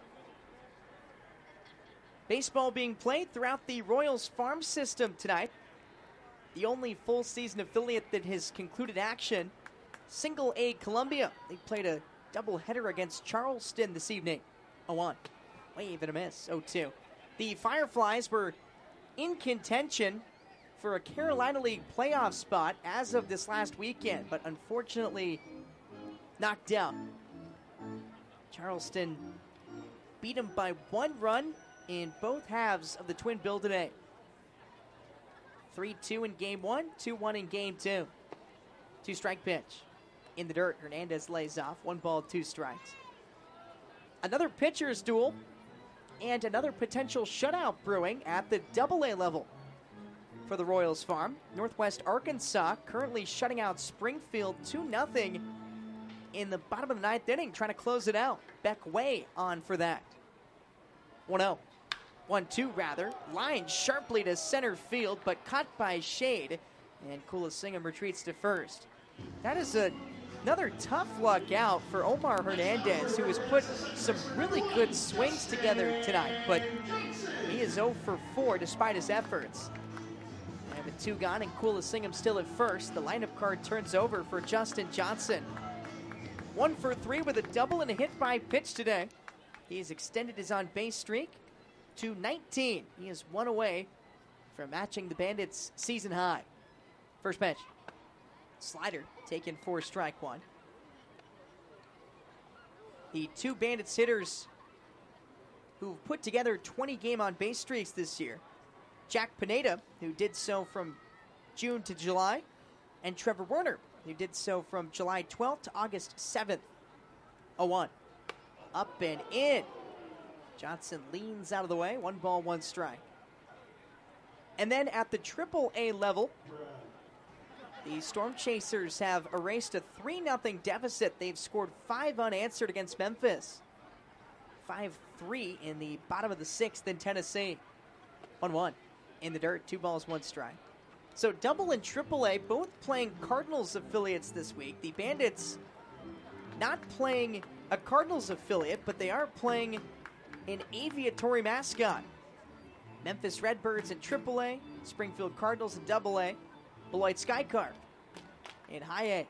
Baseball being played throughout the Royals farm system tonight. The only full season affiliate that has concluded action, Single A Columbia. They played a doubleheader against Charleston this evening. 0-1. Wave and a miss. 0-2. The Fireflies were in contention for a Carolina League playoff spot as of this last weekend, but unfortunately knocked out. Charleston beat them by 1 run in both halves of the Twin Bill today. 3-2 in game 1, 2-1 in game 2. 2-strike pitch. In the dirt, Hernandez lays off. 1 ball, 2 strikes. Another pitcher's duel and another potential shutout brewing at the Double-A level for the Royals farm. Northwest Arkansas currently shutting out Springfield 2-0 in the bottom of the 9th inning, trying to close it out. Beck Way on for that. 1-0. 1-2 rather. Line sharply to center field, but caught by shade. And Kulasingam retreats to first. That is another tough luck out for Omar Hernandez, who has put some really good swings together tonight, but he is 0 for 4 despite his efforts. And with 2 gone and Kulasingam still at first, the lineup card turns over for Justin Johnson. 1 for 3 with a double and a hit by pitch today. He has extended his on-base streak to 19. He is 1 away from matching the Bandits' season high. First pitch. Slider taken for strike 1. The 2 Bandits hitters who've put together 20 game on-base streaks this year. Jack Pineda, who did so from June to July, and Trevor Werner, who did so from July 12th to August 7th. 0-1. Up and in. Johnson leans out of the way. 1 ball, 1 strike. And then at the Triple-A level, the Storm Chasers have erased a 3-0 deficit. They've scored 5 unanswered against Memphis. 5-3 in the bottom of the 6th in Tennessee. 1-1. In the dirt, 2 balls, 1 strike. So double and AAA, both playing Cardinals affiliates this week. The Bandits not playing a Cardinals affiliate, but they are playing an aviatory mascot. Memphis Redbirds in AAA, Springfield Cardinals in AA, Beloit Skycarp in High A.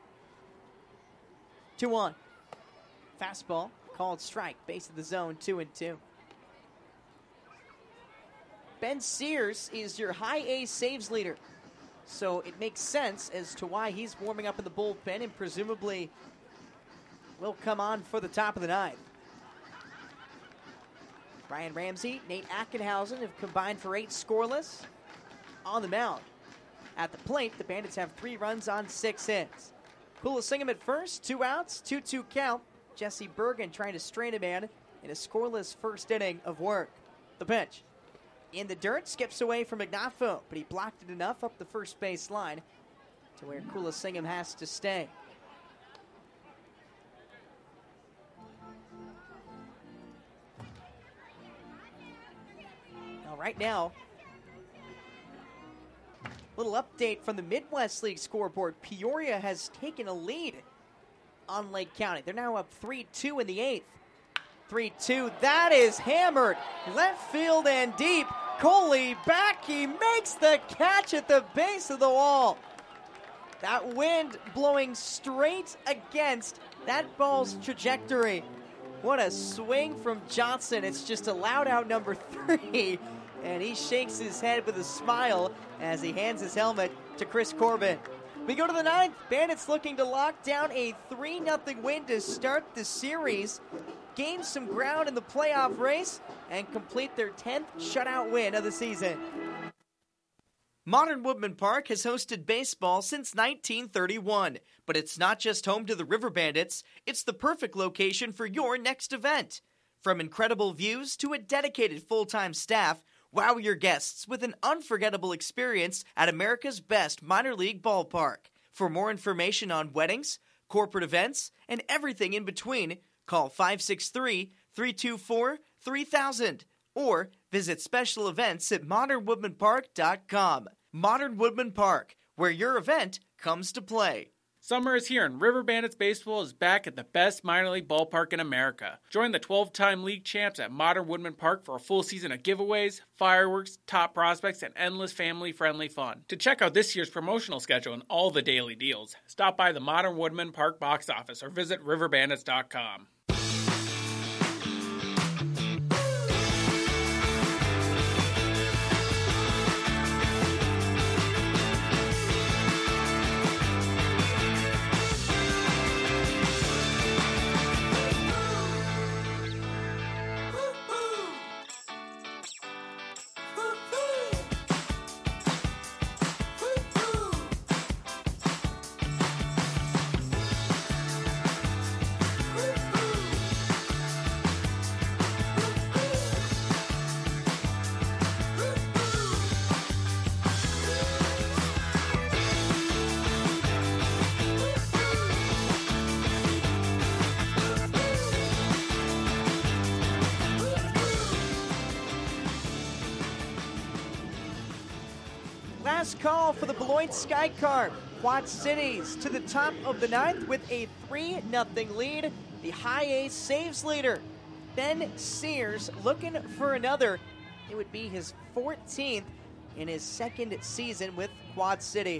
2-1. Fastball, called strike, base of the zone, 2-2. Ben Sears is your High A saves leader. So it makes sense as to why he's warming up in the bullpen and presumably will come on for the top of the ninth. Ryan Ramsey, Nate Ackenhausen have combined for 8 scoreless on the mound. At the plate, the Bandits have 3 runs on 6 hits. Coolissingham at first, 2 outs, 2-2 count. Jesse Bergen trying to strain a man in a scoreless first inning of work. The pitch. In the dirt, skips away from Ignafo, but he blocked it enough up the first base line to where Coolissingham has to stay. Now, right now, little update from the Midwest League scoreboard. Peoria has taken a lead on Lake County. They're now up 3-2 in the 8th. 3-2, that is hammered. Left field and deep. Coley back, he makes the catch at the base of the wall. That wind blowing straight against that ball's trajectory. What a swing from Johnson. It's just a loud out number 3. And he shakes his head with a smile as he hands his helmet to Chris Corbin. We go to the 9th. Bandits looking to lock down a 3-0 win to start the series, gain some ground in the playoff race, and complete their 10th shutout win of the season. Modern Woodman Park has hosted baseball since 1931, but it's not just home to the River Bandits, it's the perfect location for your next event. From incredible views to a dedicated full-time staff, wow your guests with an unforgettable experience at America's best minor league ballpark. For more information on weddings, corporate events, and everything in between, call 563-324-3000 or visit special events at modernwoodmanpark.com. Modern Woodman Park, where your event comes to play. Summer is here, and River Bandits Baseball is back at the best minor league ballpark in America. Join the 12-time league champs at Modern Woodman Park for a full season of giveaways, fireworks, top prospects, and endless family-friendly fun. To check out this year's promotional schedule and all the daily deals, stop by the Modern Woodman Park box office or visit riverbandits.com. Last call for the Beloit Skycarp. Quad Cities to the top of the 9th with a 3-0 lead. The High A saves leader, Ben Sears, looking for another. It would be his 14th in his second season with Quad Cities.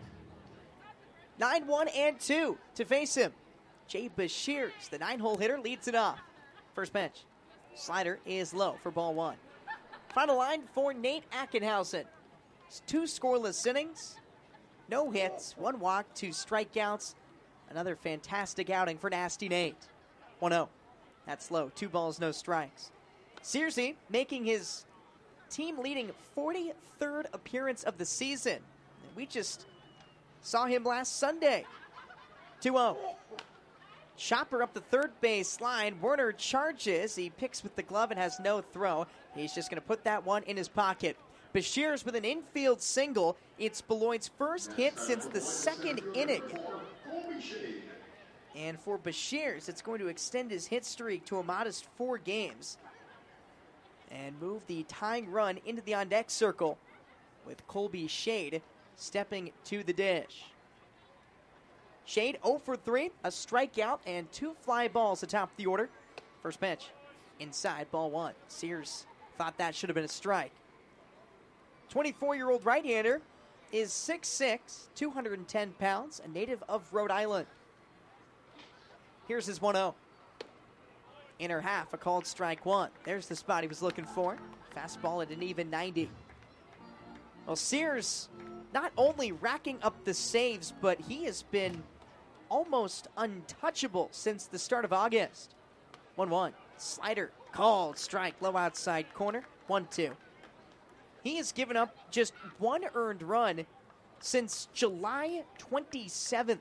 9-1-2 to face him. Jay Bashirs, the 9-hole hitter, leads it off. First pitch. Slider is low for ball 1. Final line for Nate Ackenhausen. 2 scoreless innings, no hits, 1 walk, 2 strikeouts. Another fantastic outing for Nasty Nate. 1-0. That's low. 2 balls, no strikes. Searsy making his team-leading 43rd appearance of the season. We just saw him last Sunday. 2-0. Chopper up the third base line. Werner charges. He picks with the glove and has no throw. He's just going to put that one in his pocket. Bashirs with an infield single. It's Beloit's first hit since the second inning. And for Bashirs, it's going to extend his hit streak to a modest 4 games and move the tying run into the on-deck circle with Colby Shade stepping to the dish. Shade 0 for 3, a strikeout, and 2 fly balls atop the order. First pitch, inside, ball 1. Sears thought that should have been a strike. 24-year-old right-hander is 6'6", 210 pounds, a native of Rhode Island. Here's his 1-0. Inner half, a called strike 1. There's the spot he was looking for. Fastball at an even 90. Well, Sears not only racking up the saves, but he has been almost untouchable since the start of August. 1-1. Slider, called strike, low outside corner. 1-2. He has given up just 1 earned run since July 27th.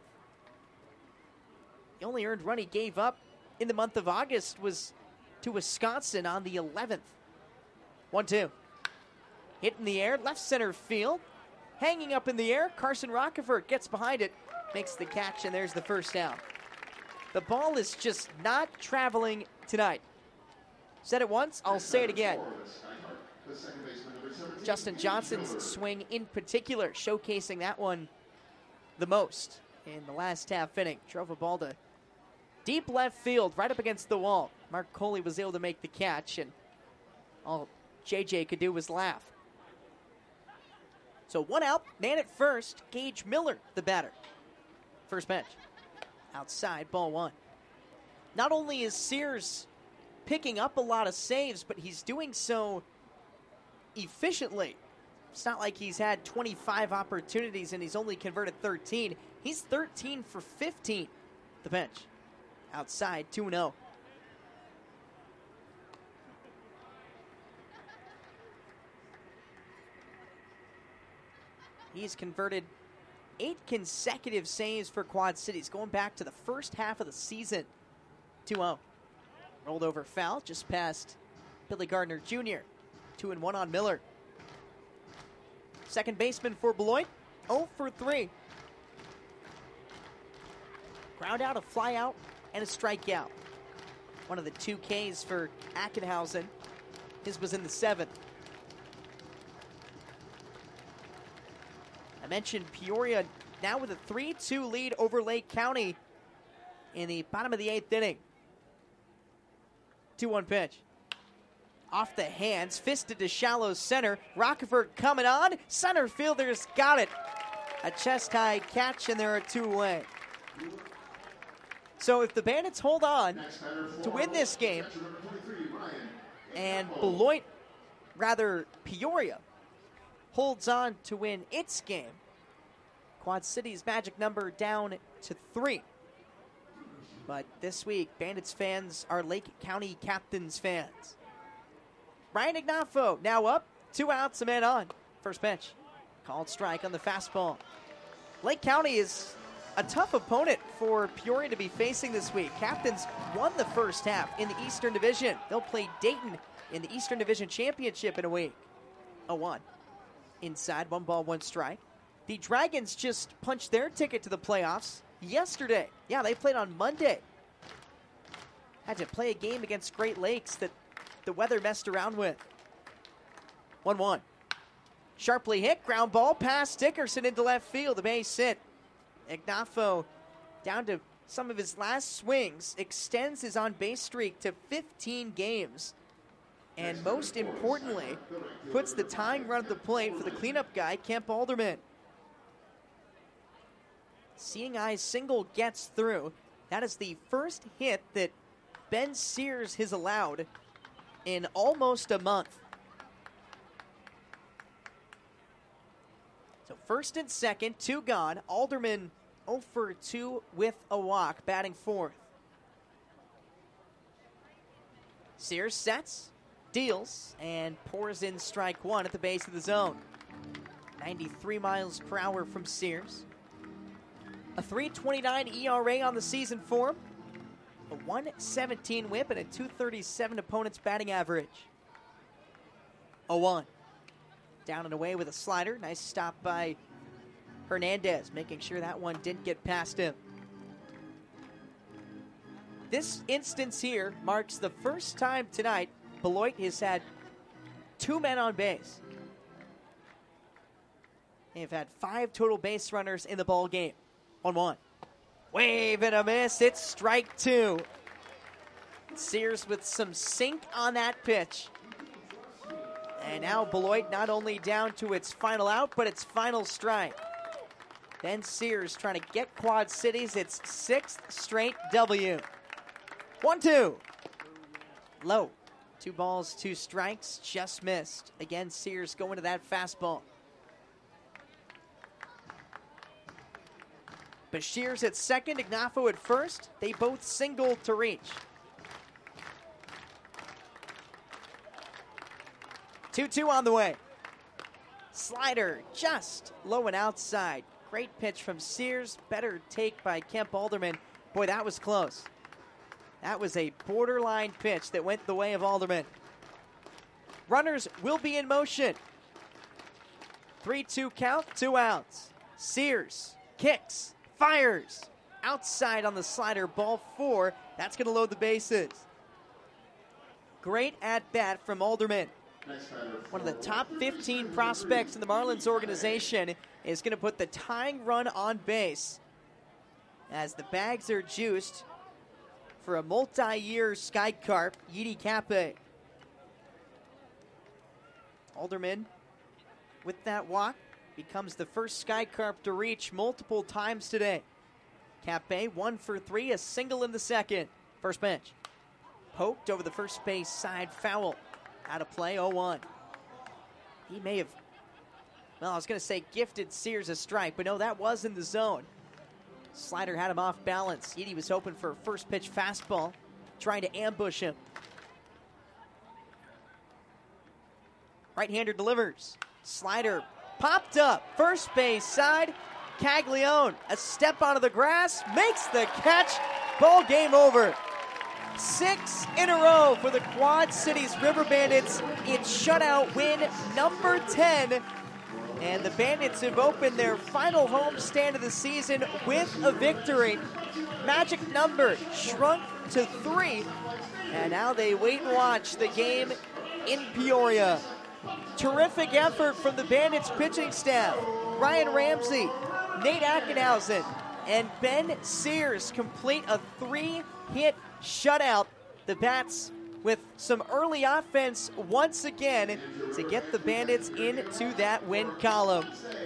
The only earned run he gave up in the month of August was to Wisconsin on the 11th. 1-2. Hit in the air, left center field. Hanging up in the air, Carson Rockefeller gets behind it, makes the catch, and there's the first down. The ball is just not traveling tonight. Said it once, I'll say it again. Justin Johnson's swing in particular, showcasing that one the most in the last half inning. Drove a ball to deep left field, right up against the wall. Mark Coley was able to make the catch, and all JJ could do was laugh. So 1 out, man at first, Gage Miller, the batter. First pitch, outside, ball 1. Not only is Sears picking up a lot of saves, but he's doing so efficiently. It's not like he's had 25 opportunities and he's only converted 13. He's 13 for 15. The bench, outside, 2-0. He's converted 8 consecutive saves for Quad Cities, going back to the first half of the season. 2-0. Rolled over foul, just past Billy Gardner Jr. 2-1 on Miller. Second baseman for Beloit, 0 for 3. Ground out, a fly out, and a strikeout. One of the 2 Ks for Ackenhausen. His was in the 7th. I mentioned Peoria now with a 3-2 lead over Lake County in the bottom of the 8th inning. 2-1 pitch. Off the hands, fisted to shallow center. Rockefeller coming on. Center fielder's got it. A chest-high catch, and there are 2 away. So if the Bandits hold on to win this game, and Peoria holds on to win its game, Quad City's magic number down to 3. But this week, Bandits fans are Lake County Captains fans. Ryan Ignafo now up, 2 outs, a man on. First pitch, called strike on the fastball. Lake County is a tough opponent for Peoria to be facing this week. Captains won the first half in the Eastern Division. They'll play Dayton in the Eastern Division Championship in a week. 0-1. Inside, 1 ball, 1 strike. The Dragons just punched their ticket to the playoffs yesterday. Yeah, they played on Monday. Had to play a game against Great Lakes that the weather messed around with. 1-1. Sharply hit, ground ball past Dickerson into left field. The base hit. Ignafo, down to some of his last swings, extends his on-base streak to 15 games. And most importantly, puts the tying run at the plate for the cleanup guy, Kemp Alderman. Seeing Eye's single gets through. That is the first hit that Ben Sears has allowed in almost a month. So first and second, 2 gone. Alderman 0 for 2 with a walk, batting 4th. Sears sets, deals, and pours in strike 1 at the base of the zone. 93 miles per hour from Sears. A 3.29 ERA on the season for him. A 1.17 whip and a 2.37 opponent's batting average. 0-1. Down and away with a slider. Nice stop by Hernandez, making sure that one didn't get past him. This instance here marks the first time tonight Beloit has had 2 men on base. They've had 5 total base runners in the ball game. 1-1. Wave and a miss. It's strike 2. Sears with some sink on that pitch. And now Beloit not only down to its final out, but its final strike. Ben Sears trying to get Quad Cities its 6th straight W. 1-2. Low. 2 balls, 2 strikes, just missed. Again, Sears going to that fastball. Bashir's at second, Ignafo at first. They both singled to reach. 2-2 on the way. Slider just low and outside. Great pitch from Sears. Better take by Kemp Alderman. Boy, that was close. That was a borderline pitch that went the way of Alderman. Runners will be in motion. 3-2 count, 2 outs. Sears kicks, fires. Outside on the slider, ball 4. That's going to load the bases. Great at-bat from Alderman. One of the top 15 prospects in the Marlins organization is going to put the tying run on base as the bags are juiced for a multi-year Sky Carp, Yidi Cape. Alderman, with that walk, becomes the first Sky Carp to reach multiple times today. Cape 1 for 3, a single in the second. First pitch. Poked over the first base side, foul. Out of play, 0-1. He may have, well, I was going to say gifted Sears a strike, but no, that was in the zone. Slider had him off balance. Edie was hoping for a first pitch fastball, trying to ambush him. Right-hander delivers. Slider popped up, first base side. Caglione, a step onto the grass, makes the catch. Ball game over. 6 in a row for the Quad Cities River Bandits. It's shutout win number 10. And the Bandits have opened their final homestand of the season with a victory. Magic number shrunk to 3. And now they wait and watch the game in Peoria. Terrific effort from the Bandits pitching staff. Ryan Ramsey, Nate Ackenhausen, and Ben Sears complete a 3-hit shutout. The Bats with some early offense once again to get the Bandits into that win column.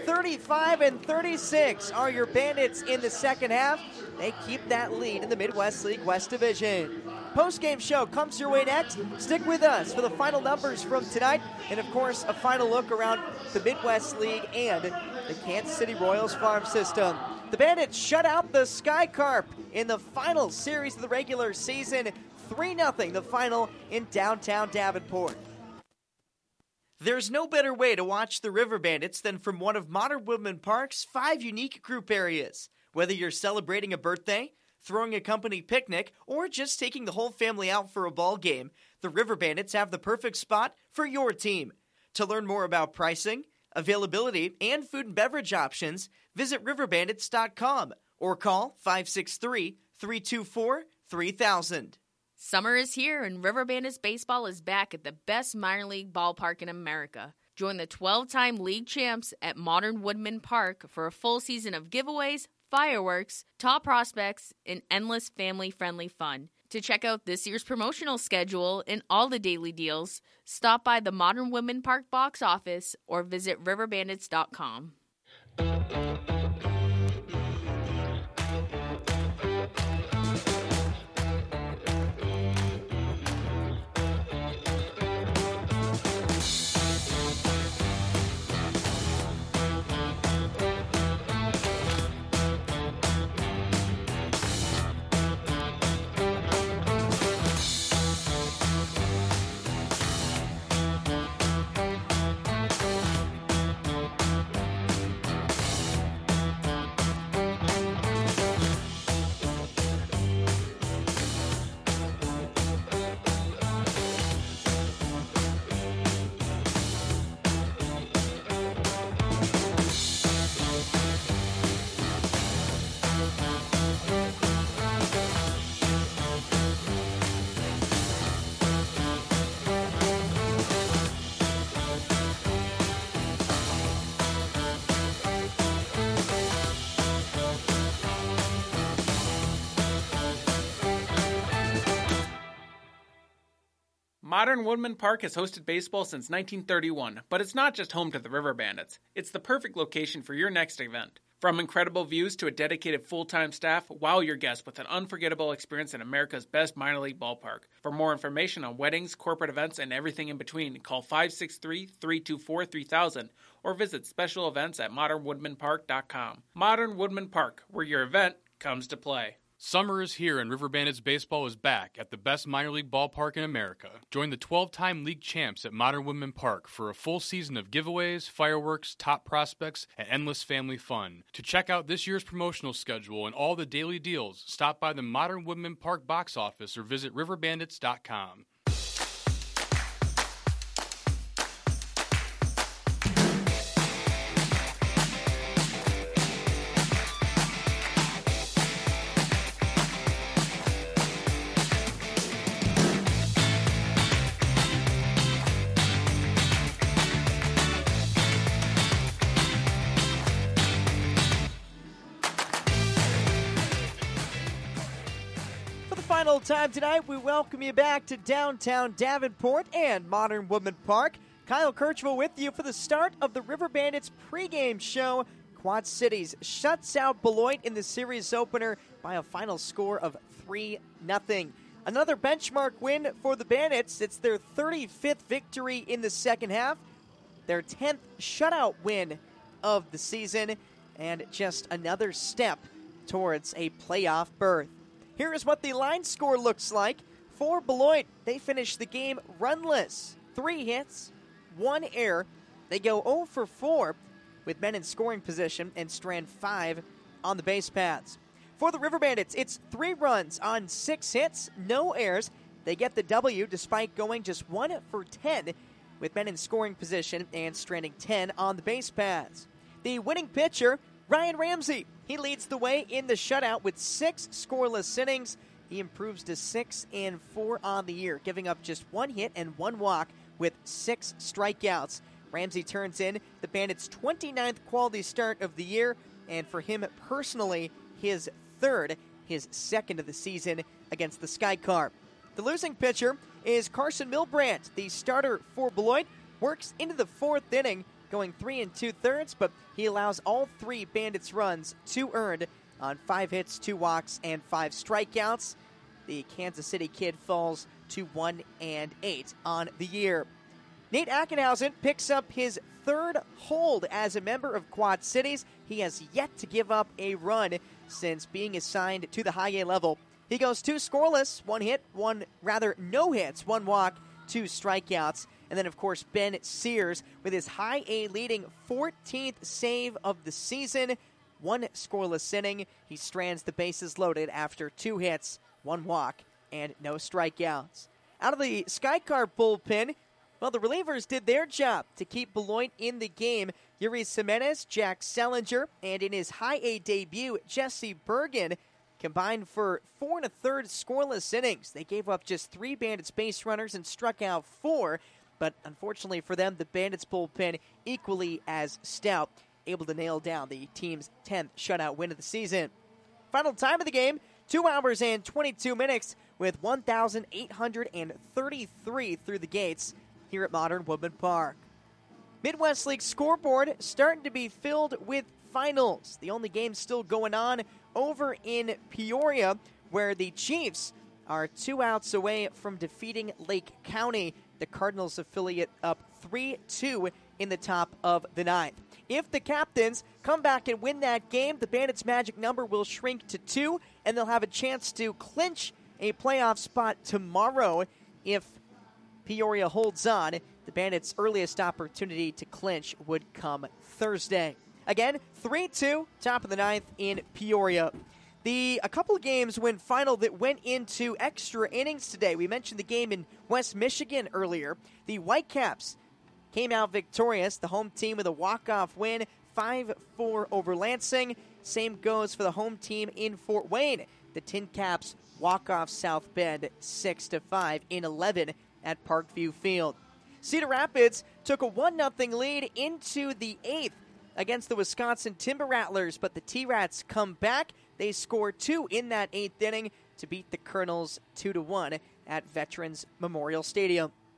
35-36 are your Bandits in the second half. They keep that lead in the Midwest League West Division. Post-game show comes your way next. Stick with us for the final numbers from tonight and, of course, a final look around the Midwest League and the Kansas City Royals farm system. The Bandits shut out the Sky Carp in the final series of the regular season. 3-0 the final in downtown Davenport. There's no better way to watch the River Bandits than from one of Modern Woodmen Park's 5 unique group areas. Whether you're celebrating a birthday, throwing a company picnic, or just taking the whole family out for a ball game, the River Bandits have the perfect spot for your team. To learn more about pricing, availability, and food and beverage options, visit riverbandits.com or call 563-324-3000. Summer is here, and River Bandits baseball is back at the best minor league ballpark in America. Join the 12-time league champs at Modern Woodmen Park for a full season of giveaways, fireworks, top prospects, and endless family-friendly fun. To check out this year's promotional schedule and all the daily deals, stop by the Modern Woodmen Park box office or visit riverbandits.com. Modern Woodmen Park has hosted baseball since 1931, but it's not just home to the River Bandits. It's the perfect location for your next event. From incredible views to a dedicated full-time staff, wow your guests with an unforgettable experience in America's best minor league ballpark. For more information on weddings, corporate events, and everything in between, call 563-324-3000 or visit special events at modernwoodmanpark.com. Modern Woodmen Park, where your event comes to play. Summer is here and River Bandits baseball is back at the best minor league ballpark in America. Join the 12-time league champs at Modern Woodmen Park for a full season of giveaways, fireworks, top prospects, and endless family fun. To check out this year's promotional schedule and all the daily deals, stop by the Modern Woodmen Park box office or visit riverbandits.com. Final time tonight, we welcome you back to downtown Davenport and Modern Woodmen Park. Kyle Kirchville with you for the start of the River Bandits pregame show. Quad Cities shuts out Beloit in the series opener by a final score of 3-0. Another benchmark win for the Bandits. It's their 35th victory in the second half, their 10th shutout win of the season, and just another step towards a playoff berth. Here is what the line score looks like. For Beloit, they finish the game runless. 3 hits, 1 error. They go 0 for 4 with men in scoring position and strand 5 on the base paths. For the River Bandits, it's 3 runs on 6 hits, no errors. They get the W despite going just 1 for 10 with men in scoring position and stranding 10 on the base paths. The winning pitcher, Ryan Ramsey. He leads the way in the shutout with 6 scoreless innings. He improves to 6-4 on the year, giving up just 1 hit and 1 walk with 6 strikeouts. Ramsey turns in the Bandits' 29th quality start of the year, and for him personally, his 3rd, his 2nd of the season against the Sky Carp. The losing pitcher is Carson Milbrandt. The starter for Beloit works into the 4th inning, going 3 2/3, but he allows all 3 Bandits runs, 2 earned on 5 hits, 2 walks, and 5 strikeouts. The Kansas City Kid falls to 1-8 on the year. Nate Ackenhausen picks up his 3rd hold as a member of Quad Cities. He has yet to give up a run since being assigned to the high A level. He goes 2 scoreless, 1 hit, no hits, 1 walk, 2 strikeouts. And then, of course, Ben Sears with his high A leading 14th save of the season. 1 scoreless inning. He strands the bases loaded after 2 hits, 1 walk, and no strikeouts. Out of the Sky Carp bullpen, well, the relievers did their job to keep Beloit in the game. Yuri Jimenez, Jack Sellinger, and in his high A debut, Jesse Bergen combined for 4 1/3 scoreless innings. They gave up just 3 Bandits base runners and struck out 4. But unfortunately for them, the Bandits bullpen equally as stout, able to nail down the team's 10th shutout win of the season. Final time of the game, 2 hours and 22 minutes with 1,833 through the gates here at Modern Woodmen Park. Midwest League scoreboard starting to be filled with finals. The only game still going on over in Peoria, where the Chiefs are 2 outs away from defeating Lake County, the Cardinals affiliate, up 3-2 in the top of the 9th. If the Captains come back and win that game, the Bandits' magic number will shrink to 2, and they'll have a chance to clinch a playoff spot tomorrow. If Peoria holds on, the Bandits' earliest opportunity to clinch would come Thursday. Again, 3-2, top of the 9th in Peoria. A couple of games went final that went into extra innings today. We mentioned the game in West Michigan earlier. The Whitecaps came out victorious, the home team with a walk-off win, 5-4 over Lansing. Same goes for the home team in Fort Wayne. The Tin Caps walk off South Bend 6-5 in 11 at Parkview Field. Cedar Rapids took a 1-0 lead into the 8th against the Wisconsin Timber Rattlers, but the T-Rats come back. They score 2 in that 8th inning to beat the Colonels 2-1 at Veterans Memorial Stadium.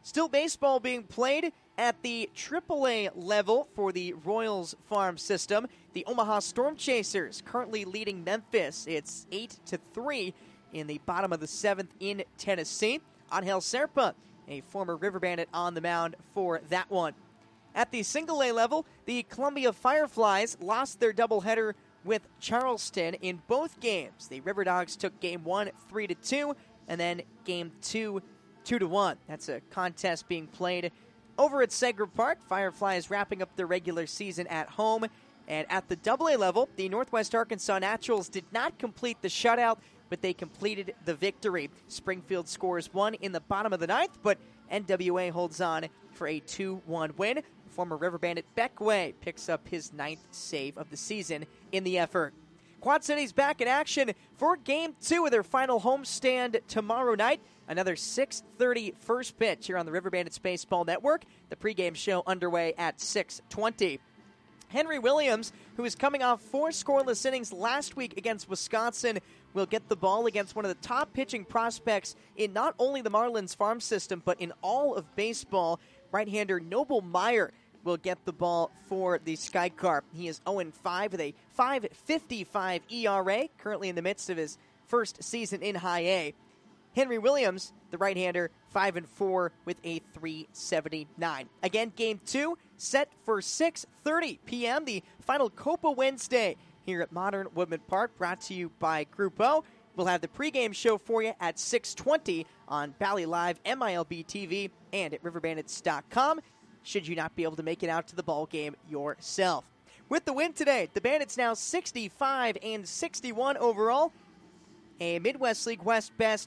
Still baseball being played at the AAA level for the Royals farm system. The Omaha Storm Chasers currently leading Memphis. It's 8-3 in the bottom of the 7th in Tennessee. Angel Serpa, a former River Bandit, on the mound for that one. At the single-A level, the Columbia Fireflies lost their doubleheader with Charleston in both games. The River Dogs took Game 1 3-2, and then Game 2 2-1. That's a contest being played over at Segra Park. Fireflies wrapping up their regular season at home. And at the AA level, the Northwest Arkansas Naturals did not complete the shutout, but they completed the victory. Springfield scores 1 in the bottom of the 9th, but NWA holds on for a 2-1 win. Former River Bandit Beckway picks up his 9th save of the season in the effort. Quad City's back in action for Game 2 of their final homestand tomorrow night. Another 6:30 first pitch here on the River Bandits Baseball Network. The pregame show underway at 6:20. Henry Williams, who is coming off 4 scoreless innings last week against Wisconsin, will get the ball against one of the top pitching prospects in not only the Marlins farm system, but in all of baseball. Right-hander Noble Meyer will get the ball for the Sky Carp. He is 0-5 with a 5.55 ERA, currently in the midst of his first season in High A. Henry Williams, the right-hander, 5-4 with a 3.79. Again, Game 2 set for 6:30 p.m., the final Copa Wednesday here at Modern Woodman Park, brought to you by Group O. We'll have the pregame show for you at 6:20 on Bally Live, MILB TV, and at riverbandits.com, should you not be able to make it out to the ball game yourself. With the win today, the Bandits now 65-61 overall. A Midwest League West best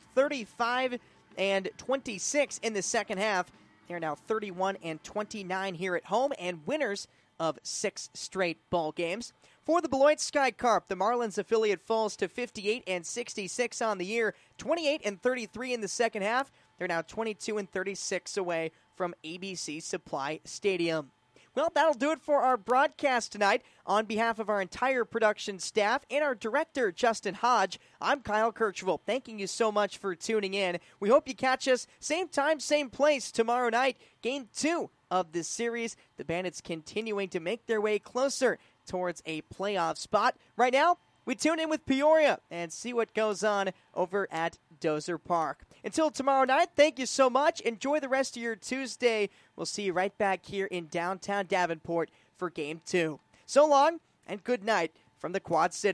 35-26 in the second half. They're now 31-29 here at home and winners of 6 straight ball games. For the Beloit Sky Carp, the Marlins affiliate falls to 58-66 on the year, 28-33 in the second half. They're now 22-36 away from ABC Supply Stadium. Well, that'll do it for our broadcast tonight. On behalf of our entire production staff and our director, Justin Hodge, I'm Kyle Kirchville. Thanking you so much for tuning in. We hope you catch us same time, same place tomorrow night. Game 2 of this series. The Bandits continuing to make their way closer towards a playoff spot. Right now, we tune in with Peoria and see what goes on over at Dozer Park. Until tomorrow night, thank you so much. Enjoy the rest of your Tuesday. We'll see you right back here in downtown Davenport for Game 2. So long, and good night from the Quad City.